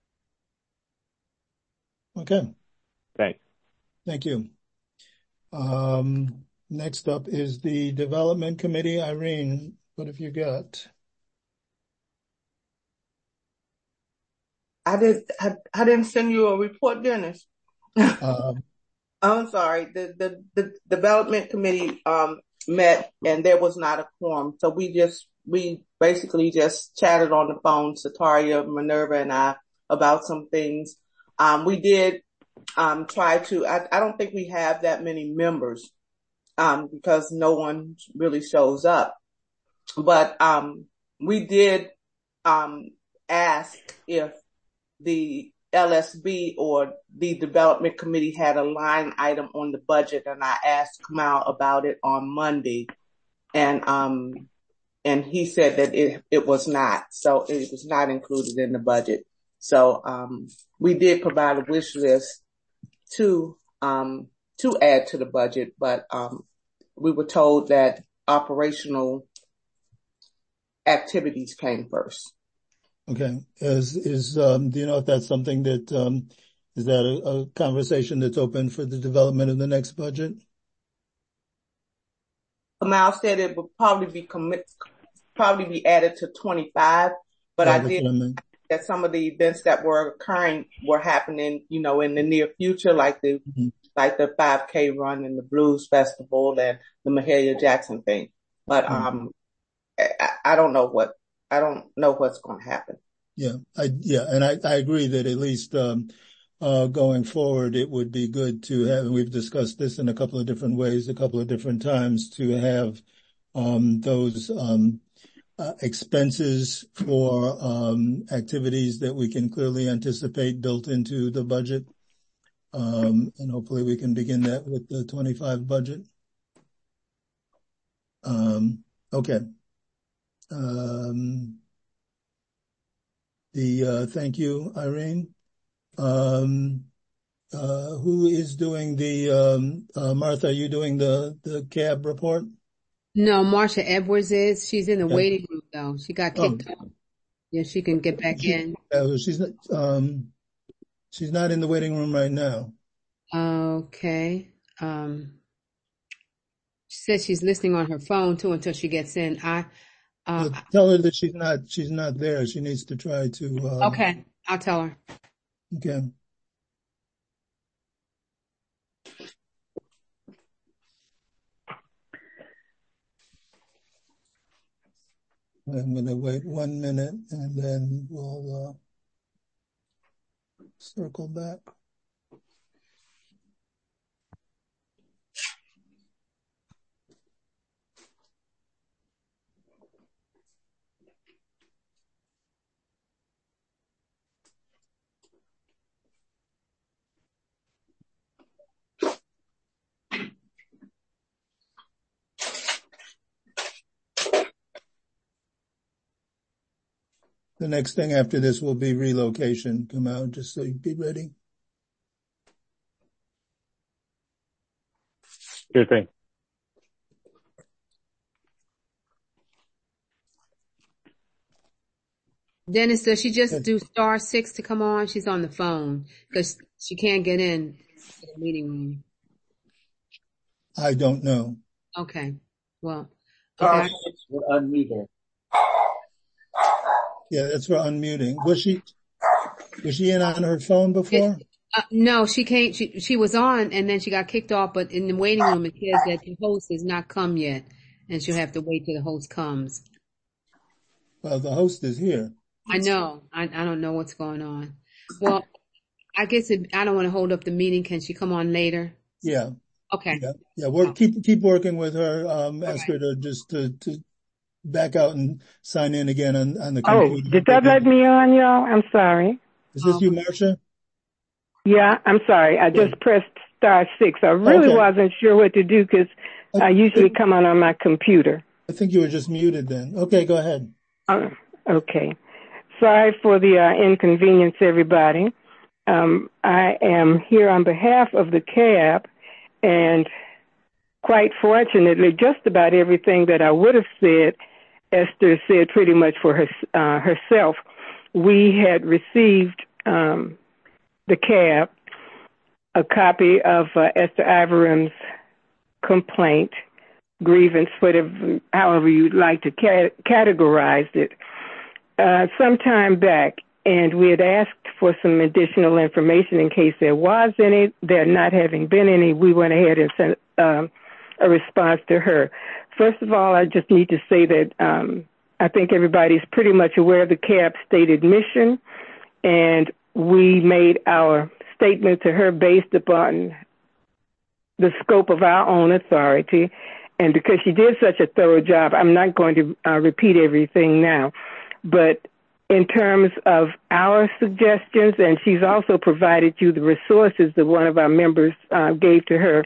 Okay. Thanks. Thank you. Um, next up is the Development Committee. Irene, what have you got? I did. I, I didn't send you a report, Dennis. Um, I'm sorry. The, the the Development Committee um met and there was not a quorum, so we just we basically just chatted on the phone, Sataria, Minerva, and I, about some things. Um, we did um try to. I, I don't think we have that many members um because no one really shows up, but um we did um ask if the L S B or the Development Committee had a line item on the budget, and I asked Kamal about it on Monday, and um and he said that it it was not, so it was not included in the budget. So um we did provide a wish list to um to add to the budget, but um we were told that operational activities came first. Okay. Is, is, um, do you know if that's something that, um, is that a, a conversation that's open for the development of the next budget? Kamal said it would probably be commit, probably be added to twenty-five, but Yeah, I that's did what I meant. that some of the events that were occurring were happening, you know, in the near future, like the, Mhm. like the five K run and the Blues Festival and the Mahalia Jackson thing. But, Mhm. um, I, I don't know what, I don't know what's going to happen. Yeah, I, yeah, and I, I agree that at least, um, uh, going forward, it would be good to have, and we've discussed this in a couple of different ways, a couple of different times, to have, um, those, um, uh, expenses for, um, activities that we can clearly anticipate built into the budget. Um, and hopefully we can begin that with the twenty-five budget. Um, okay. Um, the, uh, thank you, Irene. Um, uh, who is doing the, um, uh, Martha, are you doing the, the C A B report? No, Marsha Edwards is. She's in the Okay. waiting room though. She got kicked Oh. off. Yeah, she can get back She, in. uh, she's not, um, she's not in the waiting room right now. Okay. Um, she says she's listening on her phone too until she gets in. I, uh, But tell her that she's not, she's not there. She needs to try to, um, okay, I'll tell her. okay. I'm going to wait one minute and then we'll, uh, circle back. The next thing after this will be relocation. Come out just so you be ready. Sure thing. Dennis, does she just do star six to come on? She's on the phone because she can't get in to the meeting room. I don't know. Okay. Well, Star okay. six would unmute her. Yeah, that's for unmuting. Was she, was she in on her phone before? Uh, no, she can't. She, she was on and then she got kicked off, but in the waiting room, it says that the host has not come yet and she'll have to wait till the host comes. Well, the host is here. I know. I, I don't know what's going on. Well, I guess it, I don't want to hold up the meeting. Can she come on later? Yeah. Okay. Yeah. Yeah. Work, keep, keep working with her. Um, ask her to just to, to back out and sign in again on, on the computer. Oh, did that let me on, y'all? I'm sorry. Is this you, Marcia? Yeah, I'm sorry. I just pressed star six. I really Okay. wasn't sure what to do because I usually come on on my computer. I think you were just muted then. Okay, go ahead. Uh, okay. Sorry for the uh, inconvenience, everybody. Um, I am here on behalf of the C A B, and quite fortunately, just about everything that I would have said, Esther said pretty much for her, uh, herself. We had received um, the C A B, a copy of uh, Esther Iveram's complaint, grievance, whatever, however you'd like to ca- categorize it, uh, some time back, and we had asked for some additional information in case there was any. There not having been any, we went ahead and sent um, a response to her. First of all, I just need to say that um, I think everybody's pretty much aware of the C A B's stated mission, and we made our statement to her based upon the scope of our own authority. And because she did such a thorough job, I'm not going to uh, repeat everything now. But in terms of our suggestions, and she's also provided you the resources that one of our members uh, gave to her,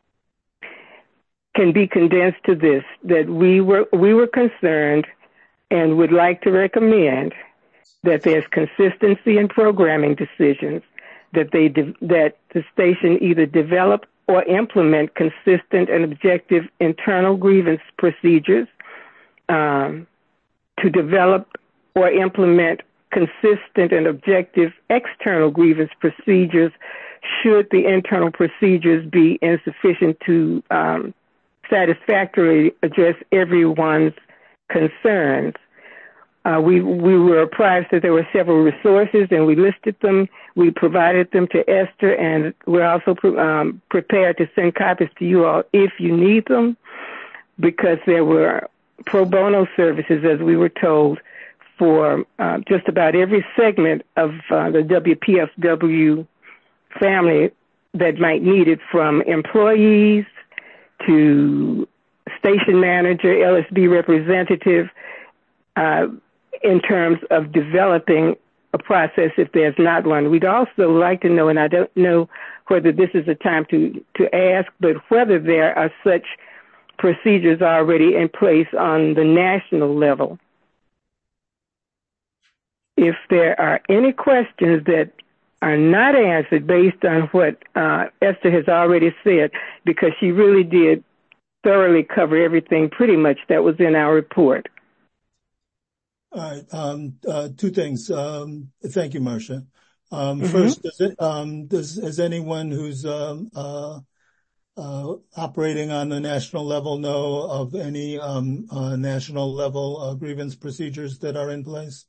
can be condensed to this, that we were we were concerned and would like to recommend that there's consistency in programming decisions, that they de- that the station either develop or implement consistent and objective internal grievance procedures, um, to develop or implement consistent and objective external grievance procedures should the internal procedures be insufficient to um, satisfactorily address everyone's concerns. Uh, we we were apprised that there were several resources, and we listed them. We provided them to Esther, and we're also um, prepared to send copies to you all if you need them, because there were pro bono services, as we were told, for uh, just about every segment of uh, the W P F W family that might need it, from employees to station manager, L S B representative, uh, in terms of developing a process if there's not one. We'd also like to know, and I don't know whether this is a time to, to ask, but whether there are such procedures already in place on the national level. If there are any questions that are not answered based on what uh, Esther has already said, because she really did thoroughly cover everything pretty much that was in our report. All right. Um, uh, two things. Um, thank you, Marcia. Um, Mm-hmm. First, does it, um, does, has anyone who's, um, uh, uh, operating on the national level know of any, um, uh, national level uh, grievance procedures that are in place?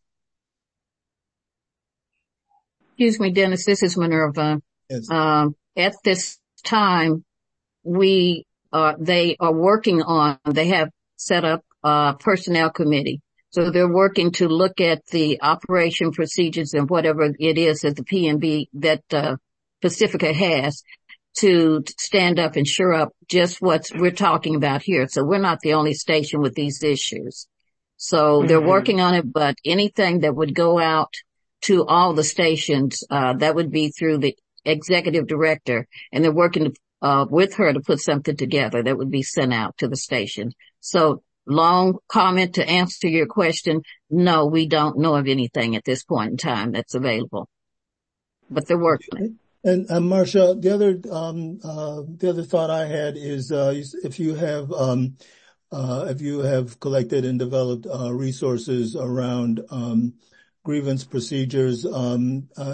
Excuse me, Dennis, this is Minerva. Yes. Um, at this time, we, uh, they are working on, they have set up a personnel committee. So they're working to look at the operation procedures and whatever it is that the P M B, that, uh, Pacifica has to stand up and shore up just what we're talking about here. So we're not the only station with these issues. So they're Mm-hmm. working on it, but anything that would go out to all the stations, uh, that would be through the executive director, and they're working, uh, with her to put something together that would be sent out to the station. So long comment to answer your question. No, we don't know of anything at this point in time that's available, but they're working it. And, uh, Marcia, the other, um, uh, the other thought I had is, uh, if you have, um, uh, if you have collected and developed, uh, resources around, um, grievance procedures, um, uh,